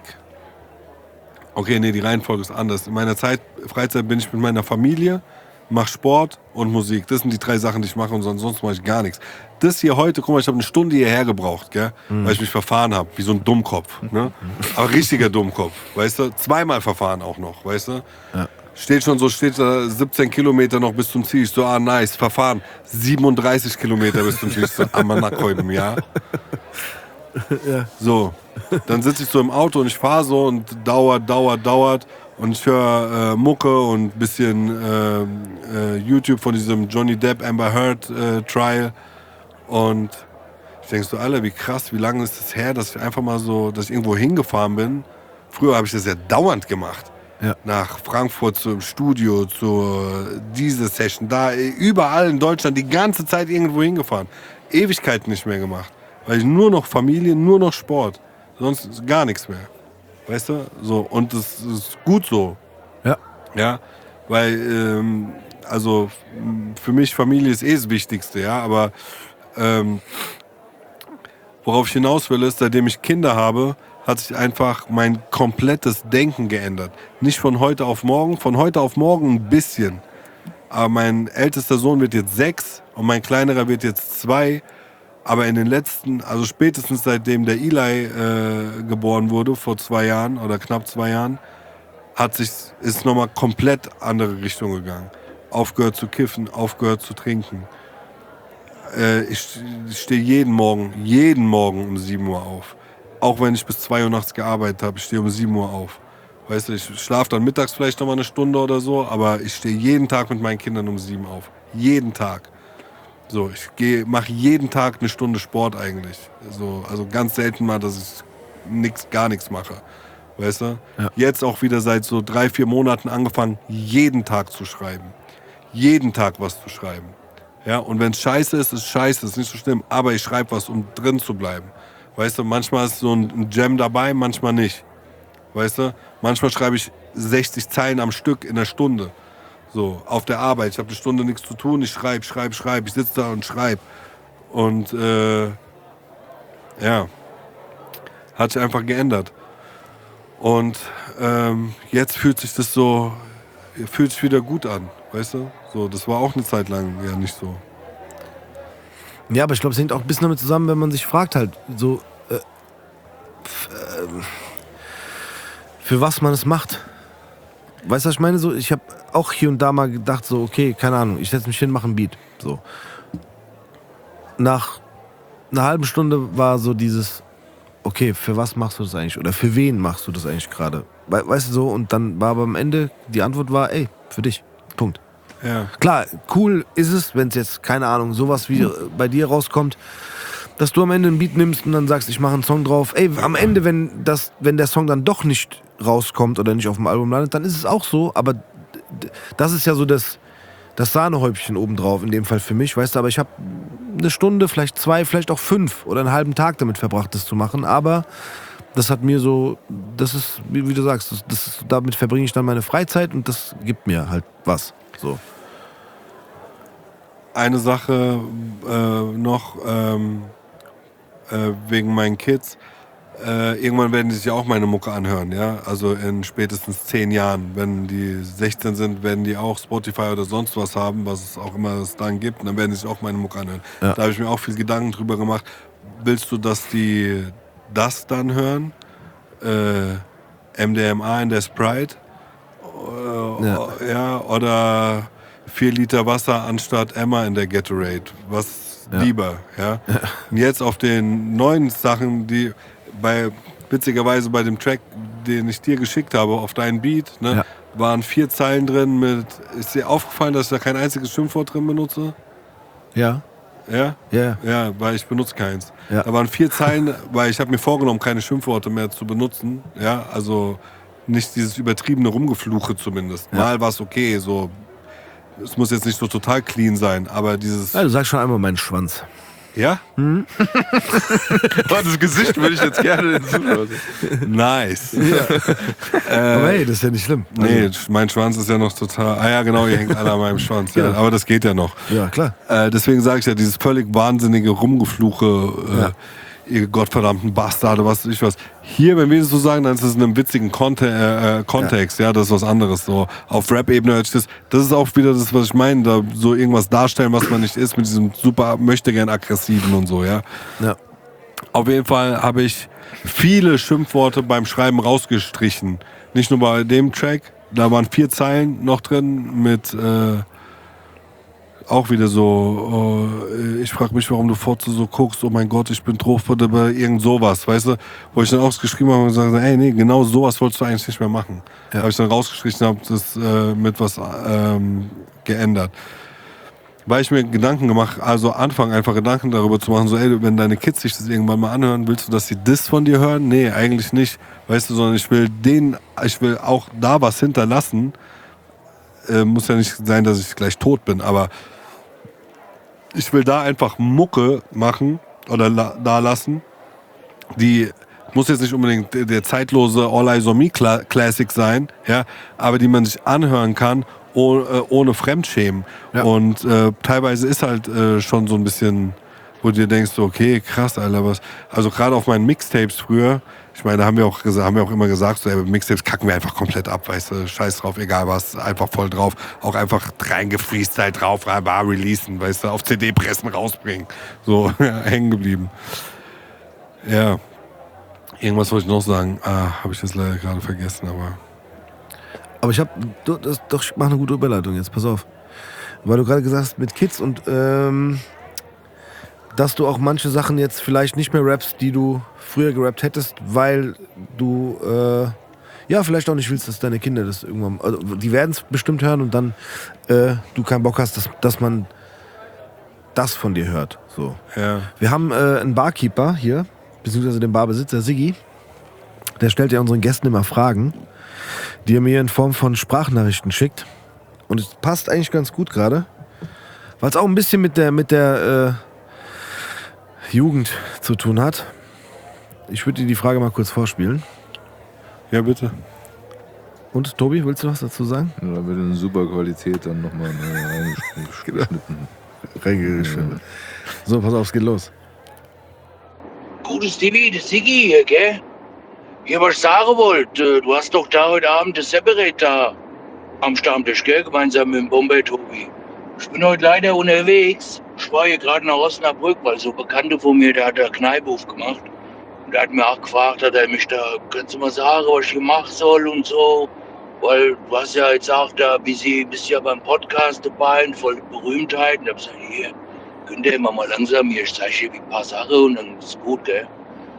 Okay, nee, die Reihenfolge ist anders. In meiner Zeit, Freizeit bin ich mit meiner Familie, mache Sport und Musik. Das sind die drei Sachen, die ich mache und sonst mache ich gar nichts. Das hier heute, guck mal, ich habe eine Stunde hierher gebraucht, gell? Mhm. Weil ich mich verfahren habe, wie so ein Dummkopf. Ne? Aber richtiger Dummkopf, weißt du? Zweimal verfahren auch noch, weißt du? Ja. Steht schon so, steht da siebzehn Kilometer noch bis zum Ziel. Ich so, ah, nice, verfahren. siebenunddreißig Kilometer bis zum Ziel. Ich so, Amanakoidem, ja. Ja. So, dann sitze ich so im Auto und ich fahre so und dauert, dauert, dauert. Und ich höre äh, Mucke und ein bisschen äh, äh, YouTube von diesem Johnny Depp Amber Heard äh, Trial. Und ich denke so, Alter, wie krass, wie lange ist das her, dass ich einfach mal so, dass ich irgendwo hingefahren bin. Früher habe ich das ja dauernd gemacht. Ja. Nach Frankfurt zum Studio, zu diese Session, da überall in Deutschland die ganze Zeit irgendwo hingefahren. Ewigkeiten nicht mehr gemacht. Weil ich nur noch Familie, nur noch Sport. Sonst gar nichts mehr. Weißt du? So, und das ist gut so. Ja. Ja, weil, ähm, also für mich Familie ist eh das Wichtigste, ja, aber ähm, worauf ich hinaus will, ist, seitdem ich Kinder habe, hat sich einfach mein komplettes Denken geändert. Nicht von heute auf morgen, von heute auf morgen ein bisschen. Aber mein ältester Sohn wird jetzt sechs und mein kleinerer wird jetzt zwei. Aber in den letzten, also spätestens seitdem der Eli äh, geboren wurde, vor zwei Jahren oder knapp zwei Jahren, hat sich, ist nochmal komplett andere Richtung gegangen. Aufgehört zu kiffen, aufgehört zu trinken. Äh, ich ich stehe jeden Morgen, jeden Morgen um sieben Uhr auf. Auch wenn ich bis zwei Uhr nachts gearbeitet habe, ich stehe um sieben Uhr auf. Weißt du, ich schlafe dann mittags vielleicht noch mal eine Stunde oder so, aber ich stehe jeden Tag mit meinen Kindern um sieben auf. Jeden Tag. So, ich mache jeden Tag eine Stunde Sport eigentlich. So, also ganz selten mal, dass ich nix, gar nichts mache. Weißt du? Ja. Jetzt auch wieder seit so drei, vier Monaten angefangen, jeden Tag zu schreiben. Jeden Tag was zu schreiben. Ja, und wenn es scheiße ist, ist es scheiße, ist nicht so schlimm. Aber ich schreibe was, um drin zu bleiben. Weißt du, manchmal ist so ein Jam dabei, manchmal nicht. Weißt du, manchmal schreibe ich sechzig Zeilen am Stück in der Stunde. So, auf der Arbeit. Ich habe eine Stunde nichts zu tun, ich schreibe, schreibe, schreibe. Ich sitze da und schreibe. Und äh, ja, hat sich einfach geändert. Und ähm, jetzt fühlt sich das so, fühlt sich wieder gut an. Weißt du, so, das war auch eine Zeit lang ja nicht so. Ja, aber ich glaube, es hängt auch ein bisschen damit zusammen, wenn man sich fragt halt, so, äh, äh, für was man es macht. Weißt du, was ich meine? So, ich habe auch hier und da mal gedacht, so, okay, keine Ahnung, ich setze mich hin, mache ein Beat. So. Nach einer halben Stunde war so dieses, okay, für was machst du das eigentlich? Oder für wen machst du das eigentlich gerade? We- weißt du so? Und dann war aber am Ende, die Antwort war, ey, für dich. Punkt. Ja. Klar, cool ist es, wenn es jetzt, keine Ahnung, sowas wie bei dir rauskommt, dass du am Ende einen Beat nimmst und dann sagst, ich mache einen Song drauf. Ey, am Ende, wenn, das, wenn der Song dann doch nicht rauskommt oder nicht auf dem Album landet, dann ist es auch so, aber d- das ist ja so das, das Sahnehäubchen obendrauf, in dem Fall für mich, weißt du, aber ich habe eine Stunde, vielleicht zwei, vielleicht auch fünf oder einen halben Tag damit verbracht, das zu machen, aber das hat mir so, das ist, wie, wie du sagst, das, das ist, damit verbringe ich dann meine Freizeit und das gibt mir halt was, so. Eine Sache äh, noch ähm, äh, wegen meinen Kids. Äh, irgendwann werden die sich auch meine Mucke anhören, ja. Also in spätestens zehn Jahren, wenn die sechzehn sind, werden die auch Spotify oder sonst was haben, was es auch immer es dann gibt. Und dann werden die sich auch meine Mucke anhören. Ja. Da habe ich mir auch viel Gedanken drüber gemacht. Willst du, dass die das dann hören? Äh, M D M A in der Sprite? Äh, Ja. ja, oder vier Liter Wasser anstatt Emma in der Gatorade. Was Ja. lieber, ja? Und jetzt auf den neuen Sachen, die bei, witzigerweise bei dem Track, den ich dir geschickt habe, auf deinen Beat, ne, Ja. waren vier Zeilen drin mit, ist dir aufgefallen, dass ich da kein einziges Schimpfwort drin benutze? Ja, Ja? ja, Ja, weil ich benutze keins. Ja. Da waren vier Zeilen, weil ich habe mir vorgenommen, keine Schimpfworte mehr zu benutzen. Ja, also nicht dieses übertriebene Rumgefluche zumindest. Ja. Mal war es okay, so. Es muss jetzt nicht so total clean sein, aber dieses. ja, du sagst schon einmal meinen Schwanz. Ja? Oh, das Gesicht würde ich jetzt gerne den Zuschauern sehen. Nice. Aber hey, das ist ja nicht schlimm. Nee, mein Schwanz ist ja noch total. Ah ja, genau, ihr hängt alle an meinem Schwanz. Ja. Ja. Aber das geht ja noch. Ja, klar. Äh, deswegen sage ich ja, dieses völlig wahnsinnige Rumgefluche, äh, Ja. ihr gottverdammten Bastarde, was weiß ich was. Hier, wenn wir das so sagen, dann ist es in einem witzigen Konte äh, äh, Kontext, ja. ja, das ist was anderes. So auf Rap-Ebene hört sich das, das ist auch wieder das, was ich meine, da so irgendwas darstellen, was man nicht ist, mit diesem super möchtegern aggressiven und so, ja. Ja. Auf jeden Fall habe ich viele Schimpfworte beim Schreiben rausgestrichen. Nicht nur bei dem Track, da waren vier Zeilen noch drin mit äh, auch wieder so, äh, ich frage mich, warum du Fotze so guckst, oh mein Gott, ich bin drauf oder irgend sowas, weißt du? Wo ich dann auch geschrieben habe und gesagt, ey, nee, genau sowas wolltest du eigentlich nicht mehr machen. Ja. Habe ich dann rausgestrichen, habe das äh, mit was ähm, geändert. Weil ich mir Gedanken gemacht, also anfangen einfach Gedanken darüber zu machen, so ey, wenn deine Kids sich das irgendwann mal anhören, willst du, dass sie das von dir hören? Nee, eigentlich nicht, weißt du, sondern ich will denen, ich will auch da was hinterlassen. Äh, muss ja nicht sein, dass ich gleich tot bin, aber ich will da einfach Mucke machen oder la- da lassen, die muss jetzt nicht unbedingt der, der zeitlose All Eyes on Me Cla- Classic sein, ja, aber die man sich anhören kann ohne, äh, ohne Fremdschämen. Ja. Und äh, teilweise ist halt äh, schon so ein bisschen, wo du dir denkst, so, okay, krass, Alter, was. Also gerade auf meinen Mixtapes früher, ich meine, da haben wir auch, gesa- haben wir auch immer gesagt, so, ey, Mixtapes kacken wir einfach komplett ab, weißt du, scheiß drauf, egal was, einfach voll drauf. Auch einfach reingefreestylt drauf, rein, releasen, weißt du, auf C D pressen, rausbringen. So, ja, hängen geblieben. Ja. Irgendwas wollte ich noch sagen. Ah, habe ich das leider gerade vergessen, aber. Aber ich hab, du, das, doch, ich mach eine gute Überleitung jetzt, pass auf. Weil du gerade gesagt hast, mit Kids und, ähm, dass du auch manche Sachen jetzt vielleicht nicht mehr rappst, die du früher gerappt hättest, weil du, äh, ja, vielleicht auch nicht willst, dass deine Kinder das irgendwann, also die werden es bestimmt hören und dann, äh, du keinen Bock hast, dass, dass man das von dir hört, so. Ja. Wir haben äh, einen Barkeeper hier, beziehungsweise den Barbesitzer Siggi, der stellt ja unseren Gästen immer Fragen, die er mir in Form von Sprachnachrichten schickt. Und es passt eigentlich ganz gut gerade, weil es auch ein bisschen mit der, mit der äh, Jugend zu tun hat. Ich würde dir die Frage mal kurz vorspielen. Ja, bitte. Und Tobi, willst du was dazu sagen? Ja, da wird in super Qualität dann nochmal reingeschnitten. Reingeschnitten. So, pass auf, es geht los. Gutes Stevie, das Siggi hier, gell? Ja, was ich sagen wollte, du hast doch da heute Abend das Separate da am Stammtisch, gell? Gemeinsam mit dem Bombay Tobi. Ich bin heute leider unterwegs. Ich war hier gerade nach Osnabrück, weil so Bekannte von mir, der hat da Kneipe aufgemacht. Und der hat mir auch gefragt, hat er mich da, kannst du mal sagen, was ich hier machen soll und so. Weil du hast ja jetzt auch da, bist ja beim Podcast dabei und voll Berühmtheit. Und ich hab gesagt, hier, könnt ihr immer mal langsam hier, ich zeige hier ein paar Sachen und dann ist gut, gell?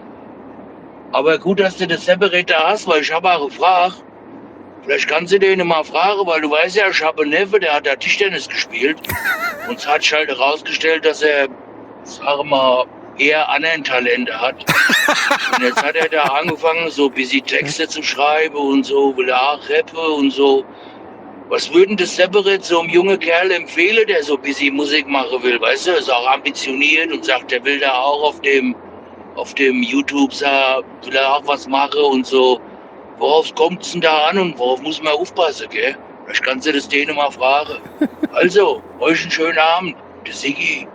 Aber gut, dass du das Separate da hast, weil ich habe auch gefragt. Vielleicht kannst du den mal fragen, weil du weißt ja, ich habe einen Neffe, der hat da Tischtennis gespielt. Und es hat sich halt herausgestellt, dass er, sag mal, eher anderen Talente hat. Und jetzt hat er da angefangen, so ein bisschen Texte zu schreiben und so, will er auch rappen und so. Was würden das Separate so einem jungen Kerl empfehlen, der so ein bisschen Musik machen will, weißt du? Ist auch ambitioniert und sagt, der will da auch auf dem, auf dem YouTube, sah, will er auch was machen und so. Worauf kommt es denn da an und worauf muss man aufpassen, gell? Vielleicht kannst du das denen mal fragen. Also, euch einen schönen Abend. Der Siggi.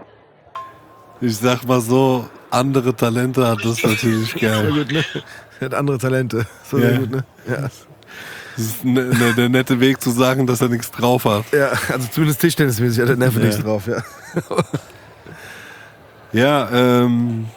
Ich sag mal so, andere Talente hat das natürlich Sehr geil. gut, ne? Er hat andere Talente. So Ja. sehr gut, ne? Ja. Das ist ne, ne, der nette Weg zu sagen, dass er nichts drauf hat. Ja, also zumindest Tischtennismäßig hat der Neffe Ja. nichts drauf, ja. Ja, ähm.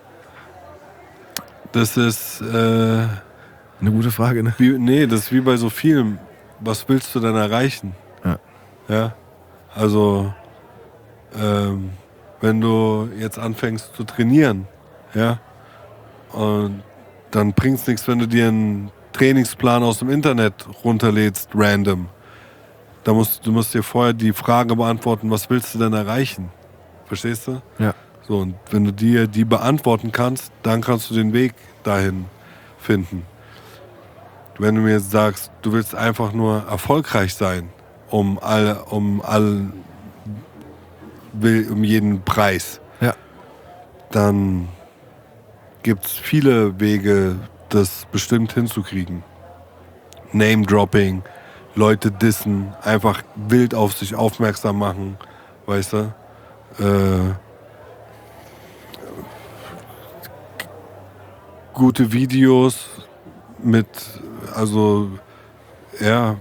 Das ist, äh. Eine gute Frage, ne? Wie, nee, das ist wie bei so vielen. Was willst du denn erreichen? Ja. Ja. Also, ähm, wenn du jetzt anfängst zu trainieren, ja, und dann bringt es nichts, wenn du dir einen Trainingsplan aus dem Internet runterlädst, random. Da musst, du musst dir vorher die Frage beantworten, was willst du denn erreichen? Verstehst du? Ja. So, und wenn du dir die beantworten kannst, dann kannst du den Weg dahin finden. Wenn du mir jetzt sagst, du willst einfach nur erfolgreich sein, um all, um all, um jeden Preis, Ja. dann gibt es viele Wege, das bestimmt hinzukriegen. Name-Dropping, Leute dissen, einfach wild auf sich aufmerksam machen, weißt du? Äh, gute Videos mit, also, ja,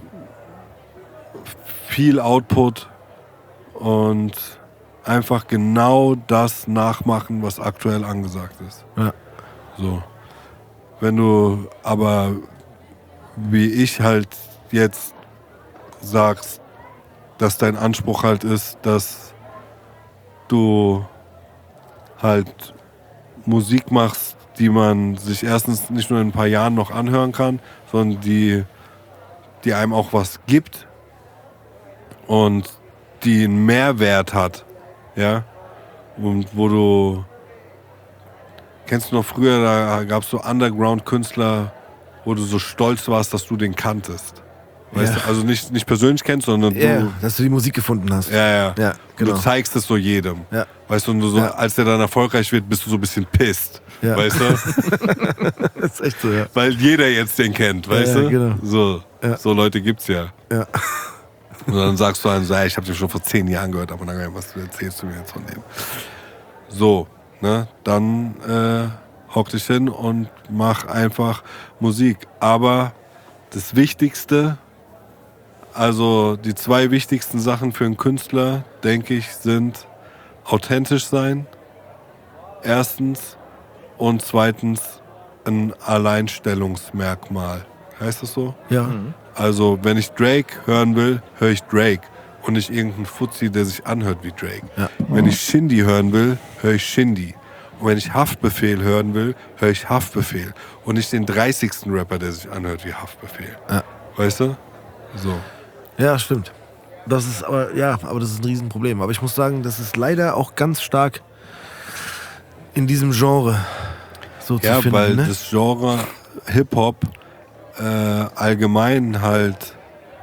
viel Output und einfach genau das nachmachen, was aktuell angesagt ist. Ja. So. Wenn du aber, wie ich halt jetzt sagst, dass dein Anspruch halt ist, dass du halt Musik machst, die man sich erstens nicht nur in ein paar Jahren noch anhören kann, sondern die, die einem auch was gibt und die einen Mehrwert hat, ja, und wo du, kennst du noch früher, da gab es so Underground-Künstler, wo du so stolz warst, dass du den kanntest. Weißt Ja. du? Also nicht, nicht persönlich kennst, sondern Ja, du, dass du die Musik gefunden hast. ja, ja, Ja, genau. du zeigst es so jedem. Ja. Weißt du, und du so, Ja. als der dann erfolgreich wird, bist du so ein bisschen pisst. Ja. Weißt du? Das ist echt so, ja. Weil jeder jetzt den kennt, weißt Ja, du? genau. So, Ja. so Leute gibt's ja. Ja. Und dann sagst du einem so, ey, ich hab den schon vor zehn Jahren gehört, aber dann, was erzählst du mir jetzt von dem? So, ne? Dann äh, hock dich hin und mach einfach Musik. Aber das Wichtigste, also die zwei wichtigsten Sachen für einen Künstler, denke ich, sind authentisch sein, erstens, und zweitens ein Alleinstellungsmerkmal. Heißt das so? Ja. Also, wenn ich Drake hören will, höre ich Drake und nicht irgendeinen Fuzzi, der sich anhört wie Drake. Ja. Wenn ich Shindy hören will, höre ich Shindy. Und wenn ich Haftbefehl hören will, höre ich Haftbefehl. Und nicht den dreißigsten Rapper, der sich anhört wie Haftbefehl. Ja. Weißt du? So. Ja, stimmt. Das ist aber, ja, aber das ist ein Riesenproblem. Aber ich muss sagen, das ist leider auch ganz stark in diesem Genre so Ja, zu finden. weil ne? das Genre Hip-Hop äh, allgemein halt,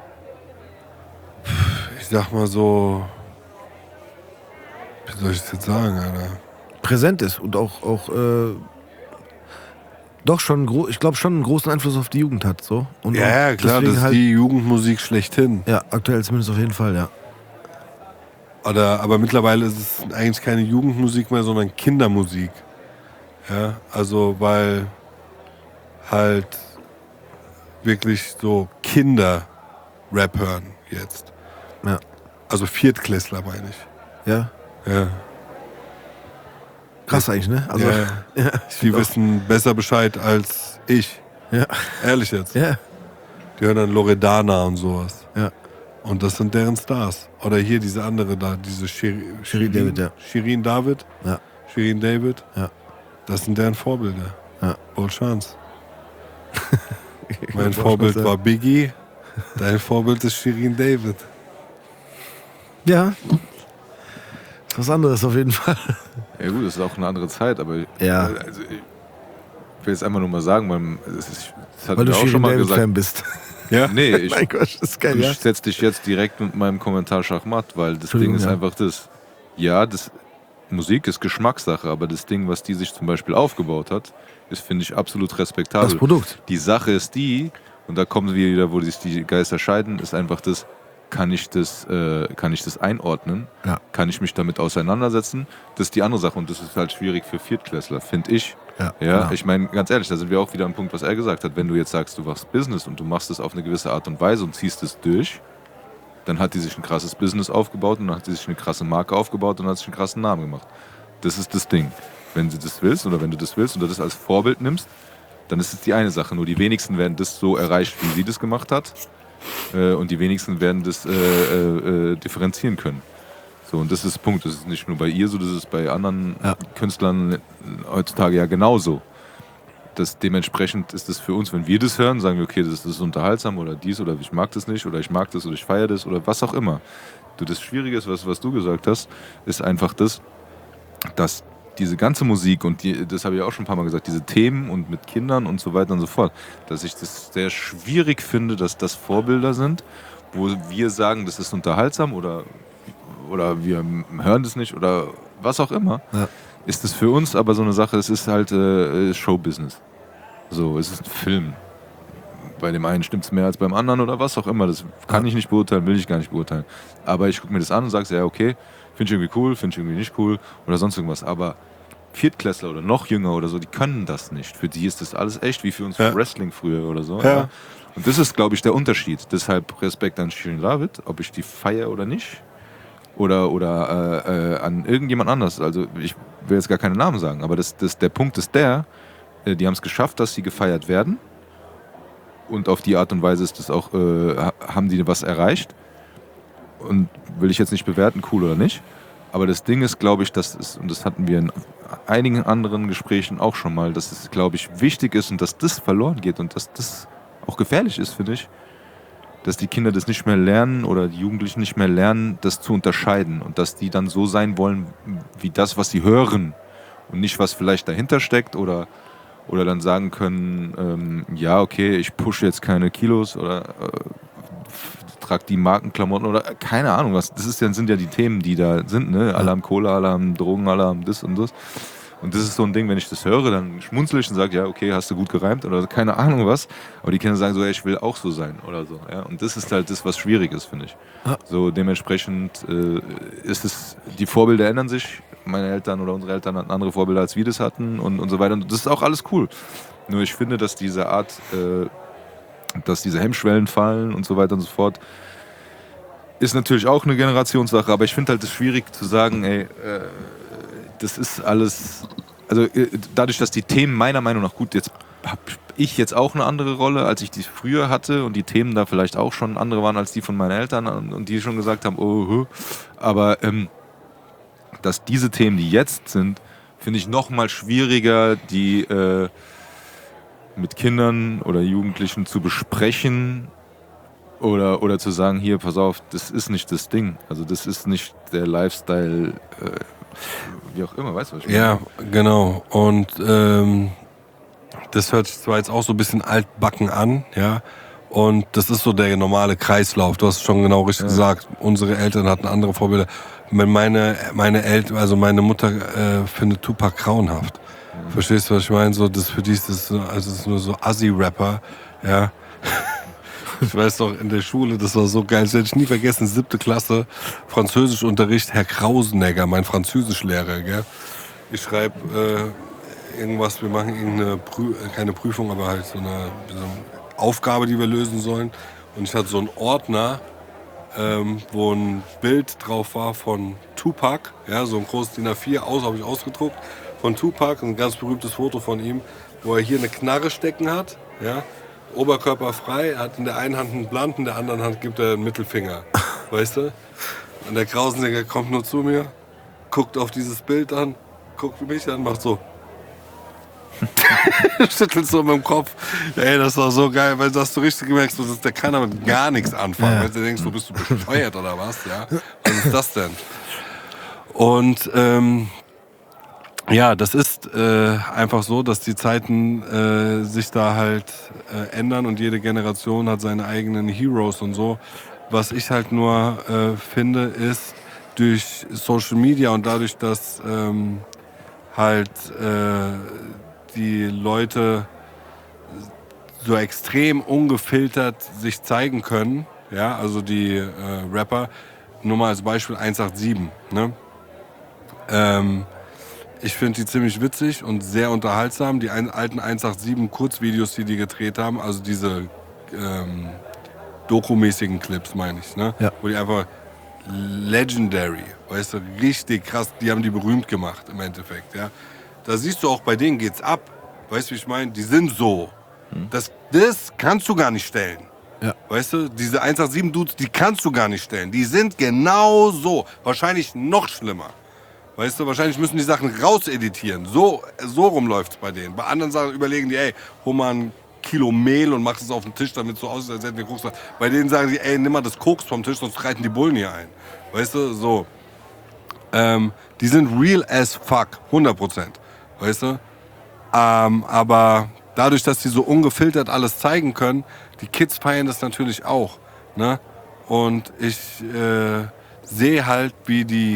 ich sag mal so, wie soll ich das jetzt sagen, Alter? präsent ist und auch, auch äh, doch schon, gro- ich glaube schon einen großen Einfluss auf die Jugend hat. So. Und Ja, ja, auch klar, das deswegen ist halt, die Jugendmusik schlechthin. ja, aktuell zumindest auf jeden Fall, ja. Oder, aber mittlerweile ist es eigentlich keine Jugendmusik mehr, sondern Kindermusik. Ja, also weil halt wirklich so Kinder Rap hören jetzt. Ja. Also Viertklässler meine ich. Ja. Ja. Krass eigentlich, ne? Also, ja. ja, ich Die find auch- wissen besser Bescheid als ich. Ja. Ehrlich jetzt. Ja. Die hören dann Loredana und sowas. Ja. Und das sind deren Stars. Oder hier diese andere da, diese Shir Shirin David, ja. Shirin David. Ja. Shirin David. Ja. Das sind deren Vorbilder. Ja. Wohl Chance. Ich Mein wollte Vorbild schon war Biggie. Dein Vorbild ist Shirin David. Ja. Ist was anderes auf jeden Fall. Ja gut, das ist auch eine andere Zeit, aber Ja. also, ich will jetzt einfach nur mal sagen, weil das, ist, das hatten Weil du wir auch schon Shirin mal David-Fan gesagt. bist. Ja? Nee, ich, Mein Gott, das ist geil, ja. ich setze dich jetzt direkt mit meinem Kommentar schachmatt, weil das Entschuldigung, Ding ist ja. einfach das. Ja, das Musik ist Geschmackssache, aber das Ding, was die sich zum Beispiel aufgebaut hat, ist, finde ich, absolut respektabel. Das Produkt. Die Sache ist die, und da kommen wir wieder, wo sich die Geister scheiden, ist einfach das, kann ich das, äh, kann ich das einordnen? Ja. Kann ich mich damit auseinandersetzen? Das ist die andere Sache und das ist halt schwierig für Viertklässler, finde ich. Ja, Ja, genau. ich meine, ganz ehrlich, da sind wir auch wieder am Punkt, was er gesagt hat. Wenn du jetzt sagst, du machst Business und du machst es auf eine gewisse Art und Weise und ziehst es durch, dann hat die sich ein krasses Business aufgebaut und dann hat sie sich eine krasse Marke aufgebaut und hat sich einen krassen Namen gemacht. Das ist das Ding. Wenn du das willst oder wenn du das willst und das als Vorbild nimmst, dann ist es die eine Sache. Nur die wenigsten werden das so erreicht, wie sie das gemacht hat. Äh, und die wenigsten werden das äh, äh, äh, differenzieren können. So, und das ist der Punkt. Das ist nicht nur bei ihr so, das ist bei anderen Ja. Künstlern heutzutage ja genauso. Das, dementsprechend ist es für uns, wenn wir das hören, sagen wir, okay, das ist unterhaltsam oder dies oder ich mag das nicht oder ich mag das oder ich feiere das oder was auch immer. Du, das Schwierige ist, was, was du gesagt hast, ist einfach das, dass diese ganze Musik und die, das habe ich auch schon ein paar Mal gesagt, diese Themen und mit Kindern und so weiter und so fort, dass ich das sehr schwierig finde, dass das Vorbilder sind, wo wir sagen, das ist unterhaltsam oder, oder wir hören das nicht oder was auch immer. Ja. ist es für uns aber so eine Sache, es ist halt äh, Showbusiness. So, es ist ein Film. Bei dem einen stimmt es mehr als beim anderen oder was auch immer. Das kann ich nicht beurteilen, will ich gar nicht beurteilen. Aber ich gucke mir das an und sage, ja, okay, finde ich irgendwie cool, finde ich irgendwie nicht cool oder sonst irgendwas. Aber Viertklässler oder noch jünger oder so, die können das nicht. Für die ist das alles echt, wie für uns Ja. Wrestling früher oder so. Ja. Ja. Und das ist, glaube ich, der Unterschied. Deshalb Respekt an Shirin David, ob ich die feiere oder nicht. Oder, oder äh, äh, an irgendjemand anders. Also ich will jetzt gar keine Namen sagen, aber das, das, der Punkt ist der, äh, die haben es geschafft, dass sie gefeiert werden. Und auf die Art und Weise ist das auch, äh, haben die was erreicht. Und will ich jetzt nicht bewerten, cool oder nicht. Aber das Ding ist, glaube ich, dass es, und das hatten wir in einigen anderen Gesprächen auch schon mal, dass es, glaube ich, wichtig ist und dass das verloren geht und dass das auch gefährlich ist, finde ich. Dass die Kinder das nicht mehr lernen oder die Jugendlichen nicht mehr lernen, das zu unterscheiden. Und dass die dann so sein wollen, wie das, was sie hören. Und nicht, was vielleicht dahinter steckt oder Oder dann sagen können, ähm, ja, okay, ich pushe jetzt keine Kilos oder äh, trage die Markenklamotten oder äh, keine Ahnung was. Das ist ja, sind ja die Themen, die da sind. Ne? Alle haben Cola, alle haben Drogen, alle haben das und das. Und das ist so ein Ding, wenn ich das höre, dann schmunzel ich und sage, ja, okay, hast du gut gereimt oder keine Ahnung was. Aber die Kinder sagen so, ey, ich will auch so sein oder so. Ja? Und das ist halt das, was schwierig ist, finde ich. So dementsprechend äh, ist es, die Vorbilder ändern sich. Meine Eltern oder unsere Eltern hatten andere Vorbilder, als wir das hatten und, und so weiter. Und das ist auch alles cool. Nur ich finde, dass diese Art, äh, dass diese Hemmschwellen fallen und so weiter und so fort, ist natürlich auch eine Generationssache. Aber ich finde halt es schwierig zu sagen, ey, äh, das ist alles, also äh, dadurch, dass die Themen meiner Meinung nach gut, jetzt habe ich jetzt auch eine andere Rolle, als ich die früher hatte und die Themen da vielleicht auch schon andere waren als die von meinen Eltern und die schon gesagt haben, oh, aber ähm, dass diese Themen, die jetzt sind, finde ich noch mal schwieriger, die äh, mit Kindern oder Jugendlichen zu besprechen oder, oder zu sagen, hier, pass auf, das ist nicht das Ding. Also das ist nicht der Lifestyle, äh, wie auch immer, weißt du, was ich meine? Ja, genau. Und ähm, das hört sich zwar jetzt auch so ein bisschen altbacken an, ja. Und das ist so der normale Kreislauf. Du hast es schon genau richtig Ja. gesagt. Unsere Eltern hatten andere Vorbilder. Wenn meine, meine Eltern, also meine Mutter äh, findet Tupac grauenhaft. Mhm. Verstehst du, was ich meine? So, das für die ist das, so, also das ist nur so Assi-Rapper, ja. Ich weiß noch, in der Schule, das war so geil, das werde ich nie vergessen, siebte Klasse, Französischunterricht, Herr Krausenegger, mein Französischlehrer, gell. Ich schreibe äh, irgendwas, wir machen irgendeine, Prü keine Prüfung, aber halt so eine, so eine Aufgabe, die wir lösen sollen. Und ich hatte so einen Ordner, ähm, wo ein Bild drauf war von Tupac, ja, so ein großes D I N A vier, aus, habe ich ausgedruckt, von Tupac, ein ganz berühmtes Foto von ihm, wo er hier eine Knarre stecken hat, ja, Oberkörper frei, hat in der einen Hand einen Blunt, in der anderen Hand gibt er einen Mittelfinger, weißt du? Und der Krausenegger kommt nur zu mir, guckt auf dieses Bild an, guckt mich an, macht so. Schüttelt so mit dem Kopf. Ey, das war so geil, weil das du richtig gemerkt hast, der kann damit gar nichts anfangen. Ja. Weil du denkst, du bist du bescheuert oder was? Ja? Was ist das denn? Und ähm, ja, das ist äh, einfach so, dass die Zeiten äh, sich da halt äh, ändern und jede Generation hat seine eigenen Heroes und so. Was ich halt nur äh, finde, ist durch Social Media und dadurch, dass ähm, halt äh, die Leute so extrem ungefiltert sich zeigen können, ja, also die äh, Rapper, nur mal als Beispiel eins acht sieben, ne? Ähm, ich finde die ziemlich witzig und sehr unterhaltsam, die ein, alten eins acht sieben Kurzvideos, die die gedreht haben, also diese ähm, dokumäßigen Clips, meine ich, ne? Ja. Wo die einfach legendary, weißt du, richtig krass, die haben die berühmt gemacht im Endeffekt, ja. Da siehst du auch, bei denen geht's ab. Weißt du, wie ich meine? Die sind so. Hm. Das, das kannst du gar nicht stellen. Ja. Weißt du, diese eins acht sieben Dudes, die kannst du gar nicht stellen. Die sind genau so. Wahrscheinlich noch schlimmer. Weißt du, wahrscheinlich müssen die Sachen rauseditieren. So, so rum läuft's bei denen. Bei anderen Sachen überlegen die, ey, hol mal ein Kilo Mehl und mach es auf den Tisch, damit es so aussieht, als hätten wir Koks. Bei denen sagen die, ey, nimm mal das Koks vom Tisch, sonst reiten die Bullen hier ein. Weißt du, so. Ähm, die sind real as fuck. hundert Prozent. Weißt du? Ähm, aber dadurch, dass die so ungefiltert alles zeigen können, die Kids feiern das natürlich auch. Ne? Und ich äh, sehe halt, wie die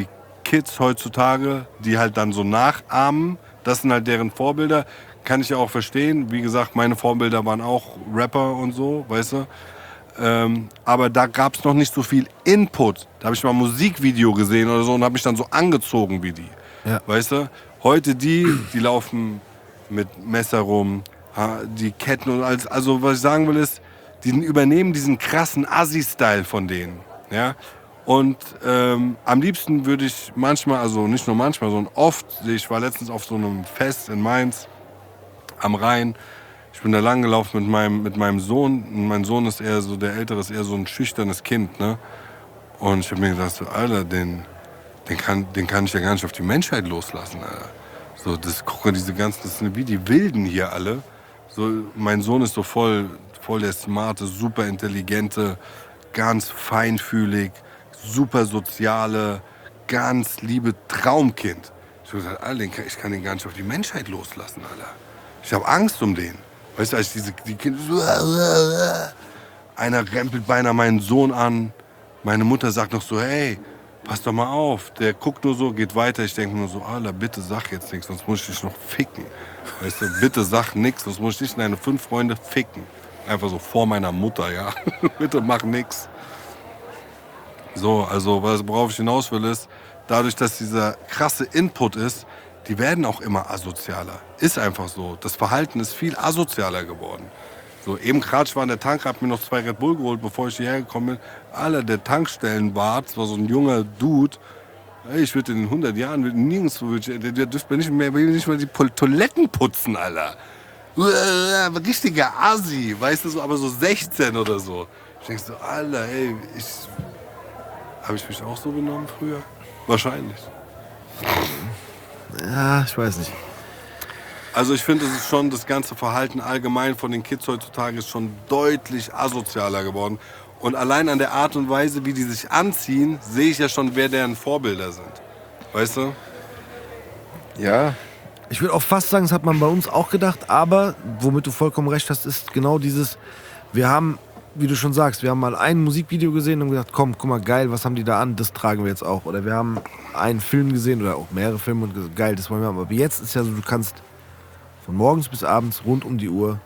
Kids heutzutage, die halt dann so nachahmen, das sind halt deren Vorbilder, kann ich ja auch verstehen. Wie gesagt, meine Vorbilder waren auch Rapper und so, weißt du. Ähm, aber da gab es noch nicht so viel Input. Da habe ich mal ein Musikvideo gesehen oder so und habe mich dann so angezogen wie die. Ja. Weißt du? Heute die, die laufen mit Messer rum, ha, die Ketten und alles. Also was ich sagen will ist, die übernehmen diesen krassen Assi-Style von denen. Ja? Und ähm, am liebsten würde ich manchmal, also nicht nur manchmal, sondern oft, ich war letztens auf so einem Fest in Mainz am Rhein. Ich bin da lang gelaufen mit meinem, mit meinem Sohn. Und mein Sohn ist eher so, der Ältere ist eher so ein schüchternes Kind. Ne? Und ich habe mir gedacht, so, Alter, den, den, kann, den kann ich ja gar nicht auf die Menschheit loslassen. Alter. So, das, guck mal, diese ganzen, das sind wie die Wilden hier alle. So, mein Sohn ist so voll, voll der smarte, super intelligente, ganz feinfühlig, super soziale, ganz liebe Traumkind. Ich habe gesagt, Alter, ich kann den gar nicht auf die Menschheit loslassen, Alter. Ich habe Angst um den. Weißt du, als diese die Kinder so, einer rempelt beinahe meinen Sohn an. Meine Mutter sagt noch so, hey, pass doch mal auf. Der guckt nur so, geht weiter. Ich denke nur so, Alter, bitte sag jetzt nichts, sonst muss ich dich noch ficken. Weißt du, bitte sag nichts, sonst muss ich dich und deine fünf Freunde ficken. Einfach so vor meiner Mutter, ja. Bitte mach nichts. So, also worauf ich hinaus will ist, dadurch, dass dieser krasse Input ist, die werden auch immer asozialer. Ist einfach so. Das Verhalten ist viel asozialer geworden. So, eben gerade, ich war an der Tank, hab mir noch zwei Red Bull geholt, bevor ich hierher gekommen bin. Alter, der Tankstellenwart, das war so ein junger Dude. Ey, ich würde in hundert Jahren nirgendwo, der, der dürfte nicht mehr, will nicht mal die Toiletten putzen, Alter. Richtiger Assi, weißt du, so, aber so sechzehn oder so. Ich denk so, Alter, ey, ich... Habe ich mich auch so benommen früher? Wahrscheinlich. Ja, ich weiß nicht. Also ich finde, es ist schon, das ganze Verhalten allgemein von den Kids heutzutage ist schon deutlich asozialer geworden. Und allein an der Art und Weise, wie die sich anziehen, sehe ich ja schon, wer deren Vorbilder sind. Weißt du? Ja. Ich würde auch fast sagen, das hat man bei uns auch gedacht, aber womit du vollkommen recht hast, ist genau dieses, wir haben, wie du schon sagst, wir haben mal ein Musikvideo gesehen und gesagt, komm, guck mal, geil, was haben die da an, das tragen wir jetzt auch. Oder wir haben einen Film gesehen oder auch mehrere Filme und gesagt, geil, das wollen wir haben. Aber jetzt ist ja so, du kannst von morgens bis abends rund um die Uhr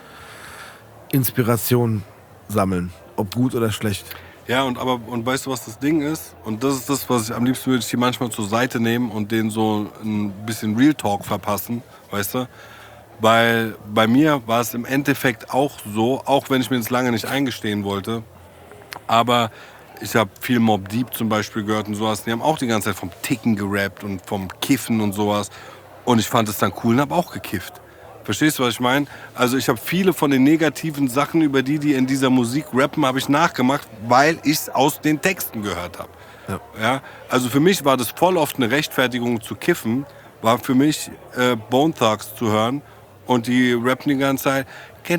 Inspiration sammeln, ob gut oder schlecht. Ja, und aber und weißt du, was das Ding ist? Und das ist das, was ich am liebsten würde ich die manchmal zur Seite nehmen und denen so ein bisschen Real Talk verpassen, weißt du? Weil bei mir war es im Endeffekt auch so, auch wenn ich mir das lange nicht eingestehen wollte, aber ich habe viel Mobb Deep zum Beispiel gehört und sowas. Die haben auch die ganze Zeit vom Ticken gerappt und vom Kiffen und sowas. Und ich fand es dann cool und habe auch gekifft. Verstehst du, was ich meine? Also ich habe viele von den negativen Sachen, über die die in dieser Musik rappen, habe ich nachgemacht, weil ich es aus den Texten gehört habe. Ja. Ja? Also für mich war das voll oft eine Rechtfertigung zu kiffen, war für mich äh, Bone Thugs zu hören und die rappen die ganze Zeit.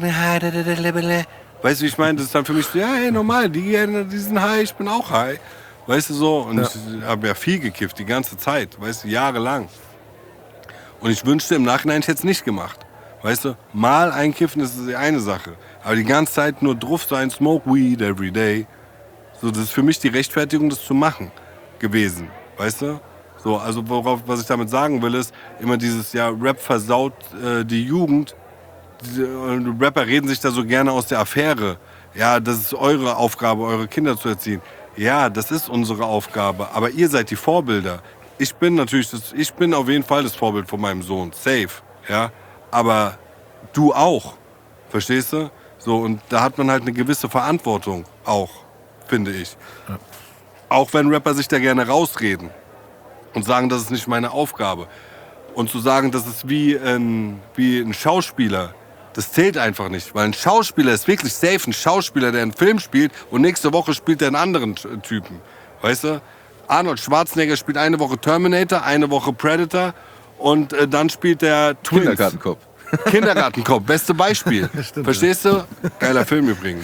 Weißt du, wie ich meine? Das ist dann für mich so, ja, hey, normal, die, die sind high, ich bin auch high. Weißt du so? Und ja. Ich habe ja viel gekifft, die ganze Zeit, weißt du, jahrelang. Und ich wünschte im Nachhinein, ich hätte es nicht gemacht. Weißt du, mal einkiffen, das ist eine Sache. Aber die ganze Zeit nur drauf sein, smoke weed every day. So, das ist für mich die Rechtfertigung, das zu machen gewesen. Weißt du? So, also worauf, was ich damit sagen will, ist immer dieses, ja, Rap versaut äh, die Jugend. Die, äh, Rapper reden sich da so gerne aus der Affäre. Ja, das ist eure Aufgabe, eure Kinder zu erziehen. Ja, das ist unsere Aufgabe. Aber ihr seid die Vorbilder. Ich bin natürlich, das, ich bin auf jeden Fall das Vorbild von meinem Sohn. Safe. Ja. Aber du auch, verstehst du? So, und da hat man halt eine gewisse Verantwortung auch, finde ich. Ja. Auch wenn Rapper sich da gerne rausreden und sagen, das ist nicht meine Aufgabe. Und zu sagen, das ist wie ein, wie ein Schauspieler, das zählt einfach nicht. Weil ein Schauspieler ist wirklich safe ein Schauspieler, der einen Film spielt und nächste Woche spielt er einen anderen Typen. Weißt du? Arnold Schwarzenegger spielt eine Woche Terminator, eine Woche Predator. Und äh, dann spielt der Twins. Kindergartenkopf. Kindergartenkopf, beste Beispiel. Stimmt, verstehst du? Geiler Film übrigens.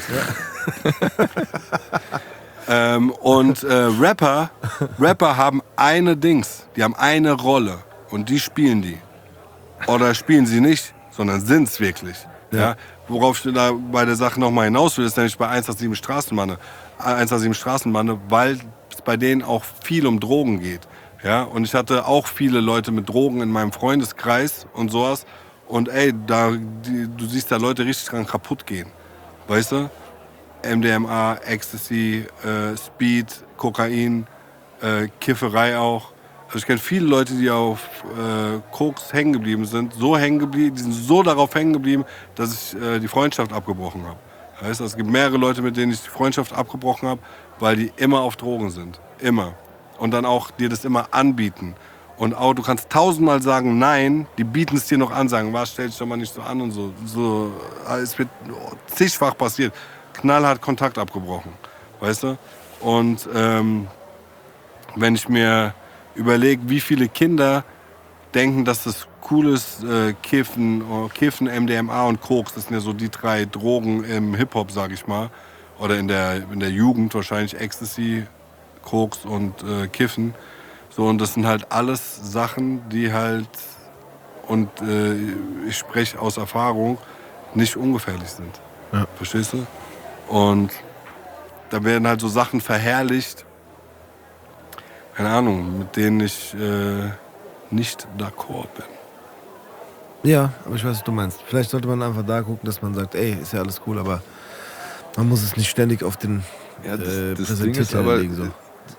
Ja. ähm, und äh, Rapper, Rapper haben eine Dings, die haben eine Rolle und die spielen die. Oder spielen sie nicht, sondern sind es wirklich. Ja. Ja? Worauf ich da bei der Sache nochmal hinaus will, ist nämlich bei eins acht sieben Straßenbande. eins acht sieben Straßenbande, weil es bei denen auch viel um Drogen geht. Ja, und ich hatte auch viele Leute mit Drogen in meinem Freundeskreis und sowas. Und ey, da, die, du siehst da Leute richtig dran kaputt gehen. Weißt du? M D M A, Ecstasy, äh, Speed, Kokain, äh, Kifferei auch. Also ich kenne viele Leute, die auf äh, Koks hängen geblieben sind. So hängen geblieben, die sind so darauf hängen geblieben, dass ich äh, die Freundschaft abgebrochen habe. Heißt, es gibt mehrere Leute, mit denen ich die Freundschaft abgebrochen habe, weil die immer auf Drogen sind. Immer. Und dann auch dir das immer anbieten. Und auch, du kannst tausendmal sagen nein, die bieten es dir noch an, sagen, was, stell dich doch mal nicht so an und so. so es wird zigfach passiert. Knallhart Kontakt abgebrochen, weißt du? Und ähm, wenn ich mir überlege, wie viele Kinder denken, dass das cool ist, äh, Kiffen, oh, Kiffen, M D M A und Koks, das sind ja so die drei Drogen im Hip-Hop, sag ich mal. Oder in der, in der Jugend wahrscheinlich Ecstasy, Koks und äh, Kiffen. So, und das sind halt alles Sachen, die halt, und äh, ich spreche aus Erfahrung, nicht ungefährlich sind. Ja. Verstehst du? Und da werden halt so Sachen verherrlicht, keine Ahnung, mit denen ich äh, nicht d'accord bin. Ja, aber ich weiß, was du meinst. Vielleicht sollte man einfach da gucken, dass man sagt, ey, ist ja alles cool, aber man muss es nicht ständig auf den Ja, das, äh, das Ding ist Präsentierteller aber, legen. So.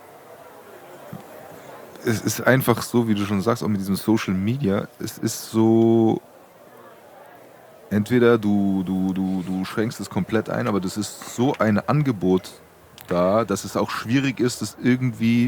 es ist einfach so, wie du schon sagst, auch mit diesem Social Media, es ist so, entweder du, du, du, du schränkst es komplett ein, aber das ist so ein Angebot da, dass es auch schwierig ist, das irgendwie,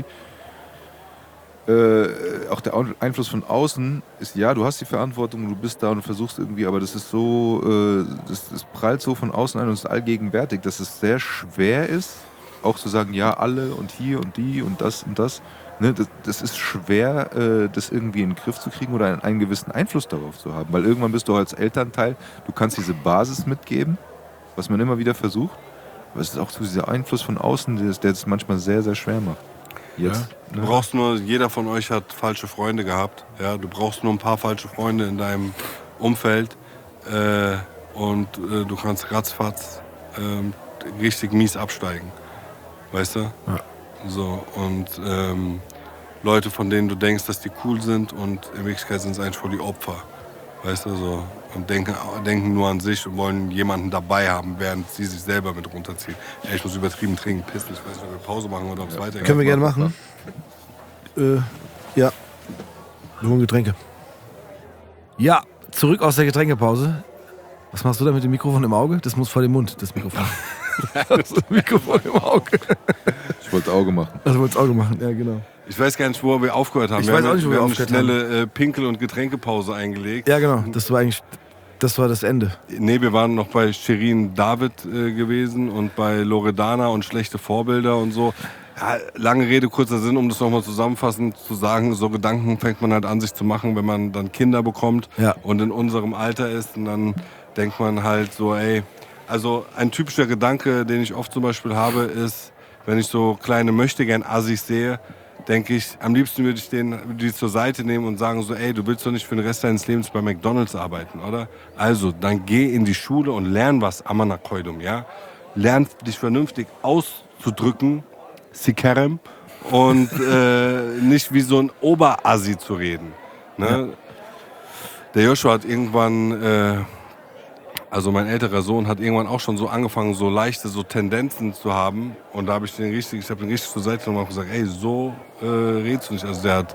äh, auch der Einfluss von außen ist, ja, du hast die Verantwortung, du bist da und du versuchst irgendwie, aber das ist so, äh, das, das prallt so von außen ein und ist allgegenwärtig, dass es sehr schwer ist, auch zu sagen, ja, alle und hier und die und das und das. Ne, das, das ist schwer, äh, das irgendwie in den Griff zu kriegen oder einen, einen gewissen Einfluss darauf zu haben. Weil irgendwann bist du als Elternteil, du kannst diese Basis mitgeben, was man immer wieder versucht. Aber es ist auch so dieser Einfluss von außen, der es, der es manchmal sehr, sehr schwer macht. Jetzt, Du ne? brauchst nur, jeder von euch hat falsche Freunde gehabt. Ja? Du brauchst nur ein paar falsche Freunde in deinem Umfeld. Äh, und äh, du kannst ratzfatz äh, richtig mies absteigen. Weißt du? Ja. So, und ähm, Leute, von denen du denkst, dass die cool sind und in Wirklichkeit sind es eigentlich voll die Opfer. Weißt du, so. Und denken, denken nur an sich und wollen jemanden dabei haben, während sie sich selber mit runterziehen. Ey, ich muss übertrieben trinken, pissen. Ich weiß nicht, ob wir Pause machen oder ob es weitergeht. Können wir gerne machen. Äh, ja. Wir holen Getränke. Ja, zurück aus der Getränkepause. Was machst du da mit dem Mikrofon im Auge? Das muss vor dem Mund, das Mikrofon. Das Mikrofon im Auge. Ich wollte Auge machen. Also wollt's Auge machen, ja genau. Ich weiß gar nicht, wo wir aufgehört haben. Ich wir weiß haben, auch nicht, wo wir wir haben aufgehört eine schnelle äh, Pinkel- und Getränkepause eingelegt. Ja genau, das war eigentlich, das war das Ende. Nee, wir waren noch bei Shirin David äh, gewesen und bei Loredana und schlechte Vorbilder und so. Ja, lange Rede, kurzer Sinn, um das nochmal zusammenfassend zu sagen, so Gedanken fängt man halt an sich zu machen, wenn man dann Kinder bekommt Ja. und in unserem Alter ist und dann denkt man halt so, ey, also ein typischer Gedanke, den ich oft zum Beispiel habe, ist, wenn ich so kleine Möchtegern-Assis sehe, denke ich, am liebsten würde ich den, die zur Seite nehmen und sagen so, ey, du willst doch nicht für den Rest deines Lebens bei McDonalds arbeiten, oder? Also, dann geh in die Schule und lern was, Amanakoidum, ja? Lern dich vernünftig auszudrücken, Sikerem, und äh, nicht wie so ein Oberassi zu reden. Ne? Ja. Der Joshua hat irgendwann, äh, also mein älterer Sohn hat irgendwann auch schon so angefangen, so leichte so Tendenzen zu haben. Und da habe ich den richtig, ich habe den richtig zur Seite genommen und gesagt, ey, so äh, redest du nicht. Also der hat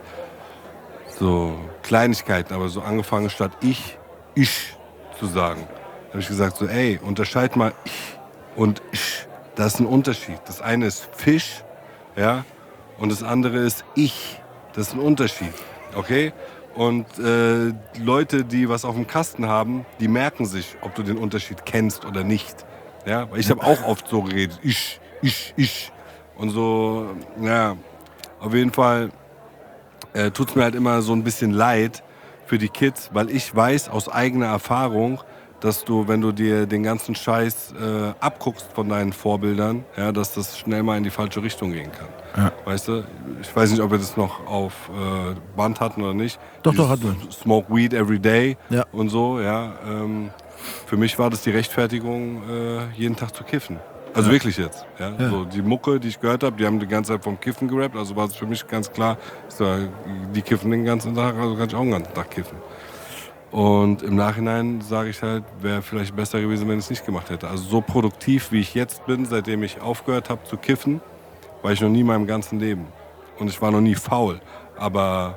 so Kleinigkeiten, aber so angefangen, statt ich, ich zu sagen. Da habe ich gesagt, so, ey, unterscheid mal ich und ich. Das ist ein Unterschied. Das eine ist Fisch, ja, und das andere ist ich. Das ist ein Unterschied, okay? Und äh, Leute, die was auf dem Kasten haben, die merken sich, ob du den Unterschied kennst oder nicht. Ja, weil ich habe auch oft so geredet, ich, ich, ich. Und so, ja, auf jeden Fall äh, tut es mir halt immer so ein bisschen leid für die Kids, weil ich weiß aus eigener Erfahrung, dass du, wenn du dir den ganzen Scheiß äh, abguckst von deinen Vorbildern, ja, dass das schnell mal in die falsche Richtung gehen kann. Ja. Weißt du? Ich weiß nicht, ob wir das noch auf äh, Band hatten oder nicht. Doch, Dieses doch, hatten wir. Smoke Weed every day Ja. und so, ja. Ähm, für mich war das die Rechtfertigung, äh, jeden Tag zu kiffen. Also wirklich jetzt. Ja? Ja. So, die Mucke, die ich gehört habe, die haben die ganze Zeit vom Kiffen gerappt. Also war es für mich ganz klar, so, die kiffen den ganzen Tag, also kann ich auch den ganzen Tag kiffen. Und im Nachhinein sage ich halt, wäre vielleicht besser gewesen, wenn ich es nicht gemacht hätte. Also so produktiv, wie ich jetzt bin, seitdem ich aufgehört habe zu kiffen, war ich noch nie in meinem ganzen Leben. Und ich war noch nie faul. Aber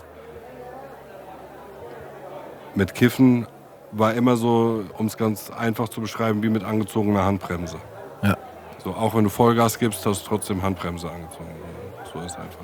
mit Kiffen war immer so, um es ganz einfach zu beschreiben, wie mit angezogener Handbremse. Ja. So, auch wenn du Vollgas gibst, hast du trotzdem Handbremse angezogen. So ist einfach.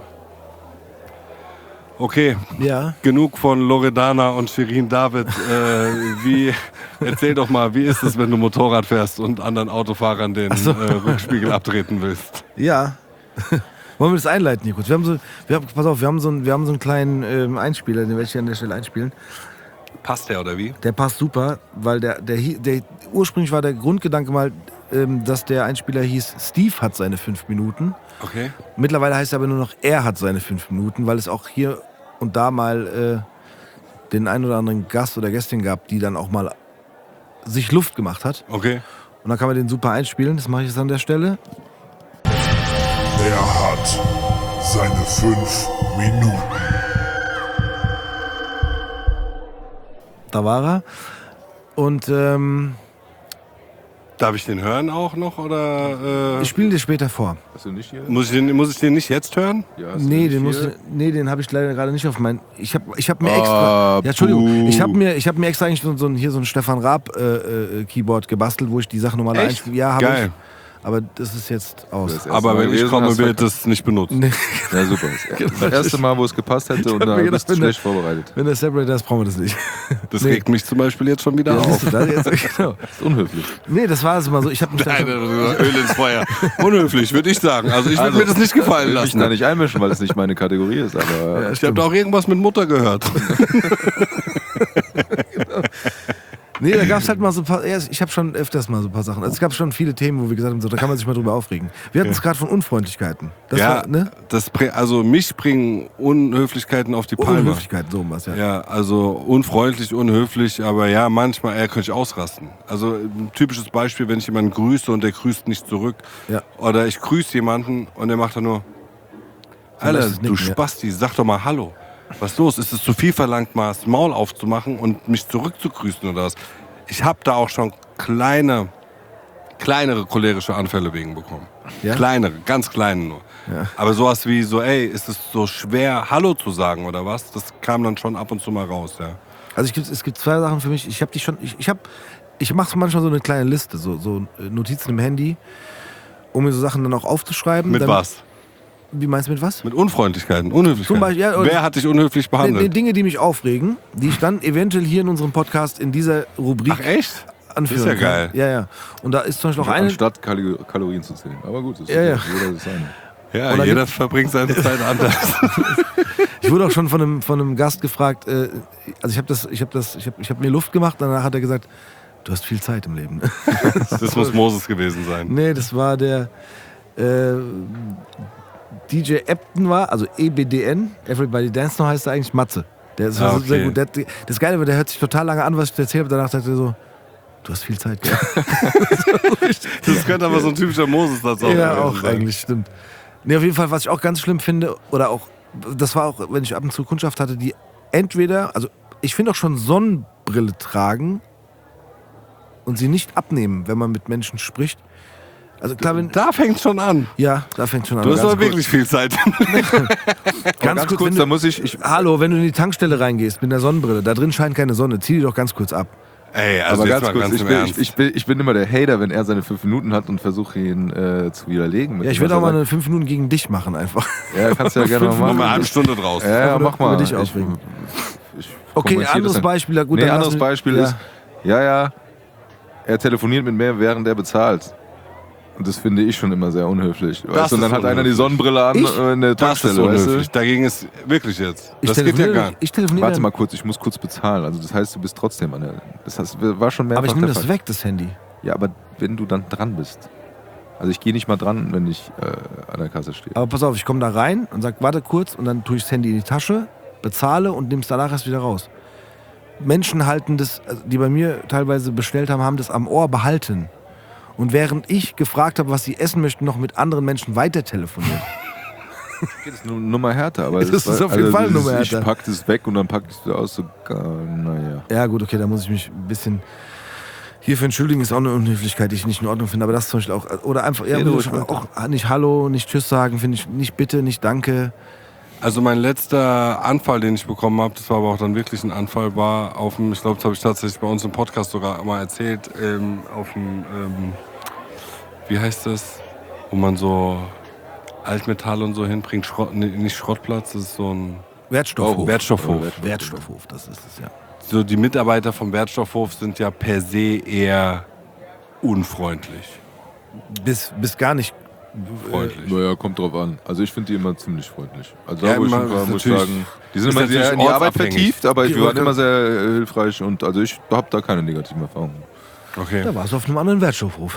Okay, Ja. genug von Loredana und Shirin David. Äh, wie, erzähl doch mal, wie ist es, wenn du Motorrad fährst und anderen Autofahrern den so. äh, Rückspiegel abtreten willst? Ja. Wollen wir das einleiten hier kurz? Wir haben so, wir haben, pass auf, wir haben so, einen, wir haben so einen kleinen ähm, Einspieler, den werde ich hier an der Stelle einspielen. Passt der oder wie? Der passt super, weil der, der, der ursprünglich war der Grundgedanke mal, ähm, dass der Einspieler hieß, Steve hat seine fünf Minuten. Okay. Mittlerweile heißt er aber nur noch, er hat seine fünf Minuten, weil es auch hier und da mal äh, den einen oder anderen Gast oder Gästin gab, die dann auch mal sich Luft gemacht hat. Okay. Und dann kann man den super einspielen, das mache ich jetzt an der Stelle. Er hat seine fünf Minuten. Da war er. Und ähm, Darf ich den hören auch noch? Oder, äh, ich spiele dir später vor. Hast du nicht hier? muss, ich den, muss ich den nicht jetzt hören? Ja, hast du Nee, nicht den, muss, hier? nee, den habe ich leider gerade nicht auf meinen. Ich habe ich hab mir extra. Ah, ja, Entschuldigung. buh. Ich habe mir, ich hab mir extra eigentlich so, so ein, hier so ein Stefan Raab äh, äh, Keyboard gebastelt, wo ich die Sachen nochmal Echt? einspiele. Ja, habe Geil. ich. Aber das ist jetzt aus. Das erste Aber Mal wenn ich gewesen, komme, hast wird du- das nicht benutzt. Nee, Ja, super. Das erste Mal, wo es gepasst hätte und hab da mir bist gedacht, du wenn der- schlecht vorbereitet. wenn der Separator ist, brauchen wir das nicht. Das Nee. regt mich zum Beispiel jetzt schon wieder Ja, auf. siehst du, da jetzt, genau. Das ist unhöflich. Nee, das war es immer so. Ich habe mich dann Nein, schon, Öl ins Feuer. Unhöflich, würde ich sagen. Also ich würde mir das nicht gefallen Ich will mich lassen. da nicht einmischen, weil es nicht meine Kategorie ist, aber Ich habe da auch irgendwas mit Mutter gehört. Nee, da gab es halt mal so ein paar. Ja, ich habe schon öfters mal so ein paar Sachen. Also es gab schon viele Themen, wo wir gesagt haben, so, da kann man sich mal drüber aufregen. Wir hatten es gerade von Unfreundlichkeiten. Das ja, war, ne? das, bring- also mich bringen Unhöflichkeiten auf die Palme. Unhöflichkeiten, so was, ja. Ja, also unfreundlich, unhöflich, aber ja, manchmal er könnte ich ausrasten. Also ein typisches Beispiel, wenn ich jemanden grüße und der grüßt nicht zurück. Ja. Oder ich grüße jemanden und der macht dann nur, Alter, lässt es du nicken, ja. Spasti, sag doch mal Hallo. Was ist los? Ist es zu viel verlangt, mal das Maul aufzumachen und mich zurückzugrüßen oder was? Ich habe da auch schon kleine, kleinere cholerische Anfälle wegen bekommen. Ja? Kleinere, ganz kleine nur. Ja. Aber sowas wie so, ey, ist es so schwer, Hallo zu sagen oder was? Das kam dann schon ab und zu mal raus, ja. Also ich, gibt- es gibt zwei Sachen für mich. Ich habe die schon. Ich, ich habe. Ich mache manchmal so eine kleine Liste, so, so äh, Notizen im Handy, um mir so Sachen dann auch aufzuschreiben. Mit dann, was? Wie meinst du mit was? Mit Unfreundlichkeiten, Unhöflichkeiten. Zum Beispiel, ja, oder- Wer hat dich unhöflich Nee, behandelt? nee, Dinge, die mich aufregen, die ich dann eventuell hier in unserem Podcast in dieser Rubrik Ach echt? anführen ist ja kann. geil. Ja, ja. Und da ist zum Beispiel noch eine. anstatt Kalo- Kalorien zu zählen. Aber gut, das ist Ja, ja. jeder das seine. Ja, Oder jeder verbringt seine Zeit anders. Ich wurde auch schon von einem, von einem Gast gefragt, äh, also ich habe das, ich habe das, ich habe ich hab mir Luft gemacht, danach hat er gesagt, du hast viel Zeit im Leben. Das muss Moses gewesen sein. Nee, das war der äh, D J Epton war, also E B D N, Everybody Dance Now heißt er eigentlich, Matze. Der ist Ah, also sehr okay. gut. Der, hat- das Geile war, der hört sich total lange an, was ich erzählt habe, danach sagt er so, du hast viel Zeit, gell? Das könnte aber so ein typischer Moses-Satz auch Ja, gewesen auch sein. eigentlich, stimmt. Nee, auf jeden Fall, was ich auch ganz schlimm finde, oder auch, das war auch, wenn ich ab und zu Kundschaft hatte, die entweder, also ich finde auch schon Sonnenbrille tragen und sie nicht abnehmen, wenn man mit Menschen spricht. Also klar, wenn, Da fängt schon an. ja, da fängt schon an. Du hast Ganz aber wirklich viel Zeit. Ganz, Ganz kurz, kurz, wenn da du, muss ich, ich hallo, wenn du in die Tankstelle reingehst mit der Sonnenbrille, da drin scheint keine Sonne, zieh die doch ganz kurz ab. Ey, also aber jetzt ganz mal kurz, ganz ich im bin, Ernst. ich, ich, bin, ich bin immer der Hater, wenn er seine fünf Minuten hat und versuche ihn äh, zu widerlegen. mit Ja, ich dem, werde was auch mal er eine fünf Minuten gegen dich machen einfach. sagt. Ja, kannst du ja gerne mal Noch machen. mal eine halbe Stunde draus. Ja, ja, Über- mach mal. über dich Ich- aufregen. ich Okay, kommentiere anderes das dann. Beispiel, ja gut. Nee, dann anderes lassen wir- Beispiel ja. ist, ja, ja, er telefoniert mit mir, während er bezahlt. Und das finde ich schon immer sehr unhöflich. Weißt du? Und dann ist hat einer die unhöflich. Sonnenbrille an Ich? äh, in der Das ist Tankstelle, weißt unhöflich. du? Dagegen ist wirklich jetzt. Ich Das geht ja telefoniere- gar nicht. Ich telefoniere Warte dann- mal kurz, ich muss kurz bezahlen. Also das heißt, du bist trotzdem an der... Das heißt, war schon mehrfach aber ich nehme der das Fall. weg, das Handy. Ja, aber wenn du dann dran bist. Also ich gehe nicht mal dran, wenn ich äh, an der Kasse stehe. Aber pass auf, ich komme da rein und sag, warte kurz und dann tue ich das Handy in die Tasche, bezahle und nehme es danach erst wieder raus. Menschen halten das, also die bei mir teilweise bestellt haben, haben das am Ohr behalten. und während ich gefragt habe, was sie essen möchten, noch mit anderen Menschen weiter telefoniert. Das ist eine Nummer härter, aber Das ist auf jeden Fall eine das Nummer ist- härter. Ich pack das weg und dann pack ich es wieder aus. So, naja. Ja gut, okay, da muss ich mich ein bisschen hierfür entschuldigen, ist auch eine Unhöflichkeit, die ich nicht in Ordnung finde, aber das zum Beispiel auch, oder einfach, ja, Ja, wie du du, schon- auch nicht Hallo, nicht Tschüss sagen, finde ich, nicht Bitte, nicht Danke. Also mein letzter Anfall, den ich bekommen habe, das war aber auch dann wirklich ein Anfall, war auf dem, ich glaube, das habe ich tatsächlich bei uns im Podcast sogar mal erzählt, ähm, auf dem, ähm, wie heißt das, wo man so Altmetall und so hinbringt, Schrott, nee, nicht Schrottplatz, das ist so ein Wertstoffhof. Wertstoffhof. Wertstoffhof, das ist es, ja. So die Mitarbeiter vom Wertstoffhof sind ja per se eher unfreundlich. Bis, bis gar nicht. Freundlich. Naja, kommt drauf an. Also ich finde die immer ziemlich freundlich. Also Ja, da wo ich immer- hinfahre, ist muss ich natürlich- sagen, die sind ist immer sehr natürlich in die Arbeit ortsabhängig. vertieft, aber Die wir waren Leute- immer sehr äh, hilfreich und also ich habe da keine negativen Erfahrungen. Okay. Da war es auf einem anderen Wertstoffhof.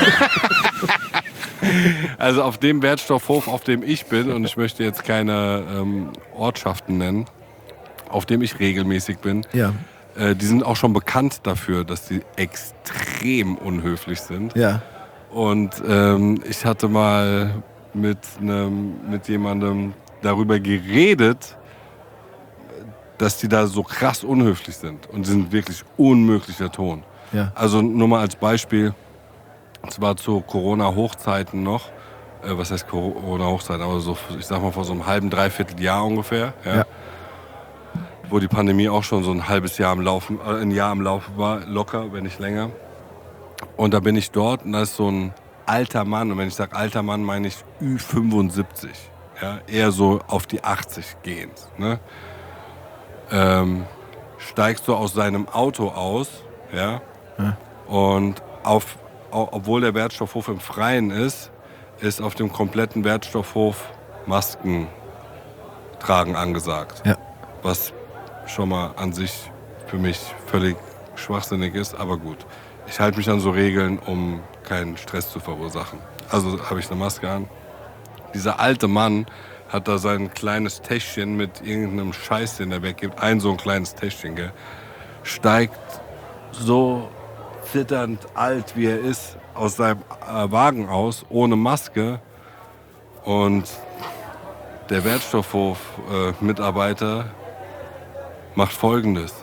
Also auf dem Wertstoffhof, auf dem ich bin, und ich möchte jetzt keine ähm, Ortschaften nennen, auf dem ich regelmäßig bin, Ja, äh, die sind auch schon bekannt dafür, dass die extrem unhöflich sind. ja. Und ähm, ich hatte mal mit, nem, mit jemandem darüber geredet, dass die da so krass unhöflich sind. Und die sind wirklich unmöglicher Ton. Ja. Also nur mal als Beispiel, es war zu Corona-Hochzeiten noch, äh, was heißt Corona-Hochzeiten, aber so, ich sag mal vor so einem halben, dreiviertel Jahr ungefähr, ja, Ja. wo die Pandemie auch schon so ein halbes Jahr am Laufen, äh, ein Jahr am Laufen war, locker, wenn nicht länger. Und da bin ich dort und da ist so ein alter Mann, und wenn ich sage alter Mann, meine ich Ü fünfundsiebzig, ja, eher so auf die achtzig gehend, ne? Ähm, steigst du aus seinem Auto aus, ja, Ja. und auf, au- obwohl der Wertstoffhof im Freien ist, ist auf dem kompletten Wertstoffhof Masken tragen angesagt. Ja. Was schon mal an sich für mich völlig schwachsinnig ist, aber gut. Ich halte mich an so Regeln, um keinen Stress zu verursachen. Also habe ich eine Maske an. Dieser alte Mann hat da sein kleines Täschchen mit irgendeinem Scheiß, den er weggibt. Ein so ein kleines Täschchen, gell? Steigt so zitternd alt, wie er ist, aus seinem äh, Wagen aus, ohne Maske. Und der Wertstoffhof-Mitarbeiter macht Folgendes.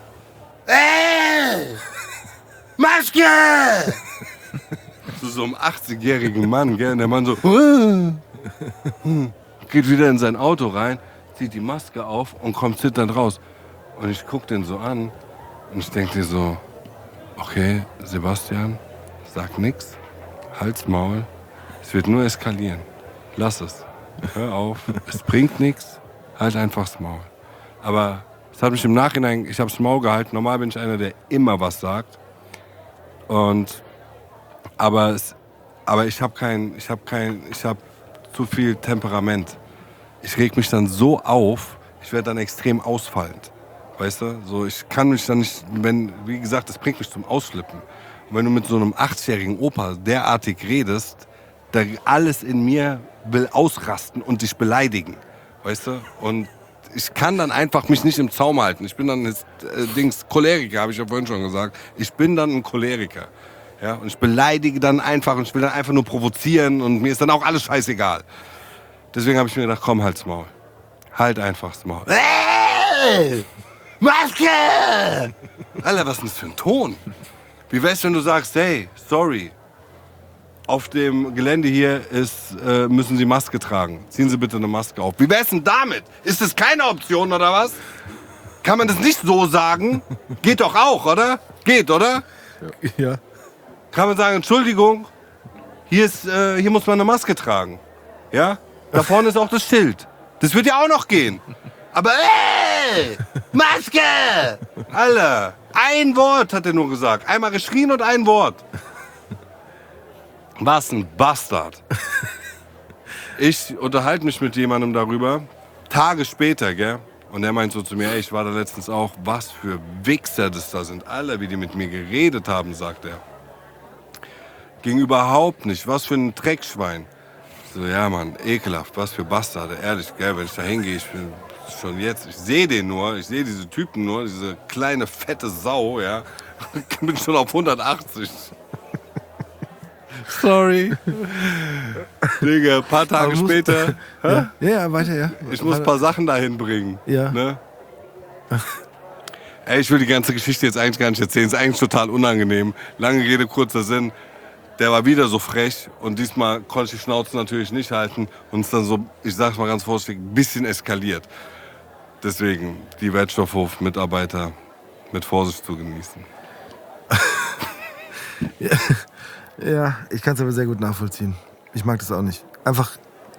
Ey! Maske! Zu so einem achtzigjährigen Mann, gell? Und der Mann so, geht wieder in sein Auto rein, zieht die Maske auf und kommt zitternd raus. Und ich guck den so an und ich denke dir so, okay, Sebastian, sag nix, halt's Maul, es wird nur eskalieren. Lass es. Hör auf, es bringt nichts, halt einfach's Maul. Aber es hat mich im Nachhinein, ich hab's Maul gehalten. Normal bin ich einer, der immer was sagt. Und aber es, aber ich habe kein, ich habe kein, ich habe zu viel Temperament. Ich reg mich dann so auf, ich werde dann extrem ausfallend. Weißt du? So, ich kann mich dann nicht, wenn, wie gesagt, das bringt mich zum Ausflippen. Und wenn du mit so einem achtzigjährigen Opa derartig redest, da alles in mir will ausrasten und dich beleidigen. Weißt du? Und ich kann dann einfach mich nicht im Zaum halten. Ich bin dann jetzt, äh, Dings, Choleriker, habe ich ja vorhin schon gesagt. Ich bin dann ein Choleriker. Ja? Und ich beleidige dann einfach und ich will dann einfach nur provozieren und mir ist dann auch alles scheißegal. Deswegen habe ich mir gedacht, komm, halt's Maul. Halt einfach das Maul. Hey! Maske! Alter, was ist denn das für ein Ton? Wie wär's, wenn du sagst, hey, sorry, auf dem Gelände hier ist, äh, müssen Sie Maske tragen. Ziehen Sie bitte eine Maske auf. Wie wär's denn damit? Ist das keine Option oder was? Kann man das nicht so sagen? Geht doch auch, oder? Geht, oder? Ja. Kann man sagen, Entschuldigung, hier, ist, äh, hier muss man eine Maske tragen. Ja? Da vorne ist auch das Schild. Das wird ja auch noch gehen. Aber ey, Maske! Alter, ein Wort hat er nur gesagt. Einmal geschrien und ein Wort. Was ein Bastard. Ich unterhalte mich mit jemandem darüber, Tage später, gell? Und er meint so zu mir, ey, ich war da letztens auch, was für Wichser das da sind. Alle, wie die mit mir geredet haben, sagt er. Ging überhaupt nicht, was für ein Dreckschwein. Ich so, ja Mann, ekelhaft, was für Bastarde, ehrlich, gell? Wenn ich da hingehe, ich bin schon jetzt, ich sehe den nur, ich sehe diese Typen nur, diese kleine, fette Sau, ja. Ich bin schon auf hundertachtzig. Sorry. Digga, ein paar Tage Aber muss- später. Hä? Ja, ja, ja, weiter, ja. Ich muss ein paar Sachen dahin bringen. Ja. Ne? Ey, ich will die ganze Geschichte jetzt eigentlich gar nicht erzählen. Ist eigentlich total unangenehm. Lange Rede, kurzer Sinn. Der war wieder so frech und diesmal konnte ich die Schnauze natürlich nicht halten und ist dann so, ich sag's mal ganz vorsichtig, ein bisschen eskaliert. Deswegen die Wertstoffhof-Mitarbeiter mit Vorsicht zu genießen. Ja, ich kann es aber sehr gut nachvollziehen. Ich mag das auch nicht. Einfach.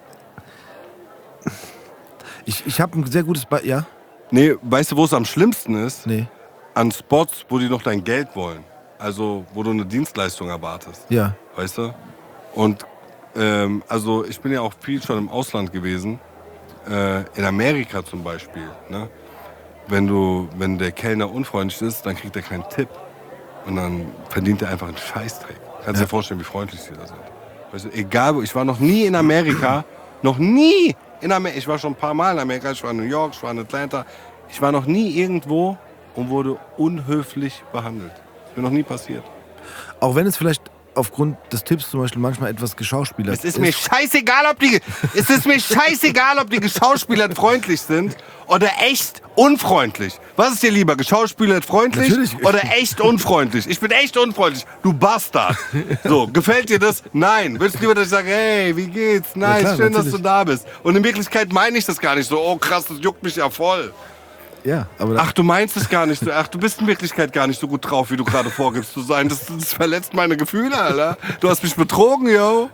Ich, ich habe ein sehr gutes Be Ja? Nee, weißt du, wo es am schlimmsten ist? Nee. An Spots, wo die noch dein Geld wollen. Also, wo du eine Dienstleistung erwartest. Ja. Weißt du? Und, ähm, also, ich bin ja auch viel schon im Ausland gewesen. Äh, in Amerika zum Beispiel. Ne? Wenn du, wenn der Kellner unfreundlich ist, dann kriegt er keinen Tipp. Und dann verdient er einfach einen Scheißdreck. Kannst dir Ja. vorstellen, wie freundlich die da sind. Weißt du, egal wo, ich war noch nie in Amerika, noch nie in Amerika, ich war schon ein paar Mal in Amerika, ich war in New York, ich war in Atlanta, ich war noch nie irgendwo und wurde unhöflich behandelt. Das ist mir noch nie passiert. Auch wenn es vielleicht aufgrund des Tipps zum Beispiel manchmal etwas geschauspielert Es ist mir scheißegal, ob die, es ist mir scheißegal, ob die geschauspielert freundlich sind oder echt unfreundlich. Was ist dir lieber, geschauspielert freundlich Natürlich. oder echt unfreundlich? Ich bin echt unfreundlich, du Bastard. So, gefällt dir das? Nein. Willst du lieber, dass ich sage, hey, wie geht's? Nice, klar, schön, dass natürlich. du da bist. Und in Wirklichkeit meine ich das gar nicht so, oh krass, das juckt mich ja voll. Ja, aber da- Ach, du meinst es gar nicht so. Ach, du bist in Wirklichkeit gar nicht so gut drauf, wie du gerade vorgibst zu sein. Das, das verletzt meine Gefühle, Alter. Du hast mich betrogen, yo.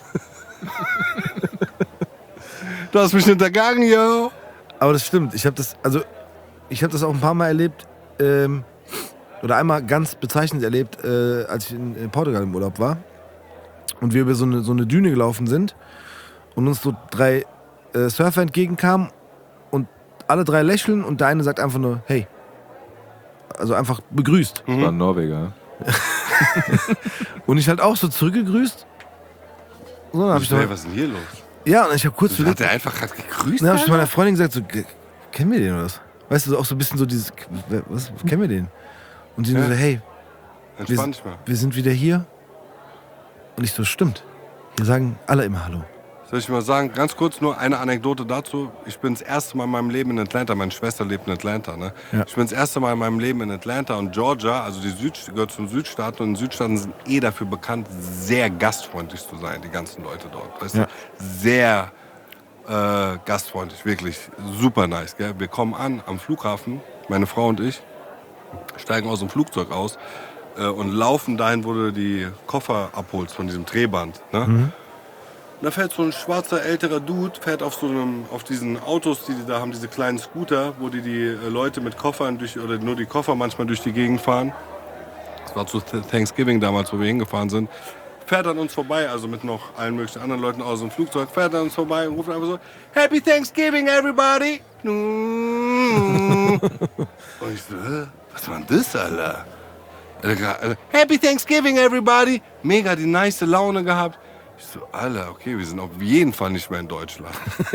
Du hast mich hintergangen, yo. aber das stimmt. Ich habe das, also ich habe das auch ein paar Mal erlebt, ähm, oder einmal ganz bezeichnend erlebt, äh, als ich in, in Portugal im Urlaub war und wir über so eine, so eine Düne gelaufen sind und uns so drei äh, Surfer entgegenkamen und alle drei lächeln und der eine sagt einfach nur, hey. Also einfach begrüßt. Das war ein Norweger. Und ich halt auch so zurückgegrüßt. So, dann hab ich Hey, doch, was ist denn hier los? ja, und ich habe kurz Hat überlegt, der einfach gerade gegrüßt? dann habe ich zu Alter? meiner Freundin gesagt, so, "Ke- kennen wir den oder was? Weißt du, so auch so ein bisschen so dieses, was, kennen wir den? Und sie Ja. so, hey, wir, Entspann dich mal. wir sind wieder hier. Und ich so, stimmt. Wir sagen alle immer Hallo. Soll ich mal sagen, ganz kurz nur eine Anekdote dazu. Ich bin das erste Mal in meinem Leben in Atlanta. Meine Schwester lebt in Atlanta. Ne? Ja. Ich bin das erste Mal in meinem Leben in Atlanta und Georgia, also die Süd, gehört zum Südstaaten. Und die Südstaaten sind eh dafür bekannt, sehr gastfreundlich zu sein, die ganzen Leute dort. Weißt Ja. du? Sehr äh, gastfreundlich, wirklich super nice. Gell? Wir kommen an am Flughafen, meine Frau und ich, steigen aus dem Flugzeug aus äh, und laufen dahin, wo du die Koffer abholst von diesem Drehband. Ne? Mhm. Und da fährt so ein schwarzer, älterer Dude, fährt auf so einem, auf diesen Autos, die die da haben, diese kleinen Scooter, wo die die äh, Leute mit Koffern durch, oder nur die Koffer manchmal durch die Gegend fahren. Das war zu Thanksgiving damals, wo wir hingefahren sind. Fährt an uns vorbei, also mit noch allen möglichen anderen Leuten aus dem Flugzeug, fährt an uns vorbei und ruft einfach so, Happy Thanksgiving, everybody! Und ich so, hä? Was war denn das, Alter? Alter, Happy Thanksgiving, everybody! Mega die nice Laune gehabt. Ich so, Alter, okay, wir sind auf jeden Fall nicht mehr in Deutschland.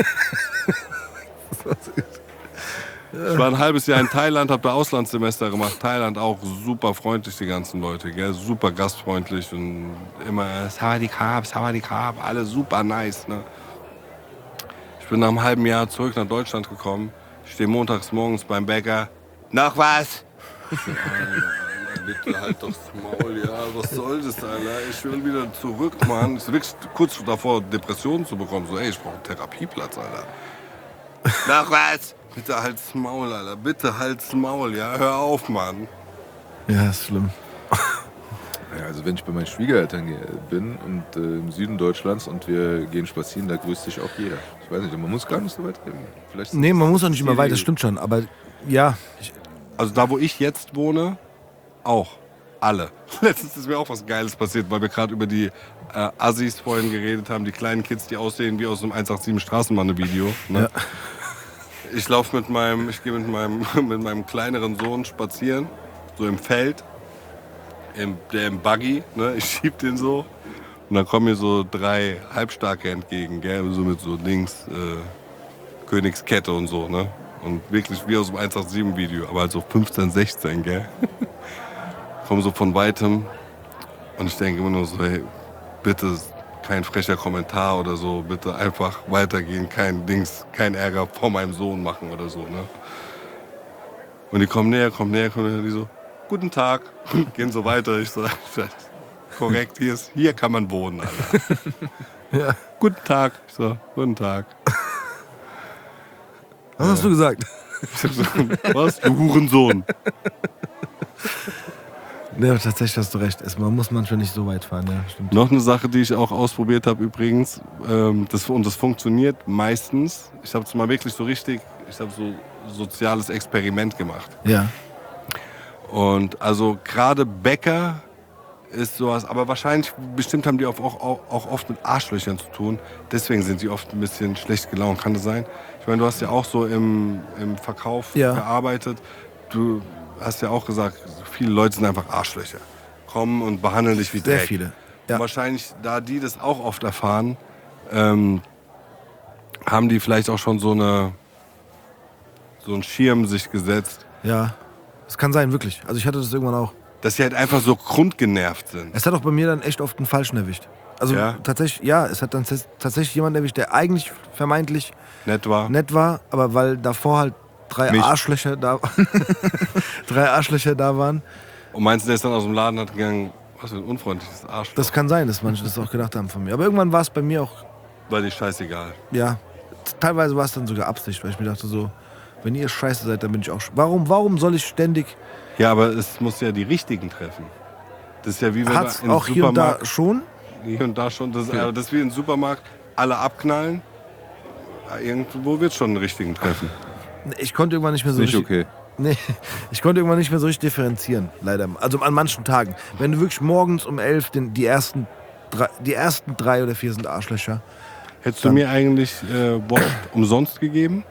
Ich war ein halbes Jahr in Thailand, habe da Auslandssemester gemacht. Thailand auch super freundlich, die ganzen Leute, gell? Super gastfreundlich und immer Sawadee-Krab, Sawadee-Krab, alle super nice. Ne? Ich bin nach einem halben Jahr zurück nach Deutschland gekommen. Ich stehe montags morgens beim Bäcker. Noch was? Bitte halt das Maul, ja, was soll das, Alter? Ich will wieder zurück, Mann. Ich bin wirklich kurz davor, Depressionen zu bekommen. So, ey, ich brauche einen Therapieplatz, Alter. Noch was? Bitte halt's Maul, Alter. Bitte halt's Maul, ja? Hör auf, Mann. Ja, ist schlimm. Ja, also wenn ich bei meinen Schwiegereltern ge- bin und äh, im Süden Deutschlands und wir gehen spazieren, da grüßt sich auch jeder. Ich weiß nicht, man muss gar nicht so weit reden. Vielleicht Nee, man muss auch nicht immer weit, das stimmt schon. Aber ja, ich, Also da, wo ich jetzt wohne, auch. Alle. Letztens ist mir auch was Geiles passiert, weil wir gerade über die äh, Assis vorhin geredet haben, die kleinen Kids, die aussehen wie aus einem eins acht sieben Straßenbahn-Video. Ne? Ja. Ich laufe mit meinem, ich gehe mit meinem, mit meinem kleineren Sohn spazieren, so im Feld, im, der im Buggy, ne? Ich schieb den so. Und dann kommen mir so drei Halbstarke entgegen, gell? So mit so Dings, äh, Königskette und so, ne? Und wirklich wie aus dem eins acht sieben Video, aber halt so fünfzehn, sechzehn, gell? Kommen so von weitem und ich denke immer nur so, hey, bitte kein frecher Kommentar oder so, bitte einfach weitergehen, kein Dings, kein Ärger vor meinem Sohn machen oder so, ne? Und die kommen näher, kommen näher, kommen näher, die so, guten Tag, gehen so weiter. Ich so, korrekt, hier, ist, hier kann man wohnen, Alter. Ja. Guten Tag. Ich so, guten Tag. Was hast du gesagt? Ich so, was? Du Hurensohn. Ja, tatsächlich hast du recht. Es, man muss manchmal nicht so weit fahren, ja, stimmt. Noch eine Sache, die ich auch ausprobiert habe übrigens, ähm, das, und das funktioniert meistens. Ich habe es mal wirklich so richtig, ich habe so soziales Experiment gemacht. Ja. Und also gerade Bäcker ist sowas, aber wahrscheinlich, bestimmt haben die auch, auch, auch oft mit Arschlöchern zu tun. Deswegen sind die oft ein bisschen schlecht gelaunt. Kann das sein? Ich meine, du hast ja auch so im, im Verkauf Ja. gearbeitet. Du hast ja auch gesagt, viele Leute sind einfach Arschlöcher. Kommen und behandeln dich wie Sehr Dreck. viele. Und Ja. wahrscheinlich, da die das auch oft erfahren, ähm, haben die vielleicht auch schon so eine so einen Schirm sich gesetzt, Ja. Das kann sein, wirklich. Also ich hatte das irgendwann auch. dass sie halt einfach so grundgenervt sind. Es hat auch bei mir dann echt oft einen Falschen erwischt. Also Ja? tatsächlich, ja, es hat dann tats- tatsächlich jemanden erwischt, der eigentlich vermeintlich Nett war. nett war, aber weil davor halt drei Mich. Arschlöcher da drei Arschlöcher da waren. Und meinst du, der ist dann aus dem Laden und hat gegangen, was für ein unfreundliches Arschloch. Das kann sein, dass manche das auch gedacht haben von mir. Aber irgendwann war es bei mir auch, war dir scheißegal. ja, teilweise war es dann sogar Absicht, weil ich mir dachte so, wenn ihr scheiße seid, dann bin ich auch sch- Warum, warum soll ich ständig, Ja, aber es muss ja die richtigen treffen. Das ist ja wie wenn hat's wir im auch hier und da Supermarkt, schon? hier und da schon, das, aber das ist wie im Supermarkt, alle abknallen. Ja, irgendwo wird es schon einen richtigen treffen. Ich konnte irgendwann nicht mehr so Nicht richtig, okay. nee, ich konnte irgendwann nicht mehr so richtig differenzieren, leider. Also an manchen Tagen. Wenn du wirklich morgens um elf den, die, ersten drei, die ersten drei oder vier sind Arschlöcher. Hättest du Dann- mir eigentlich äh, Wort umsonst gegeben?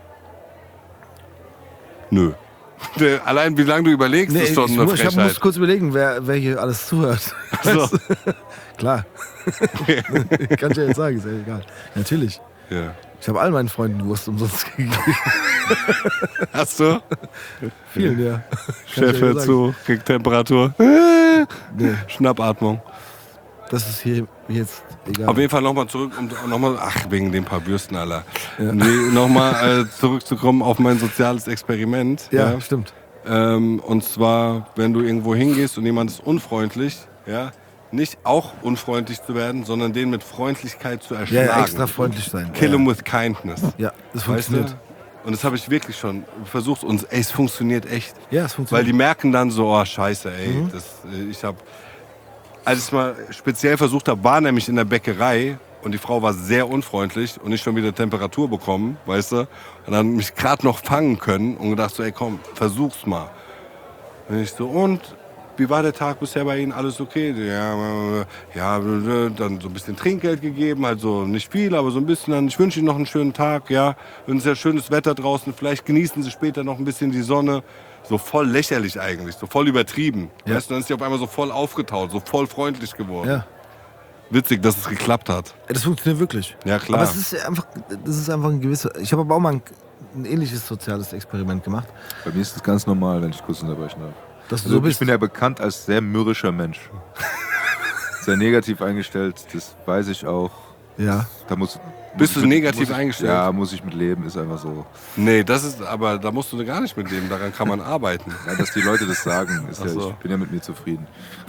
Nö. Allein wie lange du überlegst, Nee, ist ich, schon ich, eine muss, ich hab, Frechheit. muss kurz überlegen, wer, wer hier alles zuhört. So. Klar. Kann ich ja jetzt sagen, ist ja egal. Natürlich. Ja. Ich habe all meinen Freunden Wurst umsonst gegeben. Hast du? Vielen, ja. Kann Chef ich ja hört sagen. zu, kriegt Temperatur. Nee, Schnappatmung. das ist hier jetzt egal. Auf jeden Fall nochmal zurück, um nochmal, ach, wegen den paar Bürsten, Alter. Nee, nochmal äh, zurückzukommen auf mein soziales Experiment. ja, stimmt. Ähm, und zwar, wenn du irgendwo hingehst und jemand ist unfreundlich, ja, nicht auch unfreundlich zu werden, sondern den mit Freundlichkeit zu Ja, erschlagen. ja, extra freundlich sein. Kill ja. him with kindness. Ja, das Weißt funktioniert. du? Und das habe ich wirklich schon versucht und ey, es funktioniert echt. Ja, es Weil funktioniert. die merken dann so, oh scheiße, ey, Mhm. das, äh, ich habe, als ich mal speziell versucht habe, war nämlich in der Bäckerei und die Frau war sehr unfreundlich und ich schon wieder Temperatur bekommen, weißt du, und dann mich gerade noch fangen können und gedacht so, ey komm, versuch's mal. Und ich so, und wie war der Tag bisher bei Ihnen? Alles okay? Ja, äh, ja, dann so ein bisschen Trinkgeld gegeben, also nicht viel, aber so ein bisschen. Dann, ich wünsche Ihnen noch einen schönen Tag, ja, und sehr schönes Wetter draußen. Vielleicht genießen Sie später noch ein bisschen die Sonne. So voll lächerlich eigentlich, so voll übertrieben. Ja. Weißt du, dann ist sie auf einmal so voll aufgetaut, so voll freundlich geworden. Ja. Witzig, dass es geklappt hat. Ja, das funktioniert wirklich. Ja, klar. Aber es ist einfach, das ist einfach ein gewisser. Ich habe aber auch mal ein, ein ähnliches soziales Experiment gemacht. Bei mir ist das ganz normal, wenn ich kurz unterbrechen darf. Dass du Also so ich bist. bin ja bekannt als sehr mürrischer Mensch. Sehr negativ eingestellt, das weiß ich auch. Ja. Da muss, Bist du muss ich- negativ muss ich, eingestellt? Ja, muss ich mit leben, ist einfach so. Nee, das ist, aber da musst du gar nicht mit leben, daran kann man arbeiten. Ja, dass die Leute das sagen, ist Ach ja, so. ich bin ja mit mir zufrieden.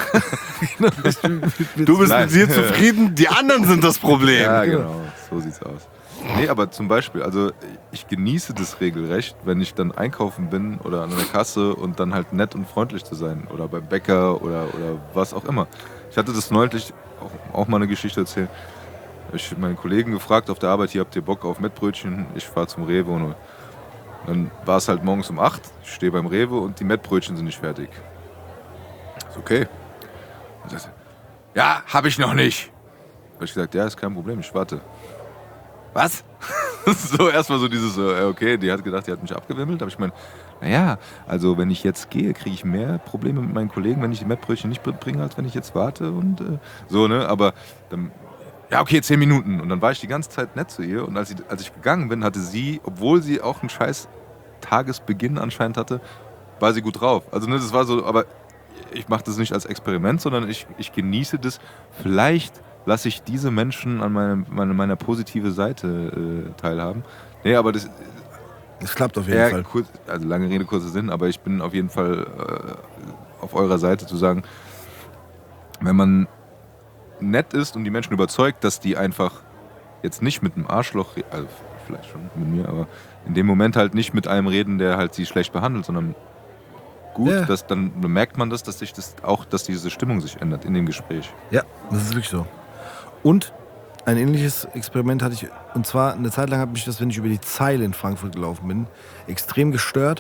Du bist Nein. mit dir zufrieden, die anderen sind das Problem. Ja, genau, so sieht's aus. Nee, aber zum Beispiel, also ich genieße das regelrecht, wenn ich dann einkaufen bin oder an der Kasse und dann halt nett und freundlich zu sein oder beim Bäcker oder, oder was auch immer. Ich hatte das neulich auch, auch mal eine Geschichte erzählt. Ich habe meinen Kollegen gefragt auf der Arbeit, hier habt ihr Bock auf Mettbrötchen? Ich fahre zum Rewe und dann war es halt morgens um acht, ich stehe beim Rewe und die Mettbrötchen sind nicht fertig. Ist okay. Und sagte, ja, habe ich noch nicht. Habe ich gesagt, ja, ist kein Problem, ich warte. Was? So erstmal so dieses, äh, okay, die hat gedacht, die hat mich abgewimmelt. Aber ich meine, naja, also wenn ich jetzt gehe, kriege ich mehr Probleme mit meinen Kollegen, wenn ich die Mettbrötchen nicht bringe, als wenn ich jetzt warte und äh, so, ne? Aber dann, ja, okay, zehn Minuten. Und dann war ich die ganze Zeit nett zu ihr. Und als, sie, als ich gegangen bin, hatte sie, obwohl sie auch einen scheiß Tagesbeginn anscheinend hatte, war sie gut drauf. Also ne, das war so, aber ich mache das nicht als Experiment, sondern ich, ich genieße das vielleicht lasse ich diese Menschen an meiner, meiner, meiner positive Seite äh, teilhaben. Nee, aber das Das klappt auf jeden eher Fall. kurz, also lange Rede, kurzer Sinn, aber ich bin auf jeden Fall äh, auf eurer Seite zu sagen, wenn man nett ist und die Menschen überzeugt, dass die einfach jetzt nicht mit einem Arschloch, re- also vielleicht schon mit mir, aber in dem Moment halt nicht mit einem reden, der halt sie schlecht behandelt, sondern gut, Ja. dass, dann merkt man das, dass sich das auch, dass diese Stimmung sich ändert in dem Gespräch. Ja, das ist wirklich so. Und ein ähnliches Experiment hatte ich, und zwar eine Zeit lang hat mich das, wenn ich über die Zeile in Frankfurt gelaufen bin, extrem gestört.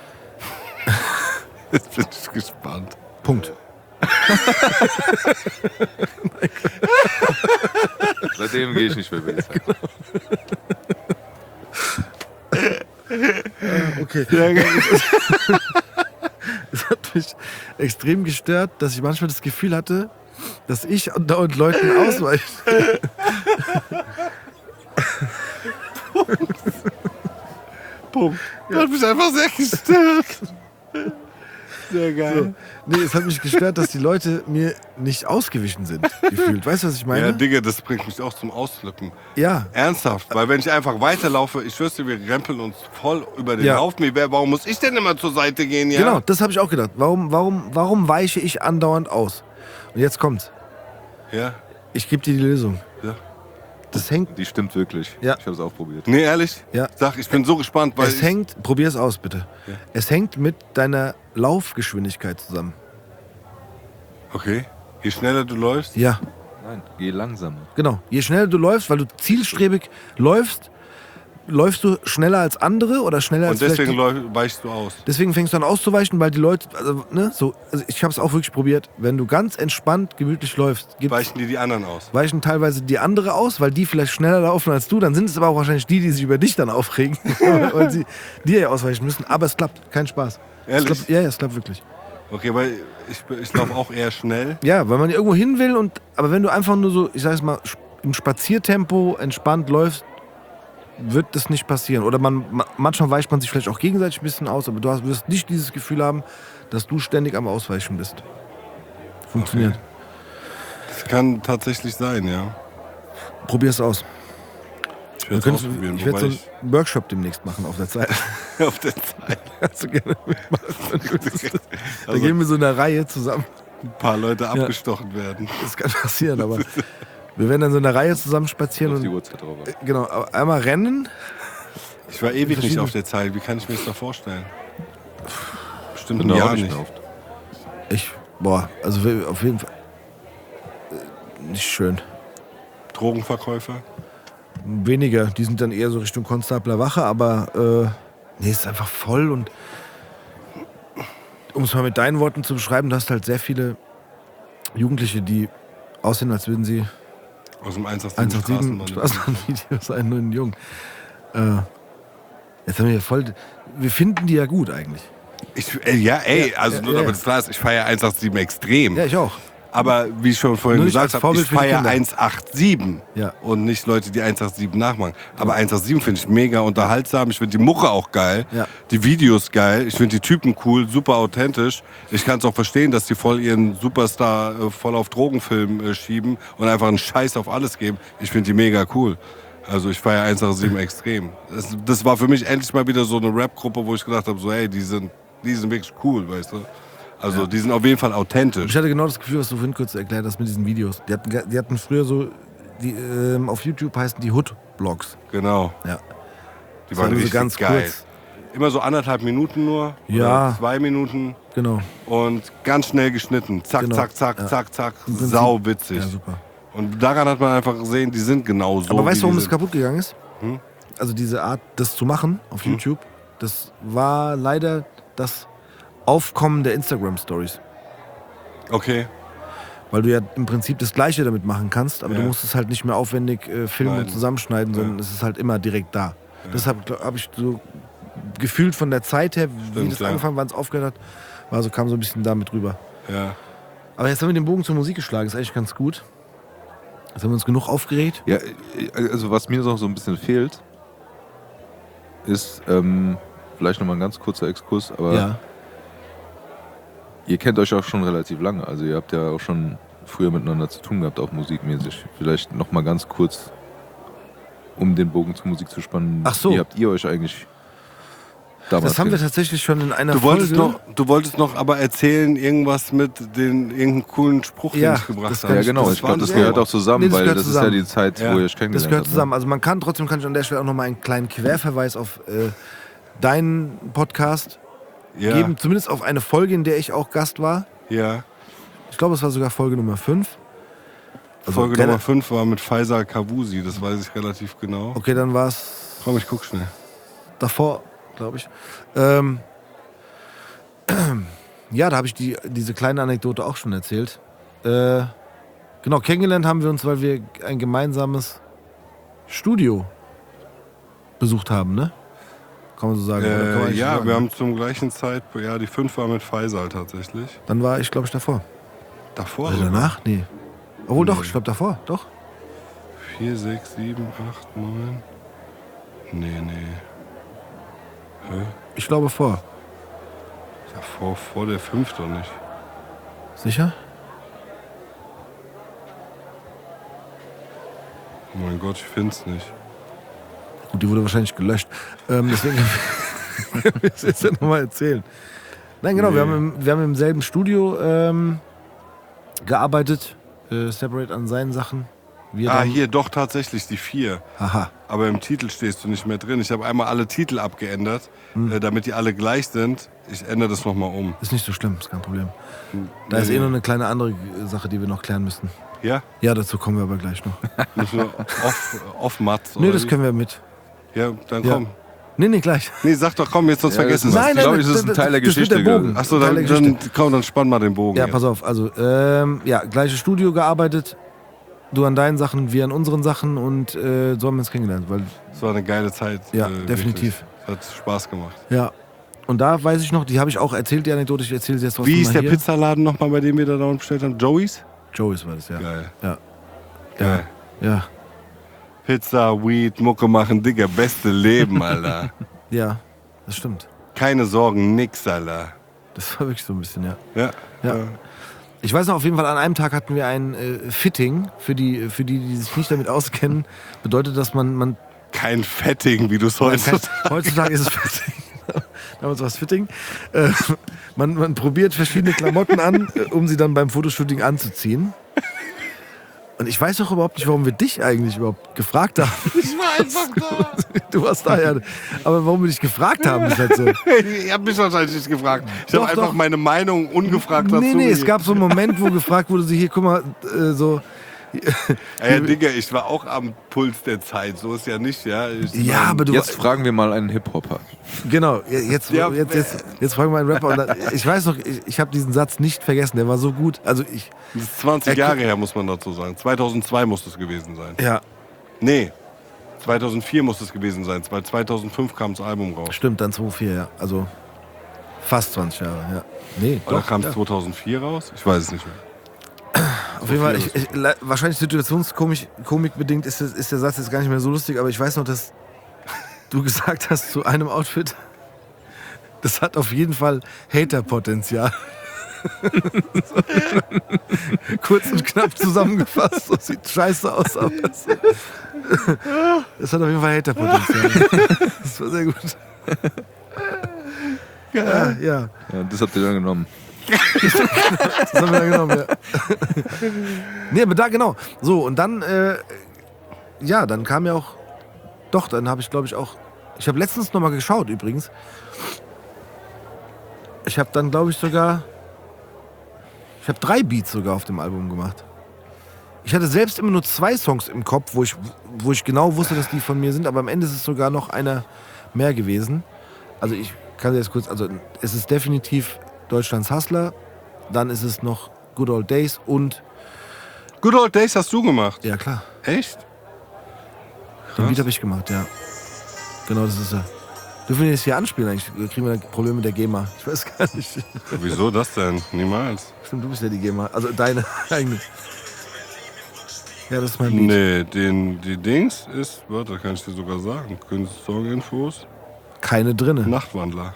Jetzt bin ich gespannt. Punkt. Seitdem gehe ich nicht mehr über die Zeit. Okay. Es hat mich extrem gestört, dass ich manchmal das Gefühl hatte, dass ich dauernd Leuten ausweiche. Punkt. Das hat mich einfach sehr gestört. Sehr geil. Nee, es hat mich gestört, dass die Leute mir nicht ausgewichen sind, gefühlt. Weißt du, was ich Ja, meine? Digga, das bringt mich auch zum Ausflippen. Ja. Ernsthaft, weil wenn ich einfach weiterlaufe, ich schwör's dir, wir rempeln uns voll über den Ja. Haufen. Wie wär- Warum muss ich denn immer zur Seite gehen, ja? Genau, das habe ich auch gedacht. Warum, warum, warum weiche ich andauernd aus? Und jetzt kommt's. Ja? Ich gebe dir die Lösung. Ja. Das hängt. Die stimmt wirklich. Ja. Ich habe es auch probiert. Nee, ehrlich? Ja. Sag, ich bin so gespannt, weil Es ich, hängt. Probier es aus, bitte. Ja. Es hängt mit deiner Laufgeschwindigkeit zusammen. Okay. Je schneller du läufst, Ja, Nein, geh langsamer. genau. Je schneller du läufst, weil du zielstrebig läufst, läufst du schneller als andere oder schneller als und deswegen vielleicht. läu- weichst du aus. Deswegen fängst du an auszuweichen, weil die Leute, also, ne, so, also ich habe es auch wirklich probiert. Wenn du ganz entspannt, gemütlich läufst, gibt's, Weichen die die anderen aus. weichen teilweise die andere aus, weil die vielleicht schneller laufen als du. Dann sind es aber auch wahrscheinlich die, die sich über dich dann aufregen, weil sie dir ja ausweichen müssen. Aber es klappt, kein Spaß. Ehrlich? Es klappt, ja, ja, es klappt wirklich. Okay, weil ich, ich laufe auch eher schnell. Ja, weil man irgendwo hin will und, aber wenn du einfach nur so, ich sag's mal, im Spaziertempo entspannt läufst, wird das nicht passieren. Oder man, ma- manchmal weicht man sich vielleicht auch gegenseitig ein bisschen aus, aber du hast, wirst nicht dieses Gefühl haben, dass du ständig am Ausweichen bist. Funktioniert. Das kann tatsächlich sein, ja. Probier es aus. Ich Du werde es könntest, ausprobieren. ich werde Wobei so einen Workshop demnächst machen auf der Zeit. ich auf der Zeit Kannst du gerne mitmachen, wenn du willst. Da Also- gehen wir so in einer Reihe zusammen. ein paar Leute abgestochen werden. Das kann passieren, aber wir werden dann so in einer Reihe zusammen spazieren Auf die und Uhrzeit drauf. äh, genau, einmal rennen. Ich war ewig nicht Verschiedene- auf der Zeit. Wie kann ich mir das da vorstellen? Bestimmt Bin ein da auch Jahr nicht nicht. mehr oft. Ich, boah, also wir- auf jeden Fall äh, nicht schön. Drogenverkäufer? Weniger, die sind dann eher so Richtung Konstabler Wache, aber äh, nee, es ist einfach voll und um es mal mit deinen Worten zu beschreiben, du hast halt sehr viele Jugendliche, die aussehen, als würden sie Aus dem eins acht sieben eins acht sieben Straßenbahn. Straßenbahnvideos sein, nur ein Jung. Äh, jetzt haben wir hier voll, wir finden die ja gut eigentlich. Ich, äh, ja, ey, Ja, also ja, nur ja, damit ja. es klar ist, ich feiere eins acht sieben extrem. Ja, ich auch. Aber wie ich schon vorhin Nur nicht gesagt als habe, ich Vorbild für die feiere Kinder. eins acht sieben Ja. und nicht Leute, die eins acht sieben nachmachen. Aber eins acht sieben finde ich mega unterhaltsam. Ich finde die Mucke auch geil. Ja. Die Videos geil. Ich finde die Typen cool, super authentisch. Ich kann es auch verstehen, dass die voll ihren Superstar äh, voll auf Drogenfilm äh, schieben und einfach einen Scheiß auf alles geben. Ich finde die mega cool. Also ich feiere eins acht sieben extrem. Das, das war für mich endlich mal wieder so eine Rap-Gruppe, wo ich gedacht habe, so hey, die sind, die sind wirklich cool, weißt du. Also die sind auf jeden Fall authentisch. Ich hatte genau das Gefühl, was du vorhin kurz erklärt hast mit diesen Videos. Die hatten, die hatten früher so, die, ähm, auf YouTube heißen die Hood-Blogs. Genau. Ja. Die Das waren so richtig ganz geil. kurz. Immer so anderthalb Minuten nur. Ja. Oder zwei Minuten. Genau. Und ganz schnell geschnitten. Zack, Genau. zack, zack, Ja. zack, zack. Im Prinzip- Sau witzig. Ja, super. Und daran hat man einfach gesehen, die sind genau so. Aber weißt wie du, warum die das sind. kaputt gegangen ist? Hm? Also diese Art, das zu machen auf Hm? YouTube, das war leider das Aufkommen der Instagram-Stories. Okay. Weil du ja im Prinzip das Gleiche damit machen kannst, aber Ja. du musst es halt nicht mehr aufwendig äh, filmen Nein. und zusammenschneiden, sondern Ja. es ist halt immer direkt da. Deshalb habe ich so gefühlt von der Zeit her, wie Stimmt, das ja. angefangen, wann es aufgehört hat, war so, kam so ein bisschen damit rüber. Ja. Aber jetzt haben wir den Bogen zur Musik geschlagen, ist eigentlich ganz gut. Jetzt haben wir uns genug aufgeregt. Ja, also was mir noch so ein bisschen fehlt, ist ähm, vielleicht nochmal ein ganz kurzer Exkurs, aber Ja. ihr kennt euch auch schon relativ lange. Also ihr habt ja auch schon früher miteinander zu tun gehabt, auch musikmäßig. Vielleicht noch mal ganz kurz, um den Bogen zur Musik zu spannen. Ach so. Wie habt ihr euch eigentlich damals Das haben wir kennengelernt? tatsächlich schon in einer Du wolltest, Folge. noch, du wolltest noch aber erzählen, irgendwas mit den, irgendeinem coolen Spruch, Ja, den ich gebracht das habe. Ja, genau. Das Ich glaube, das war- gehört ja. auch zusammen, Nee, das weil gehört das zusammen. ist ja die Zeit, Ja. wo ihr euch Das kennengelernt gehört habt. zusammen. Also man kann trotzdem, kann ich an der Stelle auch nochmal einen kleinen Querverweis auf äh, deinen Podcast Ja, geben. Zumindest auf eine Folge, in der ich auch Gast war. ja. Ich glaube, es war sogar Folge Nummer fünf. Also Folge rela- Nummer fünf war mit Faisal Kavusi, das weiß ich relativ genau. Okay, dann war es Komm, ich guck schnell. davor, glaube ich. Ähm, ja, da habe ich die, diese kleine Anekdote auch schon erzählt. Äh, genau, kennengelernt haben wir uns, weil wir ein gemeinsames Studio besucht haben, ne? Kann man so sagen. oder kann man Äh, eigentlich so ja, sagen, wir ne? haben zum gleichen Zeitpunkt, ja, die fünf war mit Faisal tatsächlich. Dann war ich, glaube ich, davor. Davor Oder sogar. danach? Nee. Obwohl doch, Nee. ich glaube davor, doch. vier, sechs, sieben, acht, neun. Nee, nee. Hä? Ich glaube vor. Davor, vor der fünf doch nicht. Sicher? Oh mein Gott, ich find's nicht. Gut, die wurde wahrscheinlich gelöscht. Ähm, deswegen können wir es jetzt ja nochmal erzählen. Nein, genau, wir, Nee. haben im, wir haben im selben Studio ähm, gearbeitet. Äh, Separate an seinen Sachen. Wir Ah, dann- hier, doch tatsächlich, die vier. Aha. Aber im Titel stehst du nicht mehr drin. Ich habe einmal alle Titel abgeändert, Hm. äh, damit die alle gleich sind. Ich ändere das nochmal um. Ist nicht so schlimm, ist kein Problem. Da Nee, ist eh nee. noch eine kleine andere äh, Sache, die wir noch klären müssen. Ja? Ja, dazu kommen wir aber gleich noch. Müssen wir off, off Mats, Nee, oder das wie? können wir mit. Ja, dann Ja. komm. Nee, nee, gleich. Nee, sag doch, komm, jetzt sonst Ja, vergessen das wir ist- Nein, ich glaube, nein, das ist ein das- Teil der das wird der Geschichte. Bogen. Achso, Teil dann, der dann Geschichte. komm, dann spann mal den Bogen. Ja, jetzt. pass auf. Also, ähm, ja, gleiches Studio gearbeitet. Du an deinen Sachen, wir an unseren Sachen und äh, so haben wir uns kennengelernt. Weil, Das war eine geile Zeit. Ja, äh, definitiv. wirklich. Hat Spaß gemacht. ja. Und da weiß ich noch, die habe ich auch erzählt, die Anekdote. Ich erzähle sie jetzt trotzdem Wie ist mal der hier. Pizzaladen nochmal, bei dem wir da dauernd bestellt haben? Joey's? Joey's war das, ja. Geil. Ja. Geil. Ja. Pizza, Weed, Mucke machen, Digga, beste Leben, Alter. Ja, das stimmt. Keine Sorgen, nix, Alter. Das war wirklich so ein bisschen, ja. Ja. Ja. Äh, Ich weiß noch, auf jeden Fall an einem Tag hatten wir ein äh, Fitting. Für die, für die, die sich nicht damit auskennen, bedeutet, dass man, man Kein Fetting, wie du es Man heute kann, heutzutage ist es Fitting. Damals war es Fitting. Äh, man, man probiert verschiedene Klamotten an, äh, um sie dann beim Fotoshooting anzuziehen. Und ich weiß auch überhaupt nicht, warum wir dich eigentlich überhaupt gefragt haben. Ich war einfach da. Du warst da, ja. Aber warum wir dich gefragt haben, ist halt so. Ich hab mich wahrscheinlich nicht gefragt. Ich Doch, habe einfach doch. meine Meinung ungefragt dazu. Nee, nee, es gegeben. gab so einen Moment, wo gefragt wurde, so hier, guck mal, äh, so. Ey, Digga, ich war auch am Puls der Zeit. So ist ja nicht, ja. Ich Ja, mein, aber du. Jetzt fragen wir mal einen Hip-Hopper. Genau, jetzt, Ja, jetzt, jetzt, jetzt fragen wir einen Rapper. Und dann, ich weiß noch, ich, ich habe diesen Satz nicht vergessen, der war so gut. Also ich. Das ist zwanzig Jahre her, muss man dazu sagen. zweitausendzwei muss es gewesen sein. Ja, Nee, zweitausendvier muss es gewesen sein, weil zweitausendfünf kam das Album raus. stimmt, dann zwei vier, ja. Also fast zwanzig Jahre, ja. Nee, Oder doch, kam es ja. zweitausendvier raus? Ich weiß es nicht mehr. Auf jeden Fall, ich, ich, le- wahrscheinlich situationskomik Komik bedingt ist, das- ist der Satz jetzt gar nicht mehr so lustig, aber ich weiß noch, dass du gesagt hast zu einem Outfit, das hat auf jeden Fall Hater-Potenzial. Kurz und knapp zusammengefasst, so sieht scheiße aus, aber es, es hat auf jeden Fall Hater-Potenzial. Das war sehr gut. Ja, ja, Ja, das habt ihr dann genommen. das haben wir dann genommen, ja. Nee, aber da genau. So, und dann, äh, ja, dann kam ja auch, doch, dann habe ich glaube ich auch, ich habe letztens nochmal geschaut übrigens. Ich habe dann glaube ich sogar, ich habe drei Beats sogar auf dem Album gemacht. Ich hatte selbst immer nur zwei Songs im Kopf, wo ich, wo ich genau wusste, dass die von mir sind, aber am Ende ist es sogar noch einer mehr gewesen. Also ich kann jetzt kurz, also es ist definitiv Deutschlands Hustler, dann ist es noch Good Old Days und, Good Old Days hast du gemacht. ja klar, Echt? den Beat habe ich gemacht, ja. Genau, das ist er. Dürfen wir das hier anspielen eigentlich? Kriegen wir da Probleme mit der GEMA? Ich weiß gar nicht. Wieso das denn? Niemals. Stimmt, du bist ja die GEMA. Also deine eigene. Ja, das ist mein Beat. Nee, den, die Dings ist, warte, kann ich dir sogar sagen. Song-Infos. Keine drinne. Nachtwandler.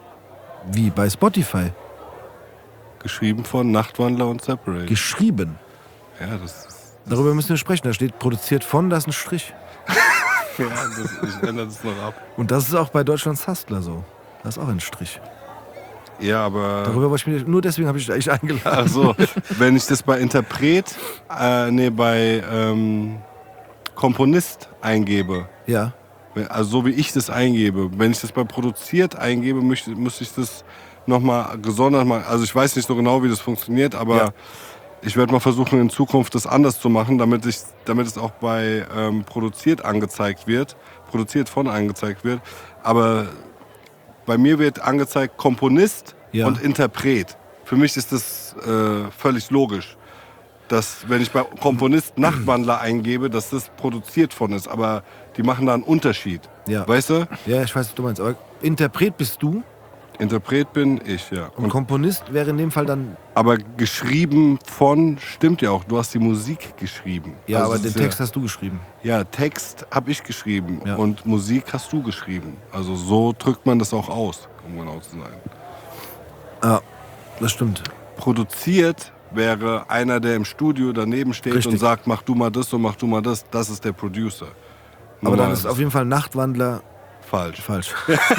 Wie bei Spotify. Geschrieben von Nachtwandler und Separate. Geschrieben. Ja, das ist. Darüber müssen wir sprechen. Da steht produziert von, da ist ein Strich. Ja, das, ich ändere das noch ab. Und das ist auch bei Deutschlands Hustler so. Da ist auch ein Strich. Ja, aber. Darüber wollte ich mich, nur deswegen habe ich dich eigentlich eingeladen. Ach so, wenn ich das bei Interpret, äh, nee, bei ähm, Komponist eingebe, Ja. wenn- also so wie ich das eingebe, wenn ich das bei produziert eingebe, möchte, müsste ich das nochmal gesondert machen. Also ich weiß nicht so genau, wie das funktioniert, aber Ja. ich werde mal versuchen, in Zukunft das anders zu machen, damit, ich, damit es auch bei ähm, produziert angezeigt wird, produziert von angezeigt wird. Aber bei mir wird angezeigt Komponist Ja. und Interpret. Für mich ist das äh, völlig logisch, dass wenn ich bei Komponist Nachtwandler eingebe, dass das produziert von ist. Aber die machen da einen Unterschied. Ja. Weißt du? Ja, ich weiß, was du meinst. Aber Interpret bist du Interpret bin ich, ja. und Und, Komponist wäre in dem Fall dann. aber geschrieben von, stimmt ja auch, du hast die Musik geschrieben. Ja, Also aber es den ist Text hast du geschrieben. Ja, ja, Text habe ich geschrieben Ja. und Musik hast du geschrieben. Also so drückt man das auch aus, um genau zu sein. Ja, das stimmt. Produziert wäre einer, der im Studio daneben steht Richtig. und sagt, mach du mal das und mach du mal das. Das ist der Producer. Aber dann Normal ist auf jeden Fall Nachtwandler falsch. falsch.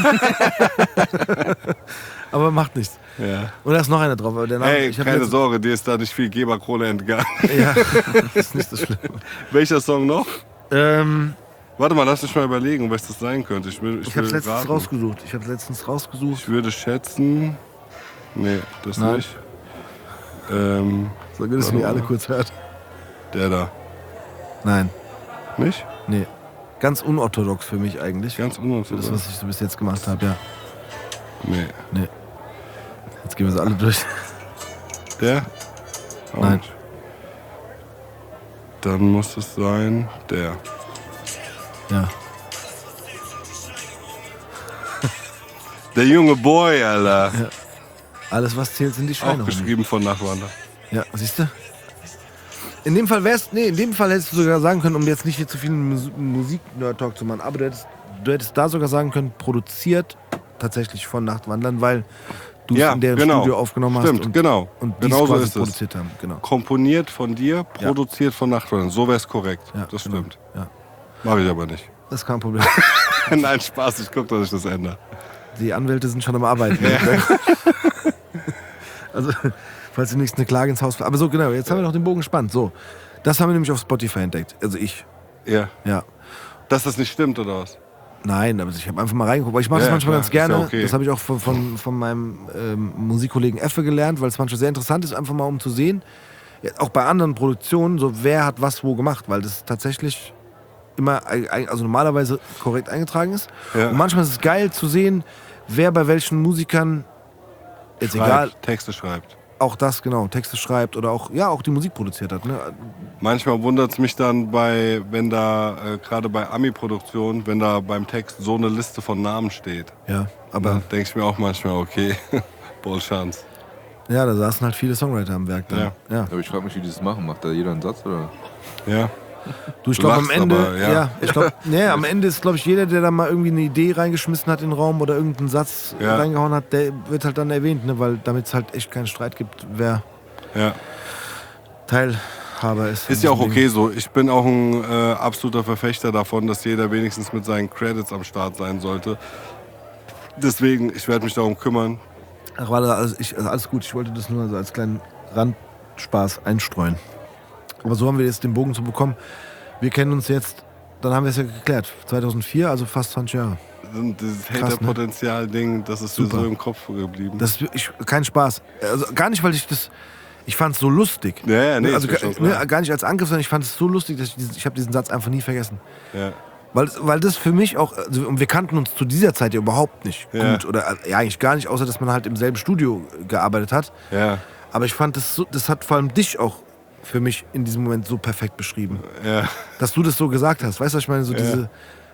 Aber macht nichts. Ja. Und da ist noch einer drauf. Aber der Name, Hey, ich hab keine jetzt- Sorge, dir ist da nicht viel Geberkrone entgangen. Ja, das ist nicht so schlimm. Welcher Song noch? Ähm, Warte mal, lass mich mal überlegen, was das sein könnte. Ich, will, ich, ich habe es will letztens raten. rausgesucht. Ich habe es letztens rausgesucht. Ich würde schätzen. Nee, das Nein. nicht. Ähm, So gut, dass ihr die alle kurz hört. der da. Nein, Nicht? nee. Ganz unorthodox für mich eigentlich. Ganz Für das, unorthodox. was ich so bis jetzt gemacht habe, ja. Nee. Nee. Jetzt gehen wir sie alle durch. Der? Auch Nein. nicht. Dann muss es sein der. Ja. Der junge Boy, Alter. Alles, was zählt, sind die Schweine. Auch geschrieben von Nachwander. Ja, siehst du? In dem Fall wär's, nee, in dem Fall hättest du sogar sagen können, um jetzt nicht hier zu viel Mus- Musik-Nerd-Talk zu machen, aber du hättest, du hättest da sogar sagen können, produziert tatsächlich von Nachtwandlern, weil du es Ja, in deren genau. Studio aufgenommen Stimmt, hast und, genau. und die Genau es so quasi ist es. produziert haben. Genau. Komponiert von dir, produziert von Nachtwandern. So wäre es korrekt. Ja, das genau. stimmt. Ja. Mache ich aber nicht. Das ist kein Problem. Nein, Spaß, ich gucke, dass ich das ändere. Die Anwälte sind schon am Arbeiten. Also, falls demnächst eine Klage ins Haus. Aber so, genau, jetzt haben wir noch den Bogen gespannt. So, das haben wir nämlich auf Spotify entdeckt. Also ich. Ja. Ja. Dass das nicht stimmt, oder was? Nein, aber ich habe einfach mal reingeguckt. Aber ich mache Ja, das manchmal klar, ganz ist ja gerne. okay. Das habe ich auch von, von, von meinem ähm, Musikkollegen Effe gelernt, weil es manchmal sehr interessant ist, einfach mal um zu sehen, ja, auch bei anderen Produktionen, so wer hat was wo gemacht, weil das tatsächlich immer, ein- also normalerweise korrekt eingetragen ist. Ja. Und manchmal ist es geil zu sehen, wer bei welchen Musikern, jetzt Schreibt, egal, Texte schreibt. auch das, genau, Texte schreibt oder auch, ja, auch die Musik produziert hat. Ne? Manchmal wundert es mich dann bei, wenn da, äh, gerade bei Ami-Produktionen, wenn da beim Text so eine Liste von Namen steht. Ja, Aber aber denke ich mir auch manchmal, okay, Bullchance. ja, da saßen halt viele Songwriter am Werk dann. Ja. Ja. Aber ich frage mich, wie die das machen. Macht da jeder einen Satz oder? Ja. Du, ich Du glaube am lachst, Ende, aber, ja. ja. ich glaube, nee, am Ende ist, glaube ich, jeder, der da mal irgendwie eine Idee reingeschmissen hat in den Raum oder irgendeinen Satz Ja. reingehauen hat, der wird halt dann erwähnt, ne? Weil damit es halt echt keinen Streit gibt, wer Ja. Teilhaber ist. Ist ja auch okay so. Ich bin auch ein äh, absoluter Verfechter davon, dass jeder wenigstens mit seinen Credits am Start sein sollte. Deswegen, ich werde mich darum kümmern. Ach, warte, also ich, also alles gut. Ich wollte das nur so als kleinen Randspaß einstreuen. Aber so haben wir jetzt den Bogen zu bekommen. Wir kennen uns jetzt, dann haben wir es ja geklärt. zweitausendvier, also fast zwanzig Jahre. Und dieses Krass, ne? Hater-Potenzial-Ding, das ist Super. mir so im Kopf geblieben. Das ist wirklich kein Spaß. Also gar nicht, weil ich das. Ich fand es so lustig. Ja, ja, nee, also ist mir gar, schon klar. ne, gar nicht als Angriff, sondern ich fand es so lustig, dass ich, diesen, ich habe diesen Satz einfach nie vergessen. ja. Weil, weil das für mich auch, also, und wir kannten uns zu dieser Zeit ja überhaupt nicht Ja. gut. Oder ja, eigentlich gar nicht, außer dass man halt im selben Studio gearbeitet hat. Ja, Aber ich fand, das, so, das hat vor allem dich auch für mich in diesem Moment so perfekt beschrieben. ja. Dass du das so gesagt hast. Weißt du, was ich meine? So diese.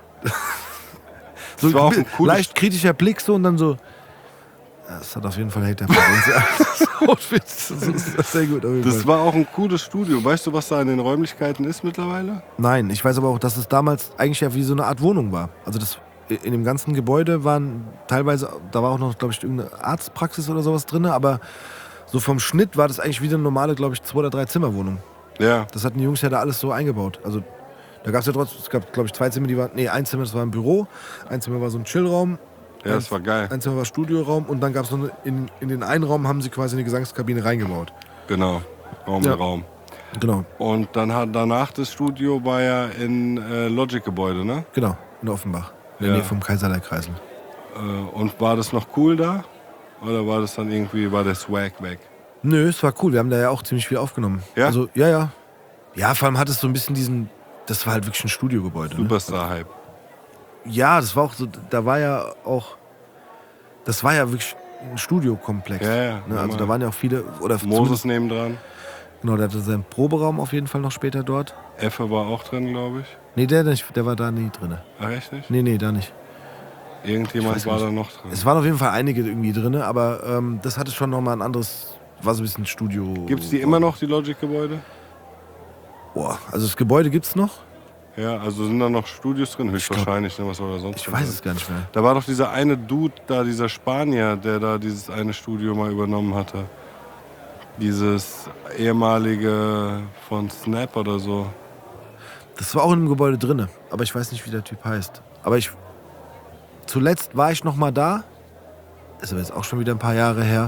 so Das war auch ein ein cooles- leicht kritischer Blick so und dann so. Ja, das hat auf jeden Fall Hater-Potenzial. Das ist sehr gut. Auf jeden Das Fall. war auch ein cooles Studio. Weißt du, was da in den Räumlichkeiten ist mittlerweile? Nein, ich weiß aber auch, dass es damals eigentlich ja wie so eine Art Wohnung war. Also das in dem ganzen Gebäude waren teilweise, da war auch noch, glaube ich, irgendeine Arztpraxis oder sowas drin, aber so vom Schnitt war das eigentlich wie eine normale, glaube ich, zwei oder drei Zimmerwohnung. Ja. Das hatten die Jungs ja da alles so eingebaut. Also da gab es ja trotzdem, es gab glaube ich zwei Zimmer, die waren, nee, ein Zimmer, das war ein Büro, ein Zimmer war so ein Chillraum, Ja, das war geil. ein Zimmer war Studioraum und dann gab es noch eine, in, in den einen Raum haben sie quasi eine Gesangskabine reingebaut. Genau. Raum Ja. in Raum. Genau, Und dann hat danach das Studio war ja in äh, Logic-Gebäude, ne? genau, in Offenbach, in der Ja. Nähe vom Kaiserlei-Kreisel. Äh, und war das noch cool da? Oder war das dann irgendwie, war der Swag weg? Nö, es war cool, wir haben da ja auch ziemlich viel aufgenommen. Ja? Also, ja, ja. Ja, vor allem hat es so ein bisschen diesen, das war halt wirklich ein Studiogebäude. Ne? Superstar-Hype. Ja, das war auch so, da war ja auch, das war ja wirklich ein Studiokomplex. Ja, ja, Ne? Also normal. da waren ja auch viele, oder Moses nebendran. genau, der hatte seinen Proberaum auf jeden Fall noch später dort. Effe war auch drin, glaube ich. Nee, der nicht, der war da nie drin. Ach, echt nicht? Nee, nee, da nicht. Irgendjemand Ich weiß war nicht. da noch drin. Es waren auf jeden Fall einige irgendwie drin, aber ähm, das hatte schon nochmal ein anderes, war so ein bisschen Studio. Gibt es die immer noch, die Logic-Gebäude? Boah, also das Gebäude gibt's noch? Ja, also sind da noch Studios drin? Höchstwahrscheinlich, ne? Was soll da sonst Ich drin weiß sein? es gar nicht mehr. Da war doch dieser eine Dude da, dieser Spanier, der da dieses eine Studio mal übernommen hatte. Dieses ehemalige von Snap oder so. Das war auch in einem Gebäude drin, aber ich weiß nicht, wie der Typ heißt. Aber ich, zuletzt war ich noch mal da, ist aber jetzt auch schon wieder ein paar Jahre her.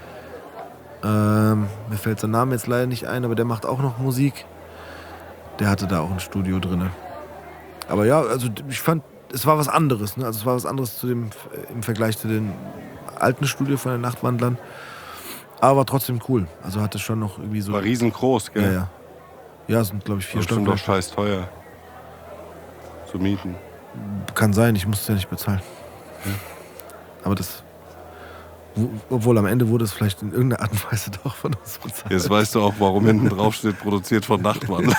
Ähm, mir fällt sein Name jetzt leider nicht ein, aber der macht auch noch Musik. Der hatte da auch ein Studio drin. Aber ja, also ich fand, es war was anderes. Ne? Also es war was anderes zu dem, im Vergleich zu dem alten Studio von den Nachtwandlern. Aber war trotzdem cool. Also hatte schon noch irgendwie so. War riesengroß, gell? Ja, ja. Ja, es sind glaube ich vier Das ist bestimmt doch Stockwerke. scheiß teuer zu mieten. Kann sein, ich musste ja nicht bezahlen. Aber das. wo- Obwohl am Ende wurde es vielleicht in irgendeiner Art und Weise doch von uns bezahlt. Jetzt weißt du auch, warum hinten drauf steht, produziert von Nachtwandler.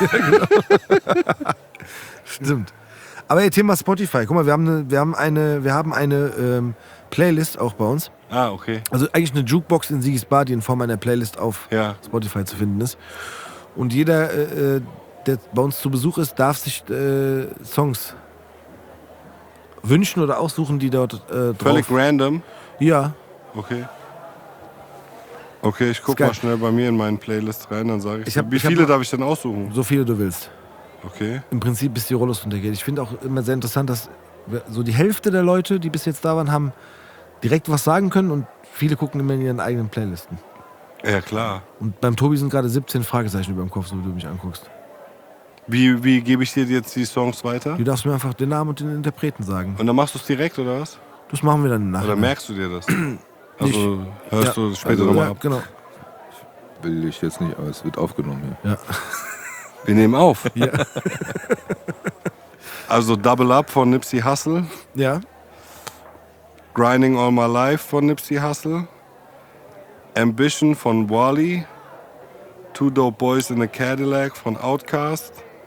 Stimmt. Aber hey, Thema Spotify. Guck mal, wir haben eine, wir haben eine, wir haben eine ähm, Playlist auch bei uns. Ah, okay. Also eigentlich eine Jukebox in Sigis Bar, die in Form einer Playlist auf Ja. Spotify zu finden ist. Und jeder, äh, der bei uns zu Besuch ist, darf sich äh, Songs wünschen oder aussuchen, die dort äh, drauf. Völlig random. Ja, Okay. Okay, ich guck Ist geil. mal schnell bei mir in meinen Playlist rein, dann sage ich. Ich hab- Wie ich hab viele noch- darf ich denn aussuchen? so viele du willst. Okay. Im Prinzip bis die Rollos runtergeht. Ich finde auch immer sehr interessant, dass wir- so die Hälfte der Leute, die bis jetzt da waren, haben direkt was sagen können und viele gucken immer in ihren eigenen Playlisten. Ja, klar. Und beim Tobi sind gerade siebzehn Fragezeichen über dem Kopf, so wie du mich anguckst. Wie, wie gebe ich dir jetzt die Songs weiter? Du darfst mir einfach den Namen und den Interpreten sagen. Und dann machst du es direkt, oder was? Das machen wir dann nachher. Oder merkst du dir das? Also hörst Ja. du später Also, nochmal Ja, ab. genau. Will ich jetzt nicht, aber es wird aufgenommen hier. Ja. Wir nehmen auf. Ja. Also Double Up von Nipsey Hussle. ja. Grinding All My Life von Nipsey Hussle. Ambition von Wally. Two Dope Boys in a Cadillac von Outkast.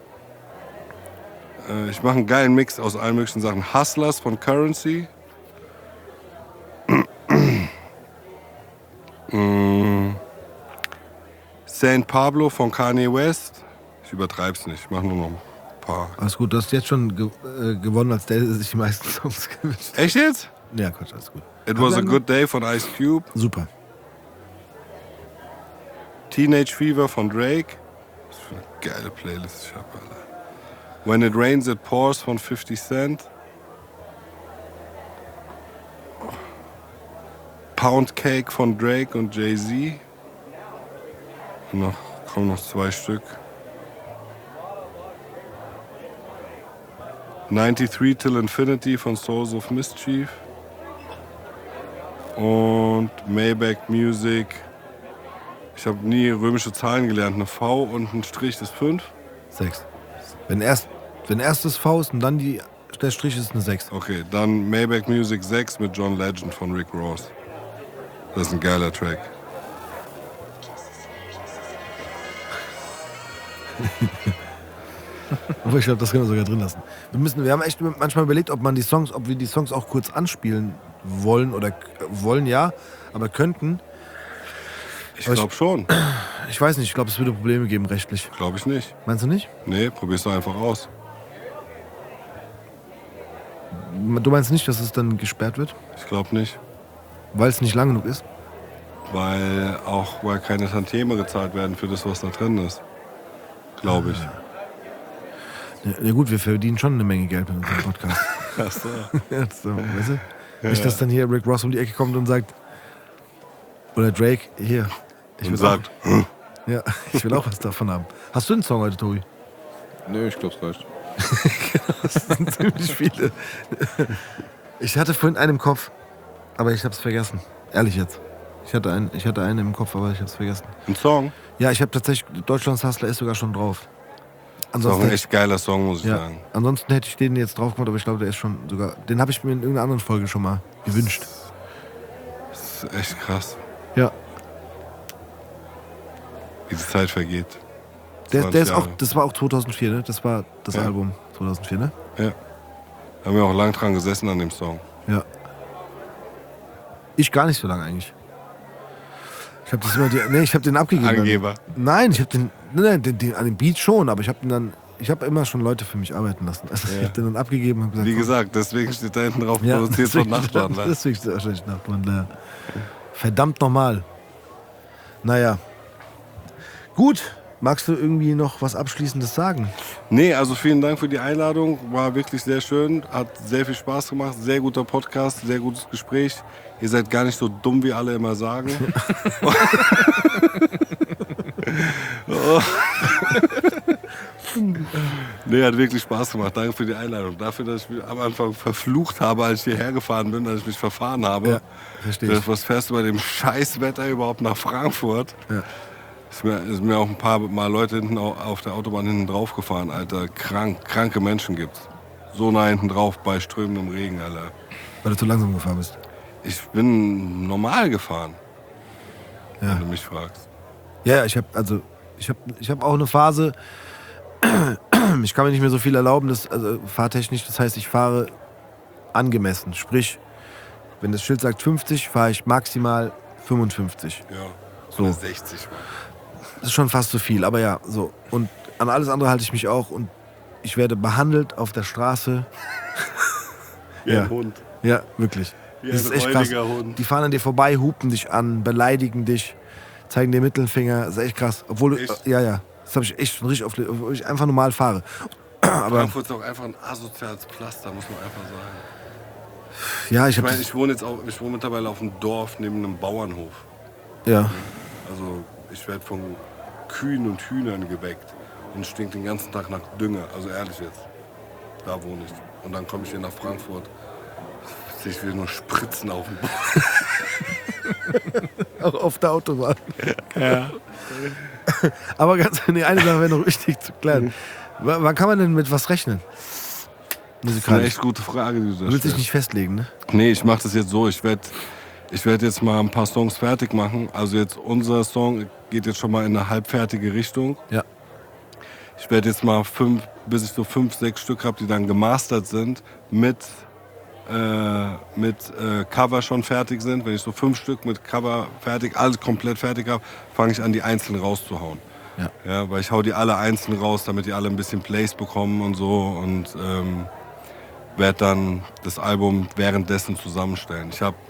Äh, ich mache einen geilen Mix aus allen möglichen Sachen. Hustlers von Currency. mm. Saint Pablo von Kanye West. Ich übertreib's nicht, ich mache nur noch ein paar. Alles gut, du hast jetzt schon ge äh, gewonnen, als der der sich die meisten Songs gewünscht hat. Echt jetzt? Ja, Quatsch, alles gut. It Was a Haben wir Good Day von Ice Cube. Super. Teenage Fever von Drake. Was für eine geile Playlist ich habe, Alter. When It Rains It Pours von fifty Cent. Pound Cake von Drake und Jay-Z. Und noch, kommen noch zwei Stück. ninety-three Till Infinity von Souls of Mischief. Und Maybach Music. Ich habe nie römische Zahlen gelernt. Eine V und ein Strich ist fünf. Sechs. Wenn erst, wenn erstes V ist und dann die, der Strich ist eine Sechs. Okay, dann Maybach Music sechs mit John Legend von Rick Ross. Das ist ein geiler Track. Obwohl, ich glaube, das können wir sogar drin lassen. Wir, müssen, wir haben echt manchmal überlegt, ob man die Songs, ob wir die Songs auch kurz anspielen wollen oder k- wollen, ja, aber könnten. Ich Aber ich- glaube schon. Ich weiß nicht, ich glaube, es würde Probleme geben rechtlich. Glaube ich nicht. Meinst du nicht? Nee, probier's doch einfach aus. Du meinst nicht, dass es dann gesperrt wird, Ich glaube nicht. weil es nicht lang genug ist? Weil auch weil keine Tantieme gezahlt werden für das, was da drin ist. glaube ich. Ja, ja gut, wir verdienen schon eine Menge Geld mit unserem Podcast. Hast du? Ja, das, so, weißt du? Nicht, dass dann hier Rick Ross um die Ecke kommt und sagt, oder Drake, hier, ich Und will, sagt, auch, ja, ich will auch was davon haben. Hast du einen Song heute, Tobi? Nö, ich glaube, es reicht. Das sind ziemlich viele. Ich hatte vorhin einen im Kopf, aber ich hab's vergessen. Ehrlich jetzt. Ich hatte einen, ich hatte einen im Kopf, aber ich hab's vergessen. ein Song? Ja, ich habe tatsächlich, Deutschlands Hustler ist sogar schon drauf. Das ist auch ein echt geiler Song, muss ich ja, sagen. ansonsten hätte ich den jetzt drauf gemacht, aber ich glaube, der ist schon sogar, den habe ich mir in irgendeiner anderen Folge schon mal gewünscht. Das ist echt krass, Ja. wie die Zeit vergeht. Der, der ist Jahre. auch, das war auch zweitausendvier, ne? Das war das Ja. Album zweitausendvier, ne? Ja. Da haben wir auch lang dran gesessen an dem Song. Ja. Ich gar nicht so lange eigentlich. Ich habe das immer, die, nee, ich habe den abgegeben. Angeber. Nein, ich habe den, nein, den, den, an dem Beat schon, aber ich habe den dann, ich habe immer schon Leute für mich arbeiten lassen. Also ich Ja. habe den dann abgegeben und gesagt, Wie komm, gesagt, deswegen steht da hinten drauf, ja, produziert von deswegen- Nachtwandler. Deswegen steht wahrscheinlich Nachtwandler. Verdammt nochmal. Naja. Gut. Magst du irgendwie noch was Abschließendes sagen? Nee, also vielen Dank für die Einladung. War wirklich sehr schön. Hat sehr viel Spaß gemacht. Sehr guter Podcast, sehr gutes Gespräch. Ihr seid gar nicht so dumm, wie alle immer sagen. Oh. Nee, hat wirklich Spaß gemacht. Danke für die Einladung. Dafür, dass ich mich am Anfang verflucht habe, als ich hierher gefahren bin, dass ich mich verfahren habe. Ja, verstehe ich. Was fährst du bei dem Scheißwetter überhaupt nach Frankfurt? Ja. Ist mir, ist mir auch ein paar Mal Leute hinten au- auf der Autobahn hinten drauf gefahren, Alter. Krank, kranke Menschen gibt's. So nah hinten drauf bei strömendem Regen, Alter. Weil du zu langsam gefahren bist. Ich bin normal gefahren, Ja. wenn du mich fragst. Ja, ich habe also ich habe ich habe auch eine Phase. Ich kann mir nicht mehr so viel erlauben, das, also fahrtechnisch. Das heißt, ich fahre angemessen. Sprich, wenn das Schild sagt fünfzig, fahre ich maximal fünfundfünfzig. Ja, So. oder sechzig. Das ist schon fast zu viel, aber ja, so. Und an alles andere halte ich mich auch und ich werde behandelt auf der Straße. Wie Ja. ein Hund. Ja, wirklich. Wie Das ein ist echt krass. räudiger Hund. Die fahren an dir vorbei, hupen dich an, beleidigen dich, zeigen dir Mittelfinger. Das ist echt krass. Obwohl, du- Echt? äh, ja, ja. Das habe ich echt schon richtig oft, obwohl ich einfach normal fahre. Aber Frankfurt ist auch einfach ein asoziales Pflaster, muss man einfach sagen. ja, ich Ich habe meine, ich wohne jetzt auch, ich wohne mittlerweile auf einem Dorf neben einem Bauernhof. ja. Also ich werde von Kühen und Hühnern geweckt und stinkt den ganzen Tag nach Dünger. Also ehrlich jetzt, da wohne ich. Und dann komme ich hier nach Frankfurt, sehe ich wieder nur Spritzen auf dem Boden. Auch auf der Autobahn. Ja. Aber ganz, nee, eine Sache wäre noch wichtig zu klären. W wann kann man denn mit was rechnen? Das ist eine Musikalisch. echt gute Frage, die du da Du willst dich stellst. nicht festlegen, ne? Nee, ich mache das jetzt so. Ich werde ich werd jetzt mal ein paar Songs fertig machen. Also jetzt unser Song geht jetzt schon mal in eine halbfertige Richtung. Ja. Ich werde jetzt mal fünf, bis ich so fünf, sechs Stück habe, die dann gemastert sind, mit, äh, mit äh, Cover schon fertig sind. Wenn ich so fünf Stück mit Cover fertig, alles komplett fertig habe, fange ich an, die einzeln rauszuhauen. Ja. Ja, weil ich hau die alle einzeln raus, damit die alle ein bisschen Plays bekommen und so. Und ähm, werde dann das Album währenddessen zusammenstellen. Ich habe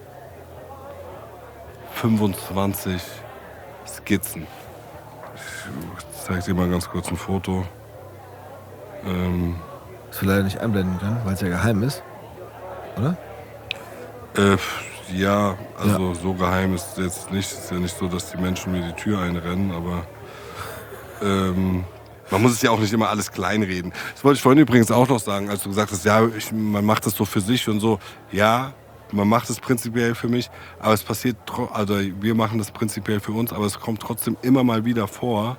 fünfundzwanzig Skizzen. Ich zeige dir mal ganz kurz ein Foto. Ähm, Das wir leider nicht einblenden können, weil es ja geheim ist. Oder? äh, ja, also so geheim ist es jetzt nicht. Es ist ja nicht so, dass die Menschen mir die Tür einrennen, aber ähm, man muss es ja auch nicht immer alles kleinreden. Das wollte ich vorhin übrigens auch noch sagen, als du gesagt hast, ja, ich, man macht das so für sich und so. Ja, man macht es prinzipiell für mich, aber es passiert, tro- also wir machen das prinzipiell für uns, aber es kommt trotzdem immer mal wieder vor.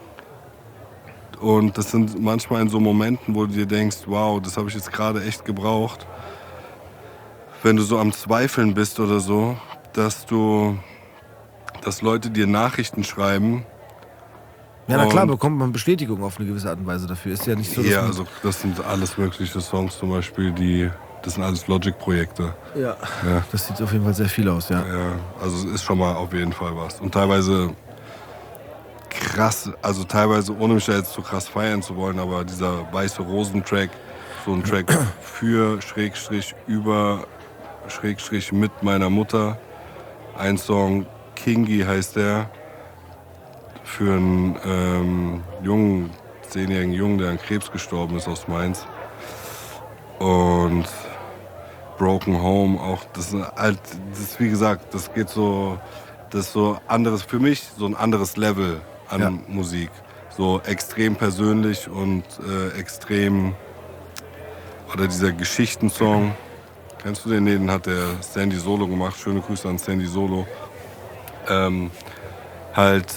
Und das sind manchmal in so Momenten, wo du dir denkst, wow, das habe ich jetzt gerade echt gebraucht. Wenn du so am Zweifeln bist oder so, dass du, dass Leute dir Nachrichten schreiben. Ja, na klar, Und- bekommt man Bestätigung auf eine gewisse Art und Weise dafür. Ist ja nicht so, dass Ja, man, also das sind alles mögliche Songs zum Beispiel, die, das sind alles Logic-Projekte. ja. Ja. Das sieht auf jeden Fall sehr viel aus, ja. Ja, also es ist schon mal auf jeden Fall was. Und teilweise krass, also teilweise, ohne mich da jetzt zu krass feiern zu wollen, aber dieser Weiße Rosen-Track, so ein Track für, Schrägstrich, über, Schrägstrich mit meiner Mutter. Ein Song, Kingi heißt der, für einen ähm, jungen, zehnjährigen Jungen, der an Krebs gestorben ist aus Mainz. Und Broken Home auch, das ist halt, das ist wie gesagt, das geht so, das ist so anderes, für mich so ein anderes Level an Ja. Musik. So extrem persönlich und äh, extrem, oder dieser Geschichtensong, kennst du den? Nee, den hat der Sandy Solo gemacht, schöne Grüße an Sandy Solo. Ähm, halt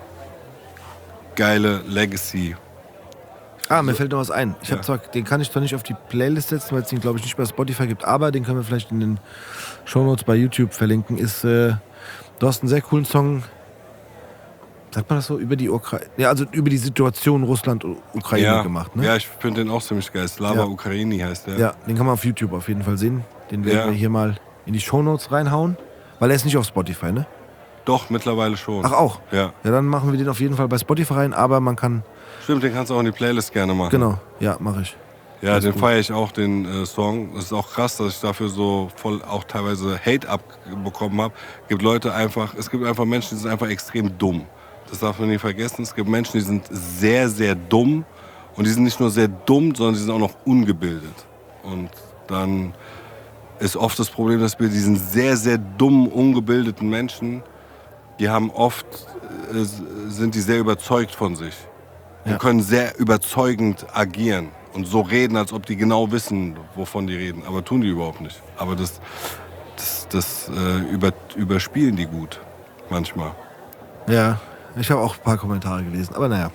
geile Legacy. Ah, mir fällt noch was ein. Ich Ja. hab zwar, den kann ich zwar nicht auf die Playlist setzen, weil es den, glaube ich, nicht bei Spotify gibt, aber den können wir vielleicht in den Shownotes bei YouTube verlinken. Ist, äh, du hast einen sehr coolen Song, sagt man das so, über die Ukraine, ja, also über die Situation Russland-Ukraine Ja, gemacht, ne? ja, ich finde den auch ziemlich geil. Slava Ja. Ukraini heißt der. Ja, den kann man auf YouTube auf jeden Fall sehen. Den werden Ja. wir hier mal in die Shownotes reinhauen, weil er ist nicht auf Spotify, ne? Doch, mittlerweile schon. Ach, auch? Ja. Ja, dann machen wir den auf jeden Fall bei Spotify rein, aber man kann, Stimmt, den kannst du auch in die Playlist gerne machen. genau, ja, mache ich. Ja, Alles den gut. feiere ich auch, den äh, Song. Es ist auch krass, dass ich dafür so voll auch teilweise Hate abbekommen habe. Es gibt Leute einfach, es gibt einfach Menschen, die sind einfach extrem dumm. Das darf man nie vergessen. Es gibt Menschen, die sind sehr, sehr dumm. Und die sind nicht nur sehr dumm, sondern die sind auch noch ungebildet. Und dann ist oft das Problem, dass wir diesen sehr, sehr dummen, ungebildeten Menschen, die haben oft, äh, sind die sehr überzeugt von sich. Die Ja. können sehr überzeugend agieren und so reden, als ob die genau wissen, wovon die reden. Aber tun die überhaupt nicht. Aber das, das, das äh, über, überspielen die gut manchmal. Ja, ich habe auch ein paar Kommentare gelesen, aber naja.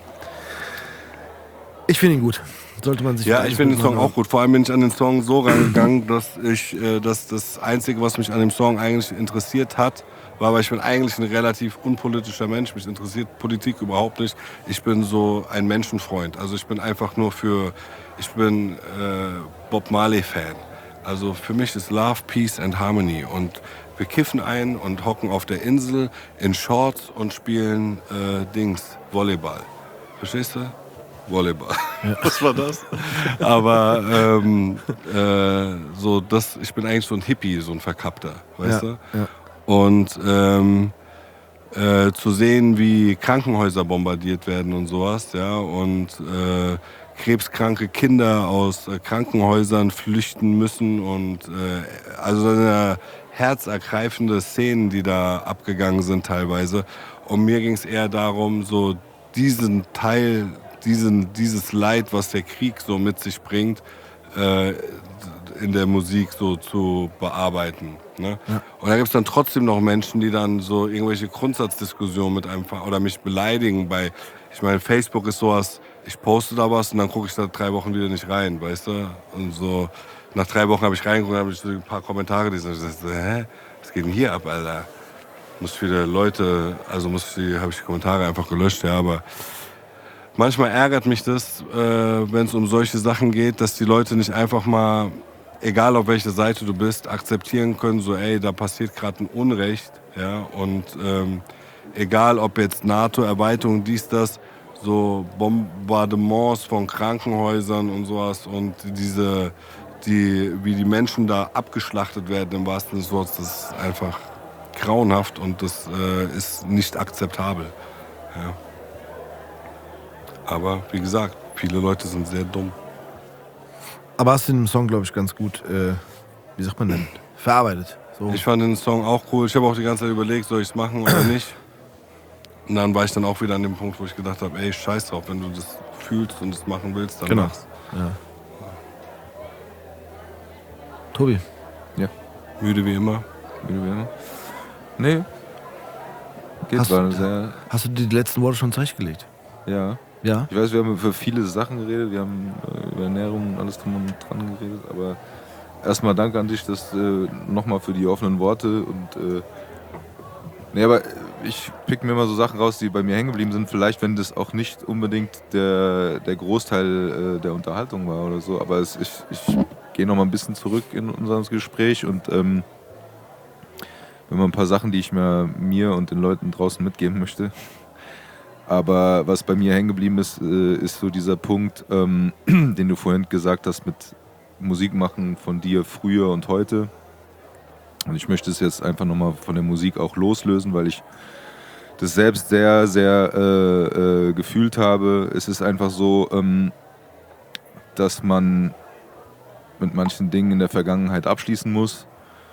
Ich finde ihn gut. Sollte man sich Ja, vielleicht ich finde den mal Song auch gut. Vor allem bin ich an den Song so rangegangen, dass ich, äh, dass das Einzige, was mich an dem Song eigentlich interessiert hat, war, weil ich bin eigentlich ein relativ unpolitischer Mensch. Mich interessiert Politik überhaupt nicht. Ich bin so ein Menschenfreund. Also ich bin einfach nur für, ich bin äh, Bob Marley-Fan. Also für mich ist Love, Peace and Harmony. Und wir kiffen ein und hocken auf der Insel in Shorts und spielen äh, Dings, Volleyball. Verstehst du? Volleyball. Was war das? Aber ähm, äh, so das, ich bin eigentlich so ein Hippie, so ein Verkappter, weißt Ja, du? ja. Und ähm, äh, zu sehen, wie Krankenhäuser bombardiert werden und sowas, ja, und äh, krebskranke Kinder aus äh, Krankenhäusern flüchten müssen und äh, also eine herzergreifende Szenen, die da abgegangen sind teilweise. Und mir ging es eher darum, so diesen Teil, diesen, dieses Leid, was der Krieg so mit sich bringt, äh, in der Musik so zu bearbeiten. Ne? Ja. Und da gibt es dann trotzdem noch Menschen, die dann so irgendwelche Grundsatzdiskussionen mit einem oder mich beleidigen. Bei, ich meine, Facebook ist sowas, ich poste da was und dann gucke ich da drei Wochen wieder nicht rein, weißt du? Und so nach drei Wochen habe ich reingeguckt, habe ich so ein paar Kommentare, die sind so, hä, was geht denn hier ab, Alter? Muss viele Leute, also muss die, habe ich die Kommentare einfach gelöscht, ja, aber manchmal ärgert mich das, äh, wenn es um solche Sachen geht, dass die Leute nicht einfach mal, egal auf welcher Seite du bist, akzeptieren können, so ey, da passiert gerade ein Unrecht, ja, und ähm, egal ob jetzt NATO-Erweiterung, dies, das, so Bombardements von Krankenhäusern und sowas und diese, die, wie die Menschen da abgeschlachtet werden im wahrsten Sinne des Wortes, das ist einfach grauenhaft und das äh, ist nicht akzeptabel, ja. Aber wie gesagt, viele Leute sind sehr dumm. Aber hast du den Song, glaube ich, ganz gut, äh, wie sagt man denn, verarbeitet. So. Ich fand den Song auch cool. Ich habe auch die ganze Zeit überlegt, soll ich es machen oder nicht. Und dann war ich dann auch wieder an dem Punkt, wo ich gedacht habe, ey, scheiß drauf, wenn du das fühlst und das machen willst, dann Genau. mach's. Ja. Tobi, Müde wie immer. Wie du willst. Nee. Geht Hast war du- sehr, hast du dir die letzten Worte schon zurechtgelegt? ja. Ja? Ich weiß, wir haben über viele Sachen geredet, wir haben äh, über Ernährung und alles drum und dran geredet, aber erstmal danke an dich, dass äh, nochmal für die offenen Worte und äh, nee, aber ich pick mir immer so Sachen raus, die bei mir hängen geblieben sind, vielleicht wenn das auch nicht unbedingt der, der Großteil äh, der Unterhaltung war oder so, aber es, ich, ich gehe nochmal ein bisschen zurück in unser Gespräch und ähm, immer ein paar Sachen, die ich mir, mir und den Leuten draußen mitgeben möchte. Aber was bei mir hängen geblieben ist, äh, ist so dieser Punkt, ähm, den du vorhin gesagt hast mit Musik machen von dir früher und heute. Und ich möchte es jetzt einfach nochmal von der Musik auch loslösen, weil ich das selbst sehr, sehr äh, äh, gefühlt habe. Es ist einfach so, ähm, dass man mit manchen Dingen in der Vergangenheit abschließen muss.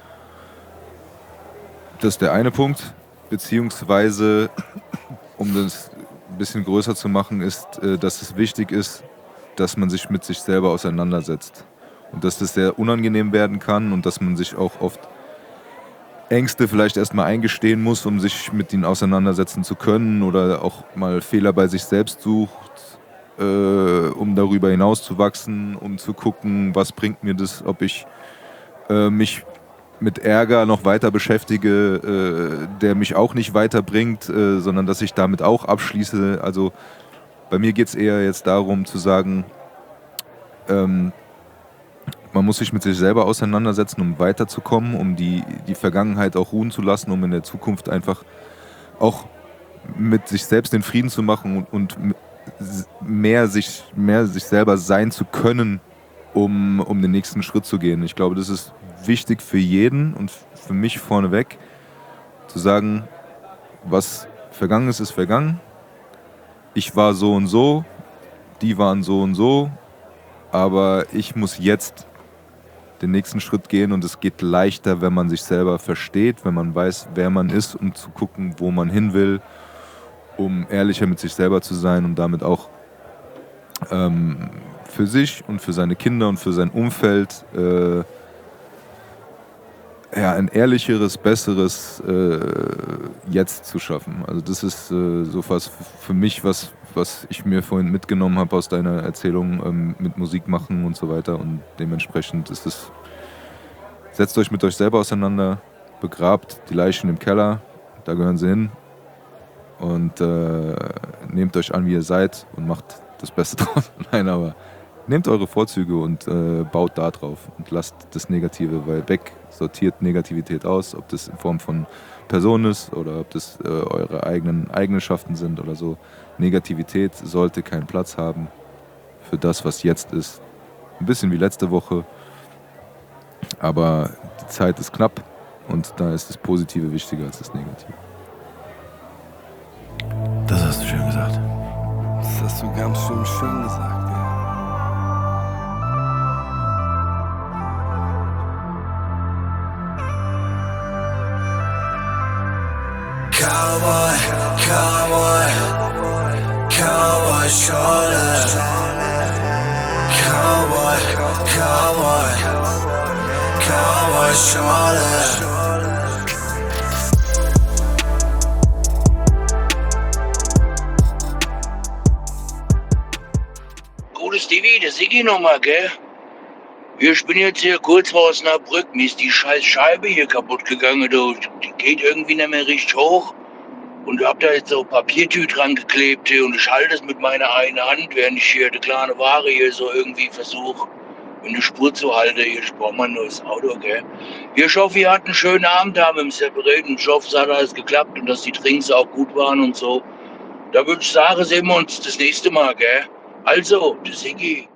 Das ist der eine Punkt. Beziehungsweise, um das ein bisschen größer zu machen, ist, äh, dass es wichtig ist, dass man sich mit sich selber auseinandersetzt. Und dass das sehr unangenehm werden kann und dass man sich auch oft Ängste vielleicht erstmal eingestehen muss, um sich mit ihnen auseinandersetzen zu können oder auch mal Fehler bei sich selbst sucht, äh, um darüber hinaus zu wachsen, um zu gucken, was bringt mir das, ob ich äh, mich mit Ärger noch weiter beschäftige, äh, der mich auch nicht weiterbringt, äh, sondern dass ich damit auch abschließe. Also bei mir geht es eher jetzt darum zu sagen, ähm, man muss sich mit sich selber auseinandersetzen, um weiterzukommen, um die, die Vergangenheit auch ruhen zu lassen, um in der Zukunft einfach auch mit sich selbst den Frieden zu machen und, und mehr, sich, mehr sich selber sein zu können, um, um den nächsten Schritt zu gehen. Ich glaube, das ist wichtig für jeden und für mich vorneweg, zu sagen, was vergangen ist, ist vergangen. Ich war so und so, die waren so und so, aber ich muss jetzt den nächsten Schritt gehen und es geht leichter, wenn man sich selber versteht, wenn man weiß, wer man ist, um zu gucken, wo man hin will, um ehrlicher mit sich selber zu sein und damit auch ähm, für sich und für seine Kinder und für sein Umfeld äh, ja, ein ehrlicheres, besseres äh, Jetzt zu schaffen. Also das ist äh, so was für mich, was, was ich mir vorhin mitgenommen habe aus deiner Erzählung ähm, mit Musik machen und so weiter. Und dementsprechend ist es, setzt euch mit euch selber auseinander, begrabt die Leichen im Keller, da gehören sie hin. Und äh, nehmt euch an, wie ihr seid und macht das Beste draus. Nein, aber nehmt eure Vorzüge und äh, baut da drauf und lasst das Negative, weil weg, sortiert Negativität aus, ob das in Form von Personen ist oder ob das äh, eure eigenen Eigenschaften sind oder so. Negativität sollte keinen Platz haben für das, was jetzt ist. Ein bisschen wie letzte Woche, aber die Zeit ist knapp und da ist das Positive wichtiger als das Negative. Das hast du schön gesagt. Das hast du ganz schön schön gesagt, ja. Cowboy, Cowboy, Cowboy Schorle. Cowboy, Cowboy, Cowboy Schorle. Gute Stevie, der Siggi nochmal, gell? Ich bin jetzt hier kurz vor Osnabrück. Mir ist die scheiß Scheibe hier kaputt gegangen. Du. Die geht irgendwie nicht mehr richtig hoch. Und hab da jetzt so Papiertüte dran geklebt hier. Und ich halte es mit meiner einen Hand, während ich hier die kleine Ware hier so irgendwie versuche, in die Spur zu halten. Hier, ich brauche mal ein neues Auto, gell? Hier, ich hoffe, ihr hattet einen schönen Abend da mit dem Separate. Und ich hoffe, es hat alles geklappt und dass die Drinks auch gut waren und so. Da würde ich sagen, sehen wir uns das nächste Mal, gell? Also, der Siggi.